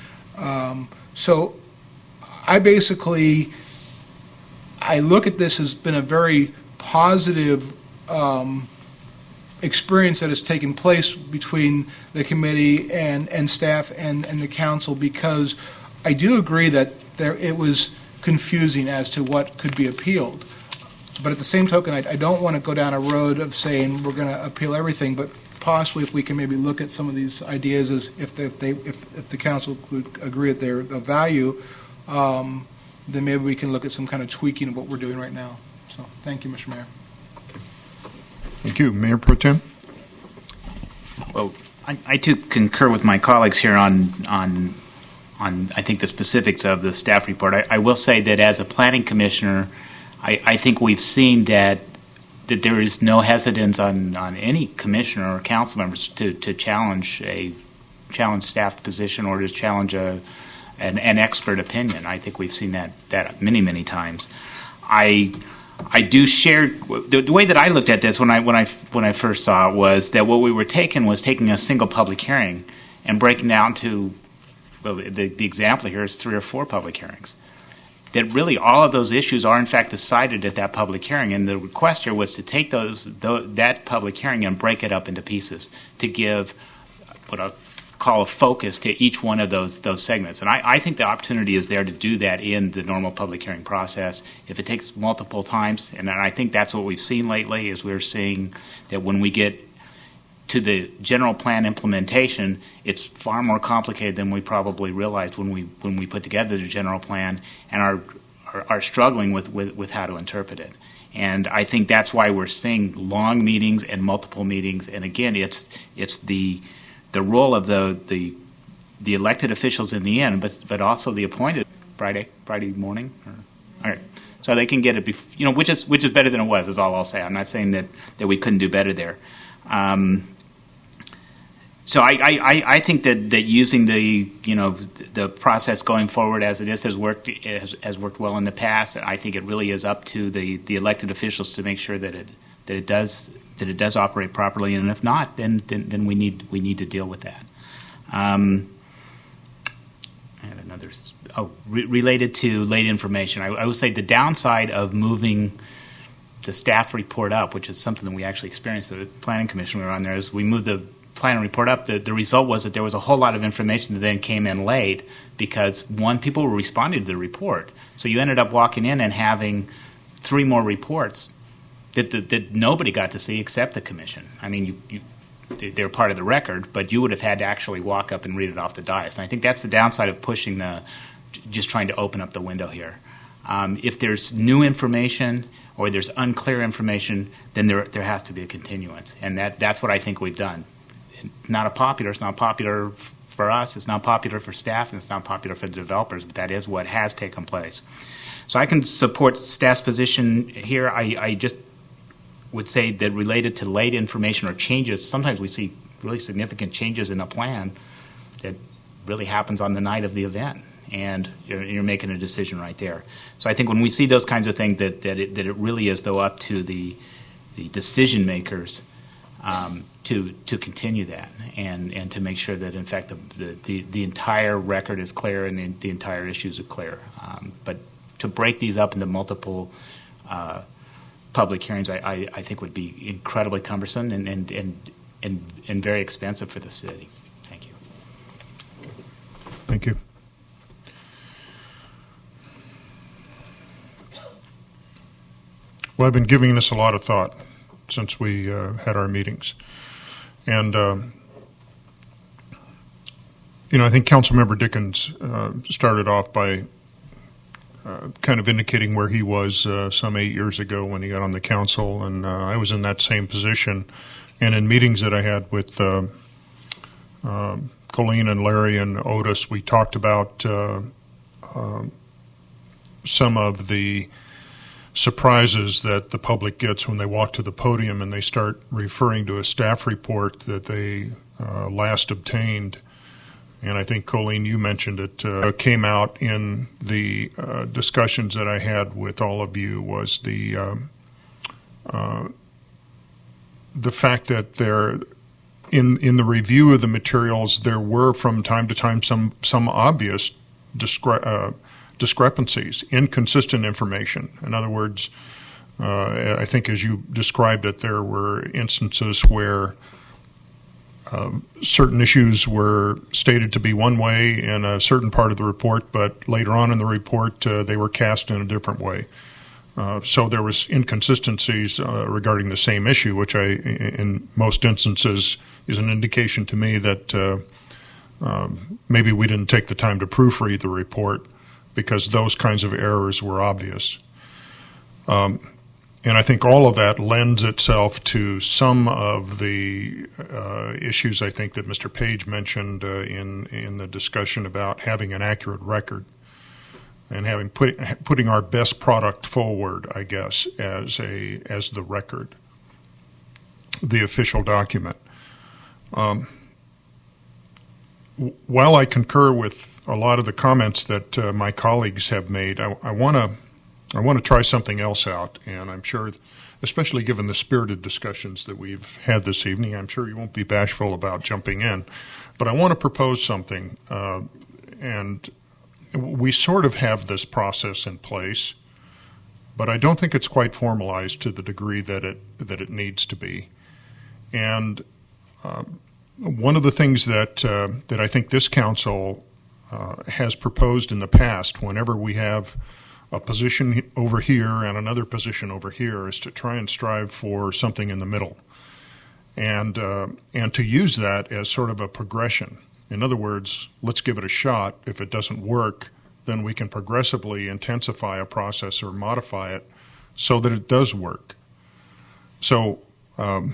Um, so I basically, I look at this as been a very positive um, experience that has taken place between the committee and, and staff and, and the council, because I do agree that there it was confusing as to what could be appealed. But at the same token, I, I don't want to go down a road of saying we're going to appeal everything, but possibly if we can maybe look at some of these ideas as if they, if, they, if, if the council would agree that they're of value, um, then maybe we can look at some kind of tweaking of what we're doing right now. So thank you, Mister Mayor. Thank you. Mayor Pro Tem? Well, I, I too concur with my colleagues here on, on, on I think, the specifics of the staff report. I, I will say that as a planning commissioner, I, I think we've seen that that there is no hesitance on, on any commissioner or council members to, to challenge a challenge staff position or to challenge a an, an expert opinion. I think we've seen that that many, many times. I I do share the, the way that I looked at this when I when I when I first saw it was that what we were taking was taking a single public hearing and breaking down to, well, the, the example here is three or four public hearings. That really all of those issues are in fact decided at that public hearing, and the request here was to take those, those that public hearing and break it up into pieces to give what I'll call a focus to each one of those those segments. And I, I think the opportunity is there to do that in the normal public hearing process. If it takes multiple times, and I think that's what we've seen lately, is we're seeing that when we get to the general plan implementation, it's far more complicated than we probably realized when we when we put together the general plan, and are are, are struggling with, with, with how to interpret it. And I think that's why we're seeing long meetings and multiple meetings. And again, it's it's the the role of the the, the elected officials in the end, but but also the appointed Friday Friday morning. Or, all right, so they can get it, bef- you know, which is which is better than it was. Is all I'll say. I'm not saying that, that we couldn't do better there. Um, So I, I, I think that, that using the you know the process going forward as it is has worked has, has worked well in the past. I think it really is up to the, the elected officials to make sure that it that it does that it does operate properly. And if not, then then, then we need we need to deal with that. Um, I had another oh re- related to late information. I, I would say the downside of moving the staff report up, which is something that we actually experienced at the Planning Commission. We were on there, is we moved the plan report up. The, the result was that there was a whole lot of information that then came in late because, one, people were responding to the report. So you ended up walking in and having three more reports that, that, that nobody got to see except the commission. I mean, you, you, they're part of the record, but you would have had to actually walk up and read it off the dais. And I think that's the downside of pushing the, just trying to open up the window here. Um, if there's new information or there's unclear information, then there there has to be a continuance. And that that's what I think we've done. Not a popular. It's not popular f- for us. It's not popular for staff, and it's not popular for the developers. But that is what has taken place. So I can support staff's position here. I, I just would say that related to late information or changes, sometimes we see really significant changes in a plan that really happens on the night of the event, and you're, you're making a decision right there. So I think when we see those kinds of things, that that it, that it really is though up to the the decision makers. Um, to to continue that and, and to make sure that in fact the the, the entire record is clear and the, the entire issues are clear. Um, but to break these up into multiple uh, public hearings, I, I, I think would be incredibly cumbersome and and, and and and very expensive for the city. Thank you. Thank you. Well, I've been giving this a lot of thought since we uh, had our meetings. And, um, you know, I think Councilmember Dickens uh, started off by uh, kind of indicating where he was uh, some eight years ago when he got on the council, and uh, I was in that same position. And in meetings that I had with uh, uh, Colleen and Larry and Otis, we talked about uh, uh, some of the surprises that the public gets when they walk to the podium and they start referring to a staff report that they uh, last obtained. And I think, Colleen, you mentioned it, uh, came out in the uh, discussions that I had with all of you was the um, uh, the fact that there, in in the review of the materials, there were from time to time some some obvious discre- uh, discrepancies, inconsistent information. In other words, uh, I think as you described it, there were instances where uh, certain issues were stated to be one way in a certain part of the report, but later on in the report uh, they were cast in a different way. Uh, so there was inconsistencies uh, regarding the same issue, which I, in most instances, is an indication to me that uh, um, maybe we didn't take the time to proofread the report, because those kinds of errors were obvious. Um, and I think all of that lends itself to some of the uh, issues I think that Mister Page mentioned uh, in, in the discussion about having an accurate record and having put, putting our best product forward, I guess, as a as the record, the official document. Um, While I concur with a lot of the comments that uh, my colleagues have made, I want to I want to try something else out, and I'm sure especially given the spirited discussions that we've had this evening. I'm sure you won't be bashful about jumping in. But I want to propose something, uh, and we sort of have this process in place, but I don't think it's quite formalized to the degree that it that it needs to be. And uh, one of the things that uh, that I think this council uh, has proposed in the past, whenever we have a position over here and another position over here, is to try and strive for something in the middle, and uh, and to use that as sort of a progression. In other words, let's give it a shot. If it doesn't work, then we can progressively intensify a process or modify it so that it does work. So um,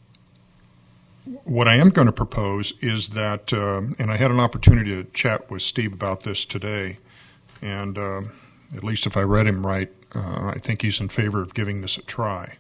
what I am going to propose is that, uh, and I had an opportunity to chat with Steve about this today, and uh, at least if I read him right, uh, I think he's in favor of giving this a try.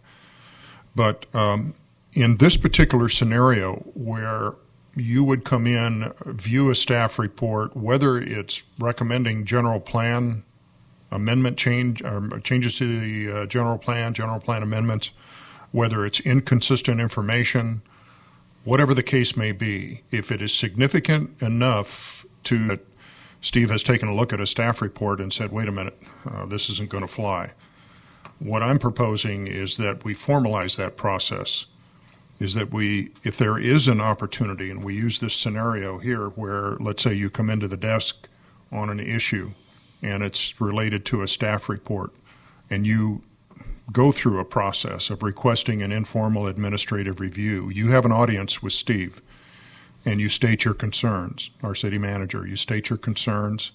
But um, in this particular scenario where you would come in, view a staff report, whether it's recommending general plan amendment change, or changes to the uh, general plan, general plan amendments, whether it's inconsistent information, whatever the case may be, if it is significant enough to that Steve has taken a look at a staff report and said, wait a minute, uh, this isn't going to fly. What I'm proposing is that we formalize that process, is that we, if there is an opportunity, and we use this scenario here where, let's say you come into the desk on an issue and it's related to a staff report, and you go through a process of requesting an informal administrative review. You have an audience with Steve, and you state your concerns, our city manager, you state your concerns.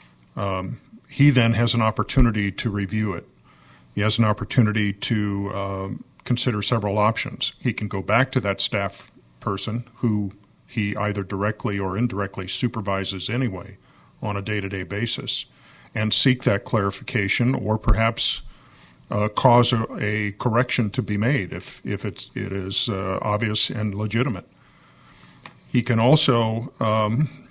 Um, he then has an opportunity to review it. He has an opportunity to um, consider several options. He can go back to that staff person who he either directly or indirectly supervises anyway on a day-to-day basis and seek that clarification, or perhaps uh, cause a, a correction to be made if, if it's, it is uh, obvious and legitimate. He can also, um,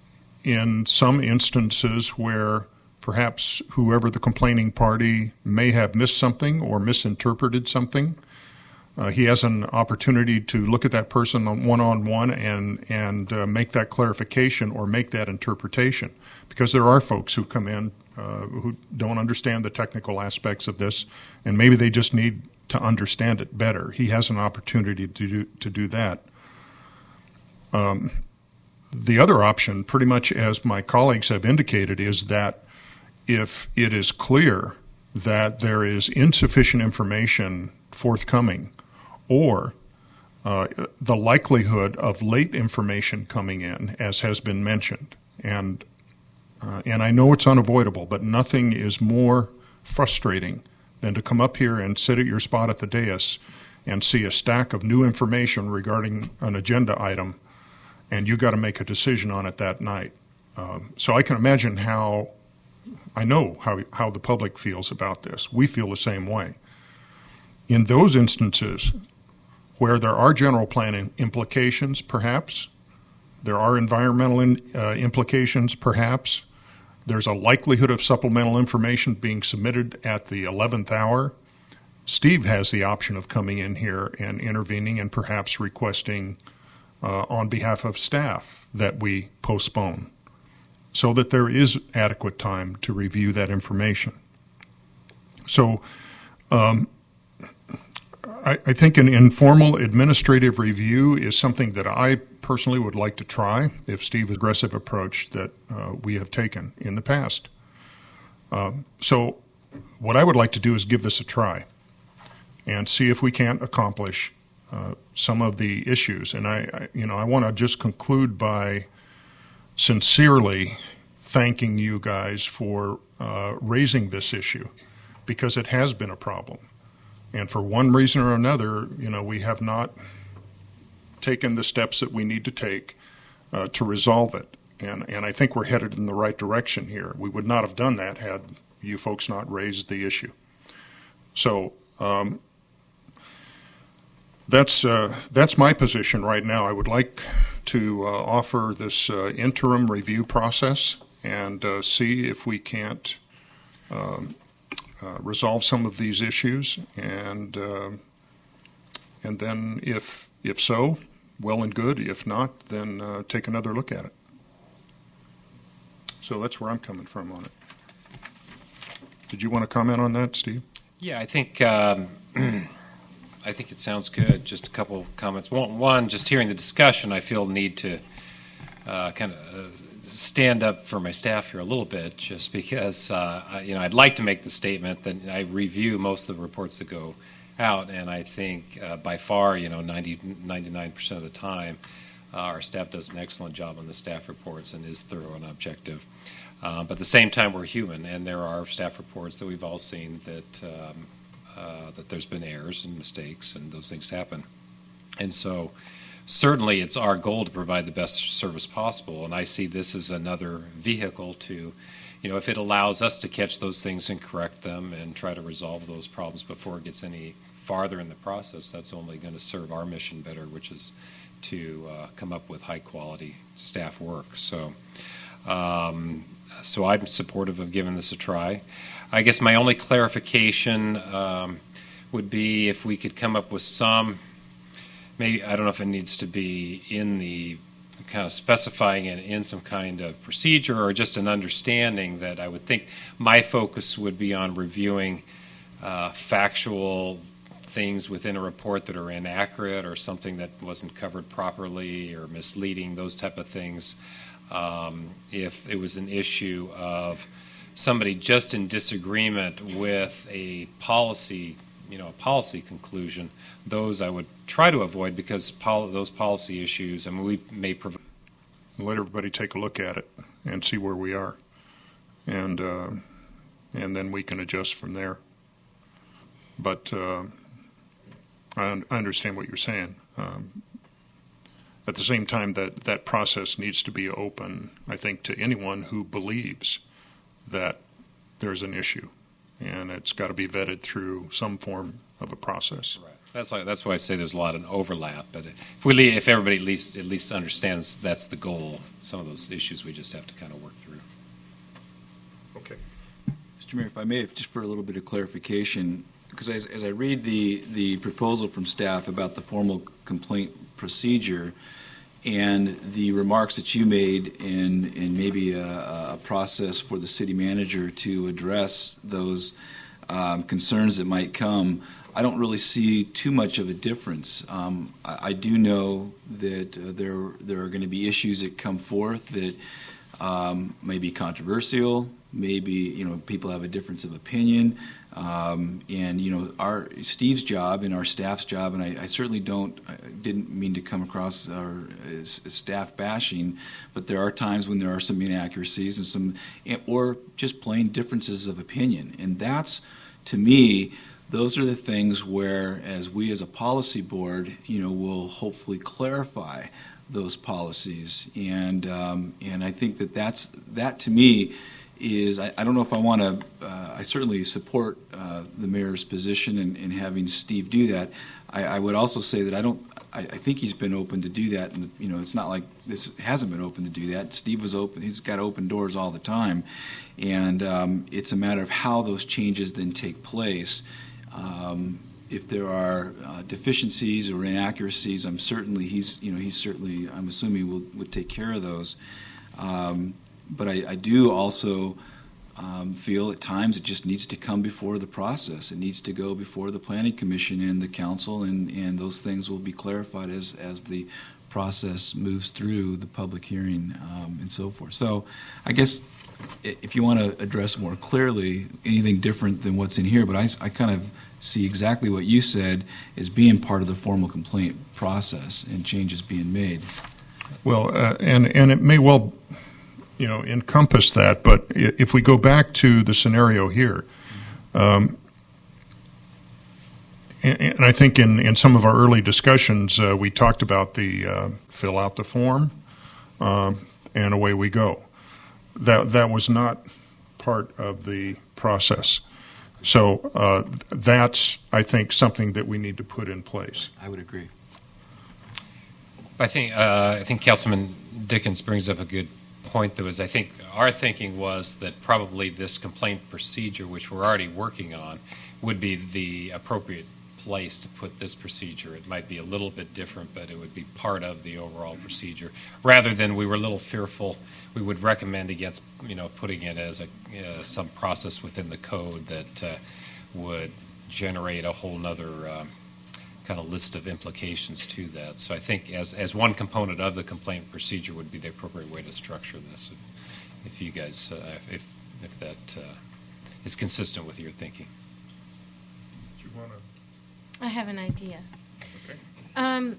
in some instances where perhaps whoever the complaining party may have missed something or misinterpreted something, uh, he has an opportunity to look at that person on one-on-one and, and uh, make that clarification or make that interpretation. Because there are folks who come in uh, who don't understand the technical aspects of this, and maybe they just need to understand it better. He has an opportunity to do, to do that. Um, the other option, pretty much as my colleagues have indicated, is that if it is clear that there is insufficient information forthcoming, or uh, the likelihood of late information coming in, as has been mentioned, and uh, and I know it's unavoidable, but nothing is more frustrating than to come up here and sit at your spot at the dais and see a stack of new information regarding an agenda item, and you got to make a decision on it that night. Um, so I can imagine how, I know how, how the public feels about this. We feel the same way. In those instances where there are general plan implications, perhaps, there are environmental in, uh, implications, perhaps, there's a likelihood of supplemental information being submitted at the eleventh hour, Steve has the option of coming in here and intervening and perhaps requesting uh, on behalf of staff that we postpone, so that there is adequate time to review that information. So um, I, I think an informal administrative review is something that I personally would like to try if Steve's aggressive approach that uh, we have taken in the past. Uh, so what I would like to do is give this a try and see if we can't accomplish uh, some of the issues. And I, I you know, I want to just conclude by sincerely thanking you guys for uh, raising this issue, because it has been a problem. And for one reason or another, you know, we have not taken the steps that we need to take uh, to resolve it. And, and I think we're headed in the right direction here. We would not have done that had you folks not raised the issue. So um, that's, uh, that's my position right now. I would like to uh, offer this uh, interim review process and uh, see if we can't um, uh, resolve some of these issues, and uh, and then if if so, well and good. If not, then uh, take another look at it. So that's where I'm coming from on it. Did you want to comment on that, Steve? Yeah, I think um, I think it sounds good. Just a couple comments. One, one, just hearing the discussion, I feel need to uh, kind of uh, stand up for my staff here a little bit, just because uh, I, you know I'd like to make the statement that I review most of the reports that go out, and I think uh, by far, you know, ninety, ninety-nine percent of the time, uh, our staff does an excellent job on the staff reports and is thorough and objective. Uh, but at the same time, we're human, and there are staff reports that we've all seen that um, uh, that there's been errors and mistakes, and those things happen. And so, certainly, it's our goal to provide the best service possible. And I see this as another vehicle to, you know, if it allows us to catch those things and correct them and try to resolve those problems before it gets any farther in the process, that's only going to serve our mission better, which is to uh, come up with high quality staff work. So. Um, So I'm supportive of giving this a try. I guess my only clarification um, would be if we could come up with some, maybe, I don't know if it needs to be in the, kind of specifying it in some kind of procedure or just an understanding that I would think my focus would be on reviewing uh, factual things within a report that are inaccurate or something that wasn't covered properly or misleading, those type of things. Um, if it was an issue of somebody just in disagreement with a policy, you know, a policy conclusion, those I would try to avoid because pol- those policy issues, I mean, we may provide. Let everybody take a look at it and see where we are, and uh, and then we can adjust from there. But uh, I, un- I understand what you're saying. Um, At the same time, that, that process needs to be open, I think, to anyone who believes that there's an issue, and it's got to be vetted through some form of a process. Right. That's like, that's why I say there's a lot of overlap. But if we if everybody at least at least understands that's the goal, some of those issues we just have to kind of work through. Okay, Mister Mayor, if I may, just for a little bit of clarification, because as, as I read the the proposal from staff about the formal complaint procedure and the remarks that you made in, in maybe a, a process for the city manager to address those um, concerns that might come, I don't really see too much of a difference. Um, I, I do know that uh, there, there are going to be issues that come forth that um, may be controversial, maybe, you know, people have a difference of opinion. Um, and you know, our Steve's job and our staff's job, and I, I certainly don't, I didn't mean to come across our as, as staff bashing, but there are times when there are some inaccuracies and some, or just plain differences of opinion, and that's, to me, those are the things where, as we as a policy board, you know, will hopefully clarify those policies, and um, and I think that that's that to me. Is I, I don't know if I want to. Uh, I certainly support uh, the mayor's position in, in having Steve do that. I, I would also say that I don't. I, I think he's been open to do that, and you know, it's not like this hasn't been open to do that. Steve was open. He's got open doors all the time, and um, it's a matter of how those changes then take place. Um, if there are uh, deficiencies or inaccuracies, I'm certainly he's you know he's certainly I'm assuming will would take care of those. Um, But I, I do also um, feel at times it just needs to come before the process. It needs to go before the Planning Commission and the council, and, and those things will be clarified as, as the process moves through the public hearing um, and so forth. So I guess if you want to address more clearly anything different than what's in here, but I, I kind of see exactly what you said as being part of the formal complaint process and changes being made. Well, uh, and, and it may well you know, encompass that. But if we go back to the scenario here, um, and, and I think in, in some of our early discussions, uh, we talked about the uh, fill out the form, uh, and away we go. That that was not part of the process. So uh, that's, I think, something that we need to put in place. I would agree. I think uh, I think Councilman Dickens brings up a good point, though, is I think our thinking was that probably this complaint procedure, which we're already working on, would be the appropriate place to put this procedure. It might be a little bit different, but it would be part of the overall procedure. Rather than we were a little fearful, we would recommend against, you know, putting it as a uh, some process within the code that uh, would generate a whole nother um, kind of list of implications to that. So I think as as one component of the complaint procedure would be the appropriate way to structure this. If, if you guys, uh, if if that uh, is consistent with your thinking. Do you want to? I have an idea. Okay. Um,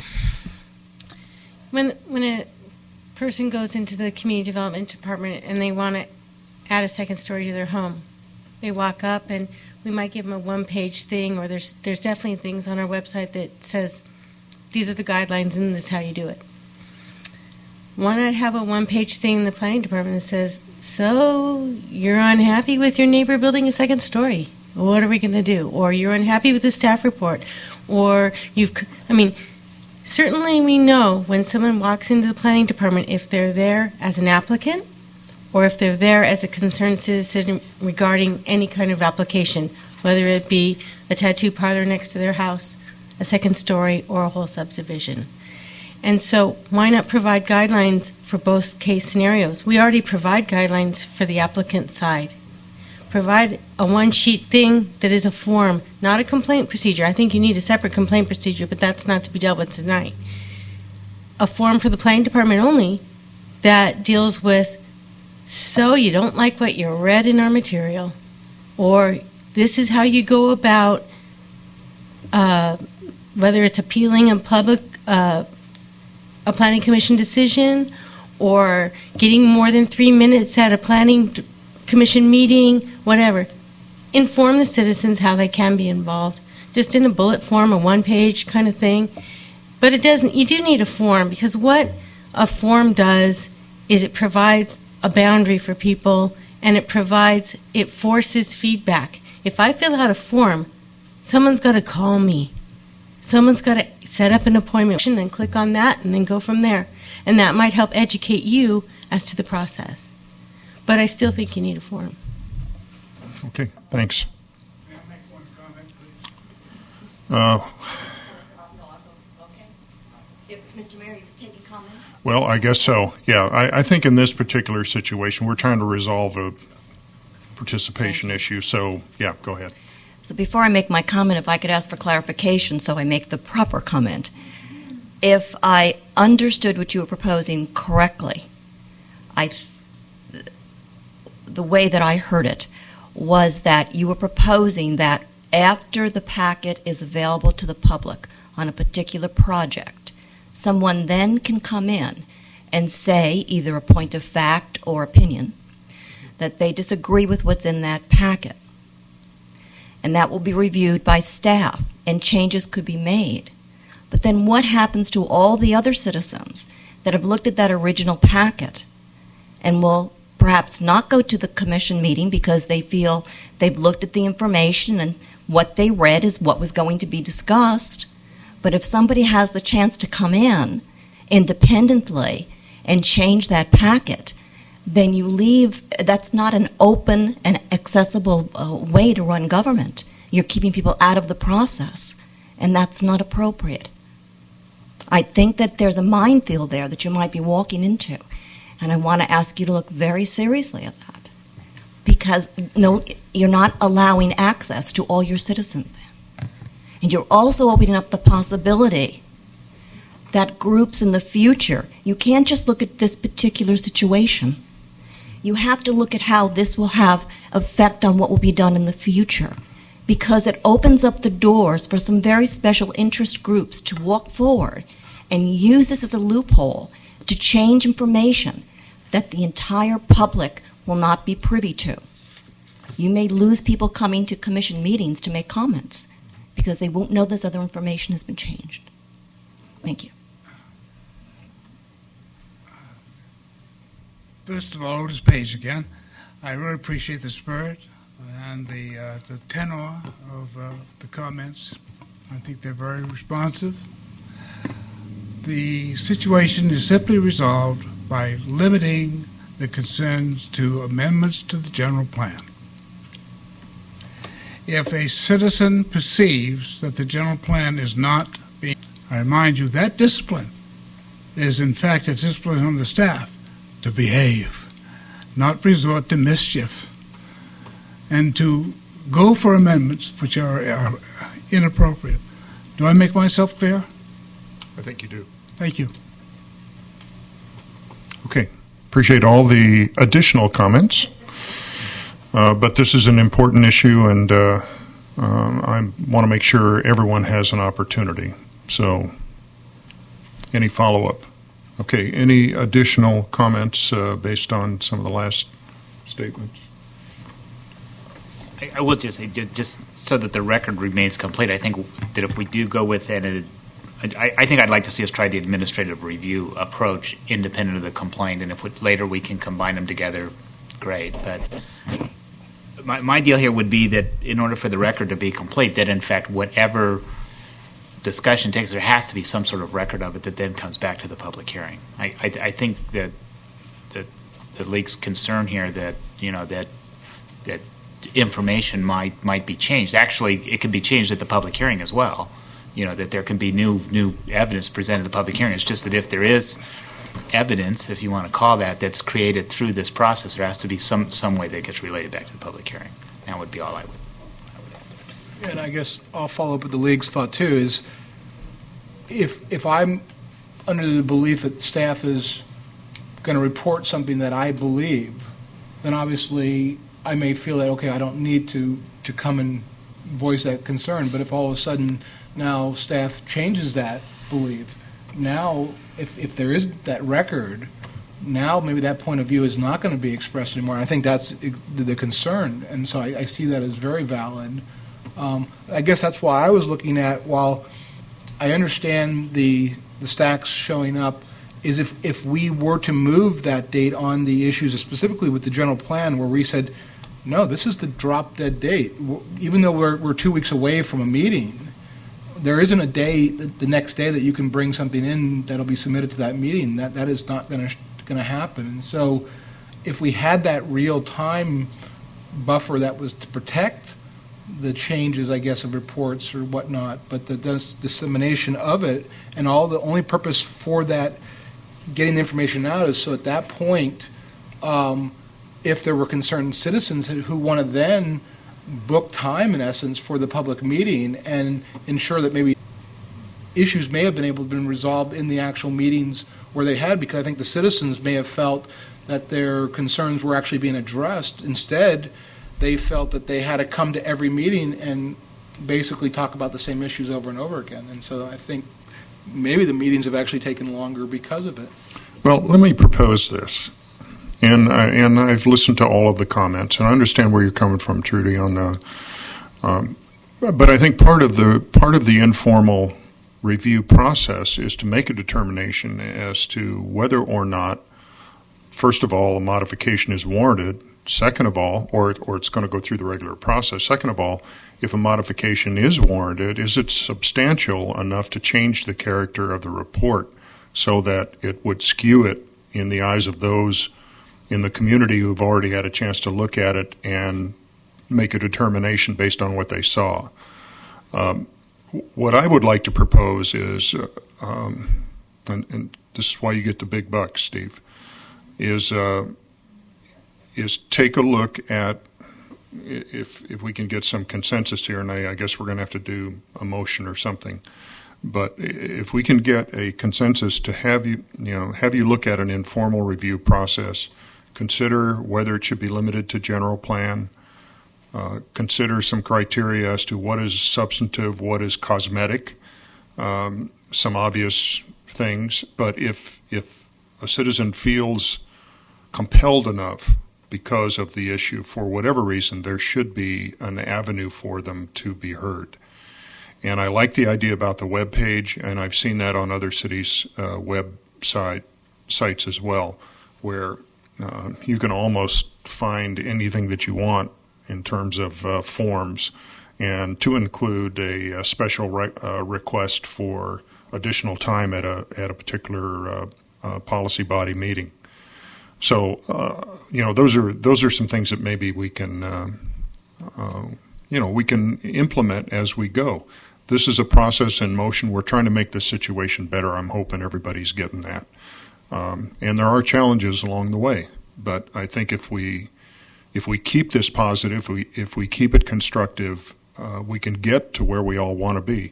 when when a person goes into the community development department and they want to add a second story to their home, they walk up and we might give them a one-page thing, or there's there's definitely things on our website that says these are the guidelines and this is how you do it. Why not have a one-page thing in the planning department that says, so you're unhappy with your neighbor building a second story? What are we going to do? Or you're unhappy with the staff report? Or you've, I mean, certainly we know when someone walks into the planning department if they're there as an applicant or if they're there as a concerned citizen regarding any kind of application, whether it be a tattoo parlor next to their house, a second story, or a whole subdivision. And so why not provide guidelines for both case scenarios? We already provide guidelines for the applicant side. Provide a one-sheet thing that is a form, not a complaint procedure. I think you need a separate complaint procedure, but that's not to be dealt with tonight. A form for the planning department only that deals with, so you don't like what you read in our material, or this is how you go about uh, whether it's appealing a public, uh, a planning commission decision, or getting more than three minutes at a planning commission meeting, whatever. Inform the citizens how they can be involved, just in a bullet form, a one-page kind of thing. But it doesn't. You do need a form, because what a form does is it provides a boundary for people, and it provides, it forces feedback. If I fill out a form, someone's got to call me. Someone's got to set up an appointment and then click on that and then go from there. And that might help educate you as to the process. But I still think you need a form. Okay, thanks. Uh, Mister Mayor, you're taking comments? well, I guess so. Yeah, I, I think in this particular situation, we're trying to resolve a participation issue. So, yeah, go ahead. So before I make my comment, if I could ask for clarification so I make the proper comment. If I understood what you were proposing correctly, I, the way that I heard it was that you were proposing that after the packet is available to the public on a particular project, someone then can come in and say either a point of fact or opinion that they disagree with what's in that packet. And that will be reviewed by staff, and changes could be made. But then what happens to all the other citizens that have looked at that original packet and will perhaps not go to the commission meeting because they feel they've looked at the information and what they read is what was going to be discussed? But if somebody has the chance to come in independently and change that packet, then you leave, that's not an open and accessible uh, way to run government. You're keeping people out of the process, and that's not appropriate. I think that there's a minefield there that you might be walking into, and I want to ask you to look very seriously at that, because no, you're not allowing access to all your citizens then. And you're also opening up the possibility that groups in the future, you can't just look at this particular situation. You have to look at how this will have effect on what will be done in the future, because it opens up the doors for some very special interest groups to walk forward and use this as a loophole to change information that the entire public will not be privy to. You may lose people coming to commission meetings to make comments because they won't know this other information has been changed. Thank you. First of all, Otis Page again. I really appreciate the spirit and the uh, the tenor of uh, the comments. I think they're very responsive. The situation is simply resolved by limiting the concerns to amendments to the general plan. If a citizen perceives that the general plan is not being, I remind you that discipline is in fact a discipline on the staff to behave, not resort to mischief, and to go for amendments which are, are inappropriate. Do I make myself clear? I think you do. Thank you. Okay. Appreciate all the additional comments. Uh, but this is an important issue, and uh, um, I want to make sure everyone has an opportunity. So, any follow-up? Okay, any additional comments uh, based on some of the last statements? I, I will just say, just so that the record remains complete, I think that if we do go with it, it I, I think I'd like to see us try the administrative review approach independent of the complaint, and if we, later we can combine them together, great. But my, my deal here would be that in order for the record to be complete, that in fact whatever discussion takes, there has to be some sort of record of it that then comes back to the public hearing. I, I, I think that the, the league's concern here that you know that that information might might be changed. Actually, it could be changed at the public hearing as well. You know, that there can be new new evidence presented at the public hearing. It's just that if there is evidence, if you want to call that, that's created through this process, there has to be some, some way that gets related back to the public hearing. That would be all I would. I would have to. And I guess I'll follow up with the league's thought too. Is if if I'm under the belief that staff is going to report something that I believe, then obviously I may feel that okay, I don't need to to come and voice that concern. But if all of a sudden now staff changes that belief, now if, if there is that record, now maybe that point of view is not going to be expressed anymore. I think that's the concern, and so I, I see that as very valid. Um, I guess that's why I was looking at, while I understand the the stacks showing up, is if, if we were to move that date on the issues, specifically with the general plan, where we said, no, this is the drop-dead date. Even though we're, we're two weeks away from a meeting, there isn't a day, the next day, that you can bring something in that'll be submitted to that meeting. That that is not going to going to happen. And so, if we had that real time buffer that was to protect the changes, I guess, of reports or whatnot, but the dis- dissemination of it, and all the only purpose for that getting the information out is so at that point, um, if there were concerned citizens who want to then book time, in essence, for the public meeting and ensure that maybe issues may have been able to be resolved in the actual meetings where they had, because I think the citizens may have felt that their concerns were actually being addressed. Instead, they felt that they had to come to every meeting and basically talk about the same issues over and over again. And so I think maybe the meetings have actually taken longer because of it. Well, let me propose this. And uh, and I've listened to all of the comments, and I understand where you're coming from, Trudy. On, uh, um, but I think part of the part of the informal review process is to make a determination as to whether or not, first of all, a modification is warranted. Second of all, or or it's going to go through the regular process. Second of all, if a modification is warranted, is it substantial enough to change the character of the report so that it would skew it in the eyes of those in the community who've already had a chance to look at it and make a determination based on what they saw. Um, what I would like to propose is, uh, um, and, and this is why you get the big bucks, Steve, is uh, is take a look at, if if we can get some consensus here, and I, I guess we're going to have to do a motion or something. But if we can get a consensus to have you, you know, have you look at an informal review process, consider whether it should be limited to general plan, uh, consider some criteria as to what is substantive, what is cosmetic, um, some obvious things. But if if a citizen feels compelled enough because of the issue for whatever reason, there should be an avenue for them to be heard. And I like the idea about the web page, and I've seen that on other cities' uh, website sites as well, where uh, you can almost find anything that you want in terms of uh, forms, and to include a, a special re- uh, request for additional time at a at a particular uh, uh, policy body meeting. So, uh, you know, those are those are some things that maybe we can, uh, uh, you know, we can implement as we go. This is a process in motion. We're trying to make this situation better. I'm hoping everybody's getting that. Um, and there are challenges along the way. But I think if we if we keep this positive, if we, if we keep it constructive, uh, we can get to where we all want to be.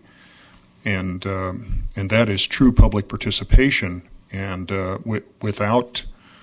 And um, and that is true public participation, and uh, w- without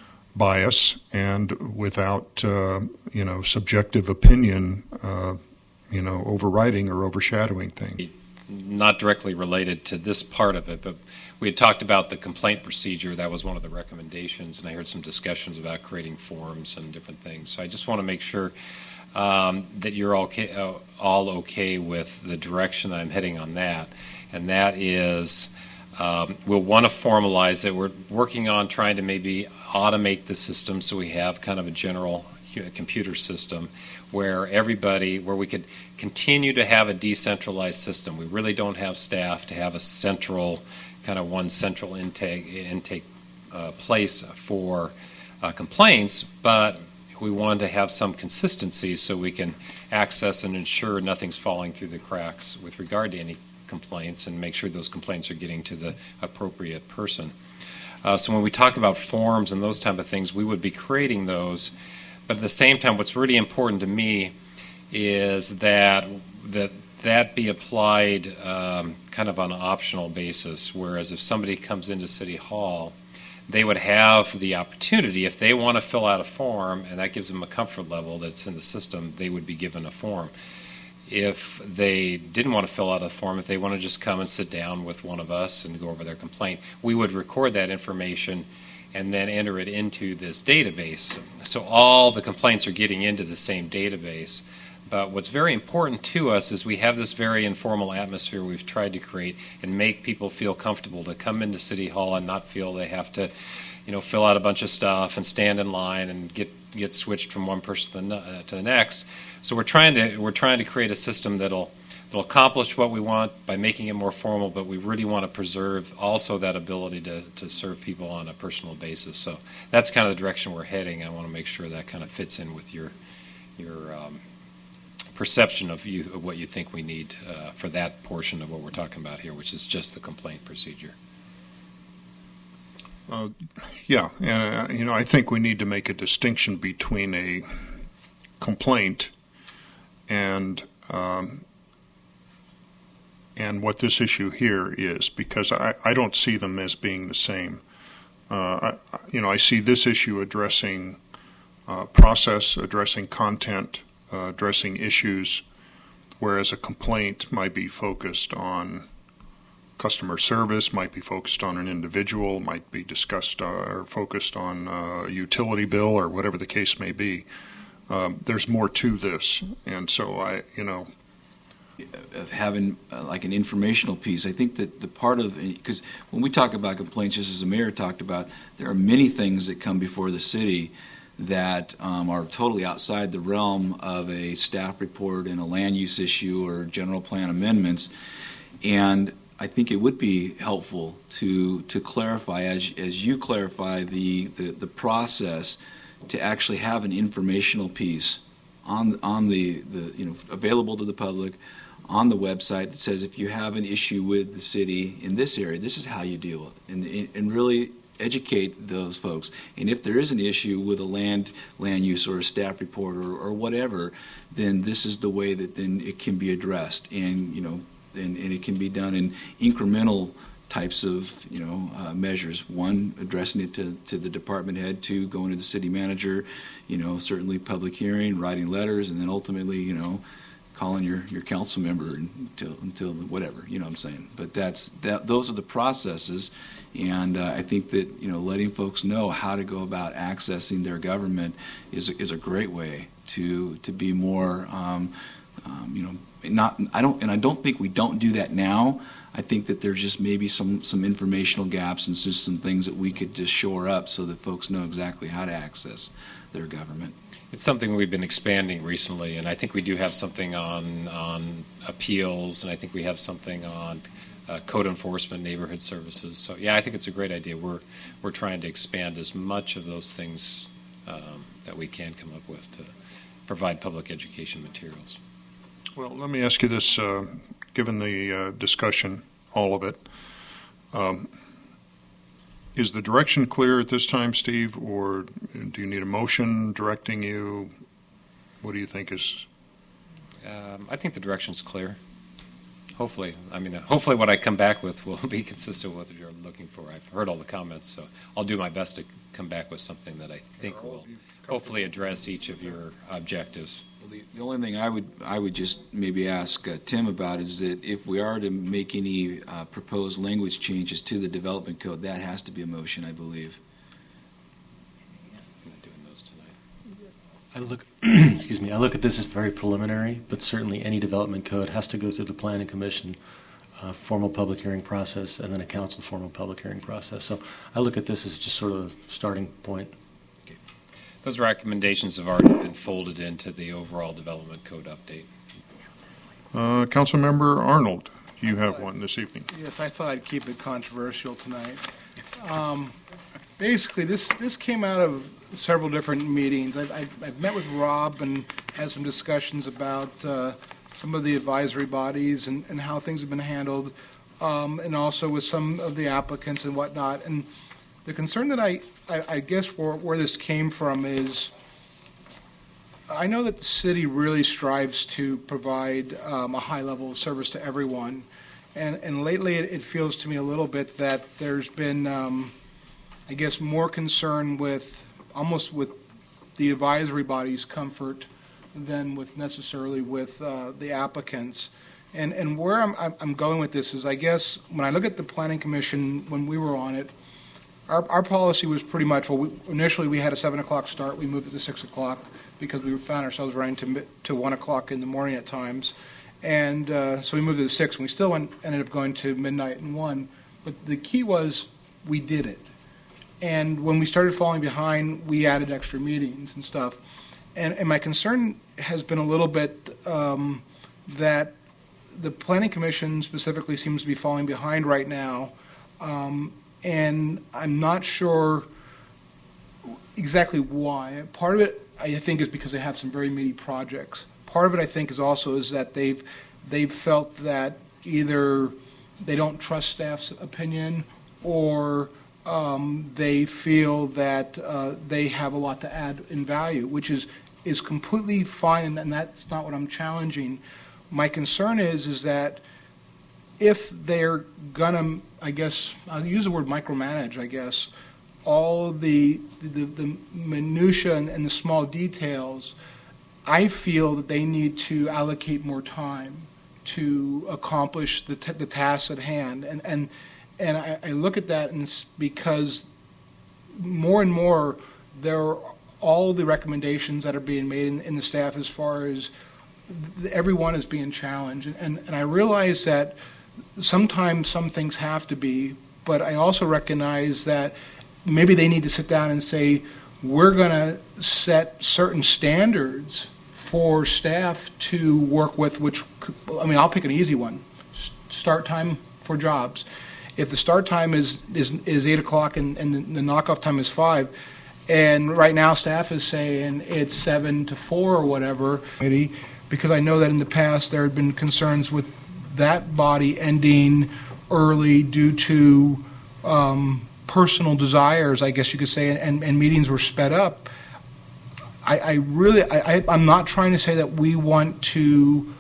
bias and without uh, you know subjective opinion, uh, you know overriding or overshadowing things. Not directly related to this part of it, but we had talked about the complaint procedure. That was one of the recommendations, and I heard some discussions about creating forms and different things. So I just want to make sure um, that you're all okay, uh, all okay with the direction that I'm heading on that, and that is um, we'll want to formalize it. We're working on trying to maybe automate the system so we have kind of a general computer system where everybody, where we could continue to have a decentralized system. We really don't have staff to have a central, kind of one central intake intake uh, place for uh, complaints, but we want to have some consistency so we can access and ensure nothing's falling through the cracks with regard to any complaints and make sure those complaints are getting to the appropriate person. Uh, so when we talk about forms and those type of things, we would be creating those. But at the same time, what's really important to me is that that, that be applied um, kind of on an optional basis, whereas if somebody comes into City Hall, they would have the opportunity, if they want to fill out a form, and that gives them a comfort level that's in the system, they would be given a form. If they didn't want to fill out a form, if they want to just come and sit down with one of us and go over their complaint, we would record that information and then enter it into this database. So all the complaints are getting into the same database. But what's very important to us is we have this very informal atmosphere we've tried to create and make people feel comfortable to come into City Hall and not feel they have to, you know, fill out a bunch of stuff and stand in line and get get switched from one person to the, uh, to the next. So we're trying to we're trying to create a system that'll that'll accomplish what we want by making it more formal, but we really want to preserve also that ability to, to serve people on a personal basis. So that's kind of the direction we're heading. I want to make sure that kind of fits in with your your um, perception of you of what you think we need uh, for that portion of what we're talking about here, which is just the complaint procedure. Uh, yeah, and uh, you know, I think we need to make a distinction between a complaint and um, and what this issue here is, because I, I don't see them as being the same. Uh, I, you know, I see this issue addressing uh, process, addressing content, uh, addressing issues, whereas a complaint might be focused on customer service, might be focused on an individual, might be discussed uh, or focused on a utility bill or whatever the case may be. Um, there's more to this, and so I, you know, of having uh, like an informational piece. I think that the part of, because when we talk about complaints, just as the mayor talked about, there are many things that come before the city that um, are totally outside the realm of a staff report and a land use issue or general plan amendments, and I think it would be helpful to to clarify, as as you clarify the, the, the process, to actually have an informational piece on on the, the you know available to the public on the website that says, if you have an issue with the city in this area, this is how you deal with it, and and really educate those folks. And if there is an issue with a land land use or a staff report or, or whatever, then this is the way that then it can be addressed. And you know. And, and it can be done in incremental types of, you know, uh, measures. One, addressing it to, to the department head. Two, going to the city manager. You know, certainly public hearing, writing letters, and then ultimately, you know, calling your, your council member until until whatever. You know what I'm saying? But that's that. Those are the processes, and uh, I think that you know, letting folks know how to go about accessing their government is is a great way to to be more, um, um, you know. Not, I don't, and I don't think we don't do that now. I think that there's just maybe some, some informational gaps and just some things that we could just shore up so that folks know exactly how to access their government. It's something we've been expanding recently, and I think we do have something on on appeals, and I think we have something on uh, code enforcement, neighborhood services. So yeah, I think it's a great idea. We're we're trying to expand as much of those things um, that we can come up with to provide public education materials. Well, let me ask you this, uh, given the uh, discussion, all of it, um, is the direction clear at this time, Steve, or do you need a motion directing you? What do you think is? Um, I think the direction's clear. Hopefully, I mean, uh, hopefully what I come back with will be consistent with what you're looking for. I've heard all the comments, so I'll do my best to come back with something that I think will hopefully address each of your objectives. Well, the, the only thing I would I would just maybe ask uh, Tim about is that if we are to make any uh, proposed language changes to the development code, that has to be a motion, I believe. I look, excuse me, I look at this as very preliminary, but certainly any development code has to go through the Planning Commission uh, formal public hearing process and then a council formal public hearing process. So I look at this as just sort of a starting point. Okay. Those recommendations have already been folded into the overall development code update. Uh, Councilmember Arnold, you have one this evening. Yes, I thought I'd keep it controversial tonight. Um, basically, this, this came out of several different meetings. I've, I've, I've met with Rob and had some discussions about uh, some of the advisory bodies and, and how things have been handled, um, and also with some of the applicants and whatnot. And the concern that I, I, I guess where, where this came from is I know that the city really strives to provide um, a high level of service to everyone. And, and lately it, it feels to me a little bit that there's been, um, I guess, more concern with almost with the advisory body's comfort than with necessarily with uh, the applicants. And and where I'm, I'm going with this is, I guess, when I look at the Planning Commission, when we were on it, our, our policy was pretty much, well, we, initially we had a seven o'clock start. We moved it to six o'clock because we found ourselves running to, to one o'clock in the morning at times. And uh, so we moved it to six, and we still went, ended up going to midnight and one. But the key was we did it. And when we started falling behind, we added extra meetings and stuff. And, and my concern has been a little bit um, that the Planning Commission specifically seems to be falling behind right now. Um, and I'm not sure exactly why. Part of it, I think, is because they have some very meaty projects. Part of it, I think, is also is that they've they've felt that either they don't trust staff's opinion or Um, they feel that uh, they have a lot to add in value, which is is completely fine, and that's not what I'm challenging. My concern is is that if they're gonna, I guess, I'll use the word micromanage, I guess, all the the, the minutia and, and the small details, I feel that they need to allocate more time to accomplish the t- the tasks at hand, and and. And I, I look at that, and it's because more and more there are all the recommendations that are being made in, in the staff as far as everyone is being challenged. And, and I realize that sometimes some things have to be, but I also recognize that maybe they need to sit down and say, we're going to set certain standards for staff to work with, which, I mean, I'll pick an easy one, start time for jobs. If the start time is is, is eight o'clock and, and the, the knockoff time is five, and right now staff is saying it's seven to four or whatever, because I know that in the past there had been concerns with that body ending early due to um, personal desires, I guess you could say, and, and meetings were sped up. I, I really, I, I, I'm not trying to say that we want to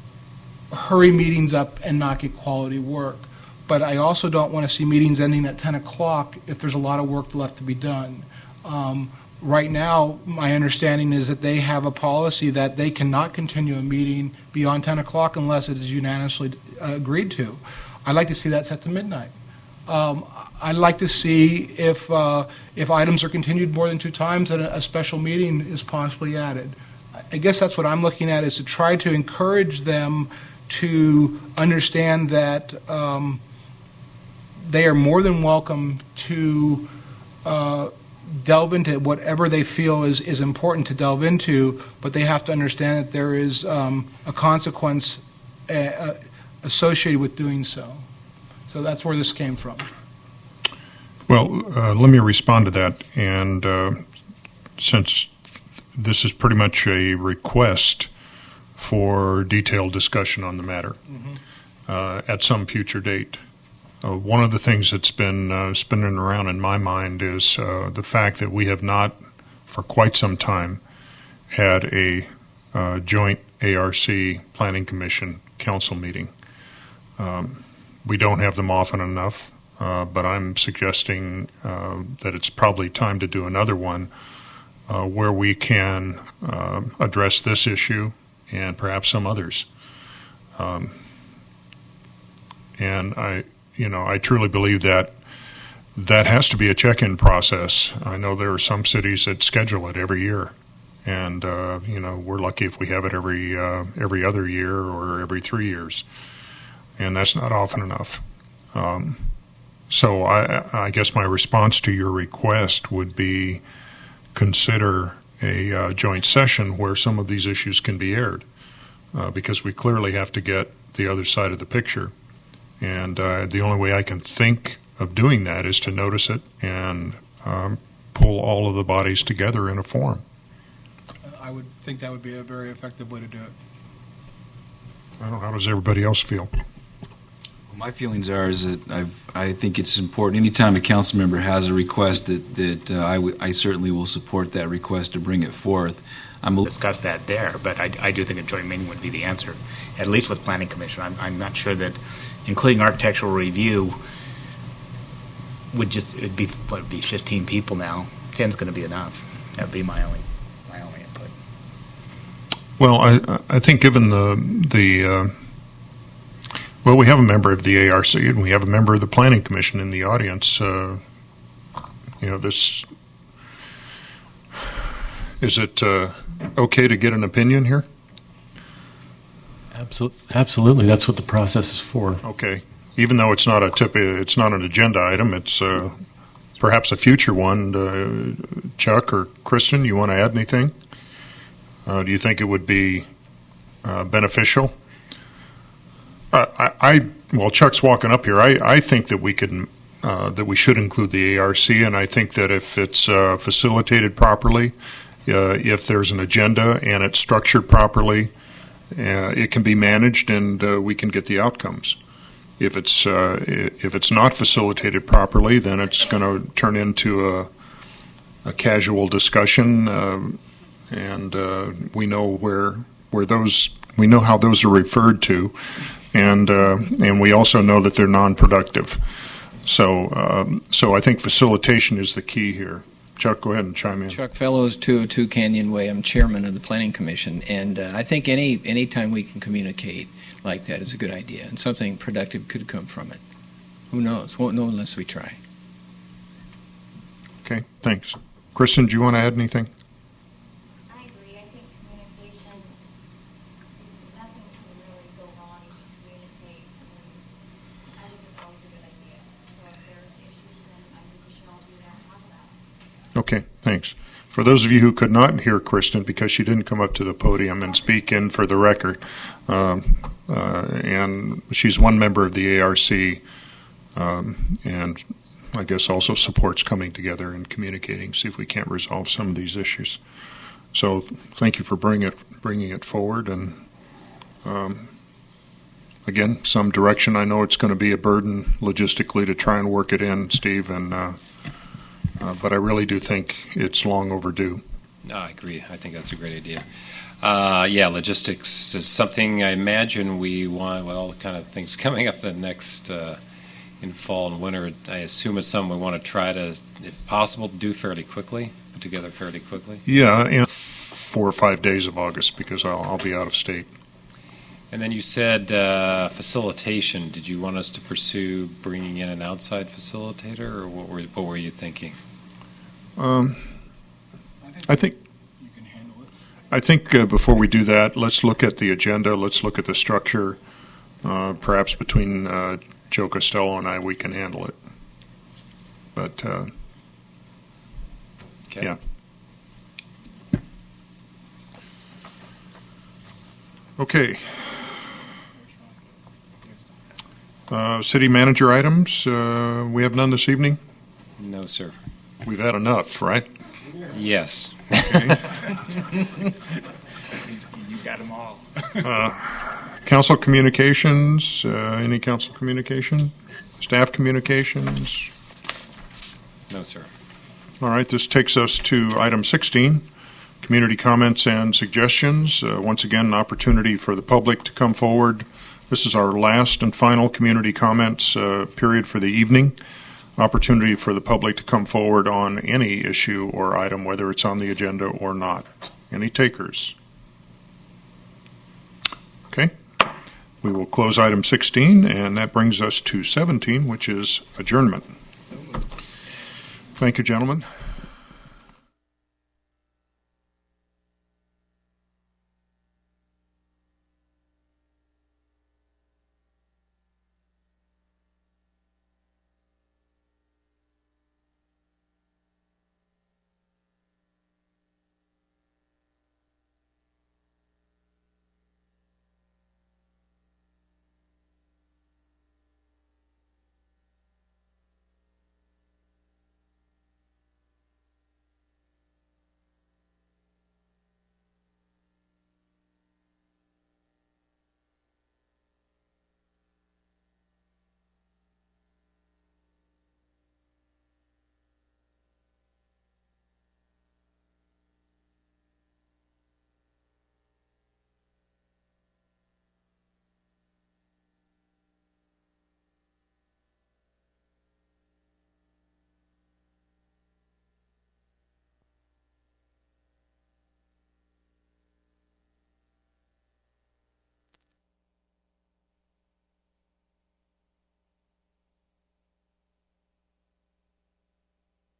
hurry meetings up and not get quality work. But I also don't want to see meetings ending at ten o'clock if there's a lot of work left to be done. Um, right now, my understanding is that they have a policy that they cannot continue a meeting beyond ten o'clock unless it is unanimously uh, agreed to. I'd like to see that set to midnight. Um, I'd like to see if uh, if items are continued more than two times, that a, a special meeting is possibly added. I guess that's what I'm looking at, is to try to encourage them to understand that um, they are more than welcome to uh, delve into whatever they feel is, is important to delve into, but they have to understand that there is um, a consequence uh, associated with doing so. So that's where this came from. Well, uh, let me respond to that. And uh, since this is pretty much a request for detailed discussion on the matter mm-hmm. uh, at some future date, uh, one of the things that's been uh, spinning around in my mind is uh, the fact that we have not, for quite some time, had a uh, joint A R C Planning Commission council meeting. Um, we don't have them often enough. Uh, but I'm suggesting uh, that it's probably time to do another one uh, where we can uh, address this issue and perhaps some others. Um, and I, you know, I truly believe that that has to be a check-in process. I know there are some cities that schedule it every year, and uh, you know, we're lucky if we have it every uh, every other year or every three years, and that's not often enough. Um, So I, I guess my response to your request would be consider a uh, joint session where some of these issues can be aired, uh, because we clearly have to get the other side of the picture. And uh, the only way I can think of doing that is to notice it and um, pull all of the bodies together in a forum. I would think that would be a very effective way to do it. I don't know, how does everybody else feel? My feelings are is that I've, I think it's important. Anytime a council member has a request, that that uh, I, w- I certainly will support that request to bring it forth. I'm a discuss that there, but I, I do think a joint meeting would be the answer, at least with Planning Commission. I'm, I'm not sure that including architectural review would just it'd be what it'd be fifteen people now. Ten's going to be enough. That'd be my only my only input. Well, I I think given the the. Uh, Well, we have a member of the A R C and we have a member of the Planning Commission in the audience. Uh, you know, this is it uh, okay to get an opinion here? Absolutely, absolutely. That's what the process is for. Okay, even though it's not a tip, it's not an agenda item. It's uh, perhaps a future one. Uh, Chuck or Kristen, you want to add anything? Uh, do you think it would be uh, beneficial? Uh, I, I well, Chuck's walking up here. I, I think that we could uh, that we should include the A R C, and I think that if it's uh, facilitated properly, uh, if there's an agenda and it's structured properly, uh, it can be managed, and uh, we can get the outcomes. If it's uh, if it's not facilitated properly, then it's going to turn into a, a casual discussion, uh, and uh, we know where where those we know how those are referred to. And uh, and we also know that they're non-productive. So um, so I think facilitation is the key here. Chuck, go ahead and chime in. Chuck Fellows, two oh two Canyon Way. I'm chairman of the Planning Commission, and uh, I think any any time we can communicate like that is a good idea, and something productive could come from it. Who knows? Won't know unless we try. Okay, thanks. Kristen, do you want to add anything? Okay, thanks. For those of you who could not hear Kristen because she didn't come up to the podium and speak in for the record, um, uh, and she's one member of the A R C, um, and I guess also supports coming together and communicating, see if we can't resolve some of these issues. So thank you for bringing it, bringing it forward, and um, again, some direction. I know it's going to be a burden logistically to try and work it in, Steve, and uh, Uh, but I really do think it's long overdue. No, I agree. I think that's a great idea. Uh, yeah, logistics is something I imagine we want, well, kind of things coming up the next, uh, in fall and winter, I assume it's something we want to try to, if possible, do fairly quickly, put together fairly quickly. Yeah, in four or five days of August, because I'll, I'll be out of state. And then you said uh, facilitation. Did you want us to pursue bringing in an outside facilitator, or what were, what were you thinking? Um, I think you can handle it. I think uh, before we do that, let's look at the agenda. Let's look at the structure. Uh, perhaps between uh, Joe Costello and I, we can handle it. But uh, okay. Yeah. Okay. Uh, City manager items, uh, we have none this evening? No, sir. We've had enough, right? Yes. Okay. You got them all. Uh, Council communications, uh, any council communication? Staff communications? No, sir. All right, this takes us to item sixteen, community comments and suggestions. Uh, once again, an opportunity for the public to come forward. This is our last and final community comments uh, period for the evening. Opportunity for the public to come forward on any issue or item, whether it's on the agenda or not. Any takers? Okay. We will close item sixteen, and that brings us to seventeen, which is adjournment. Thank you, gentlemen.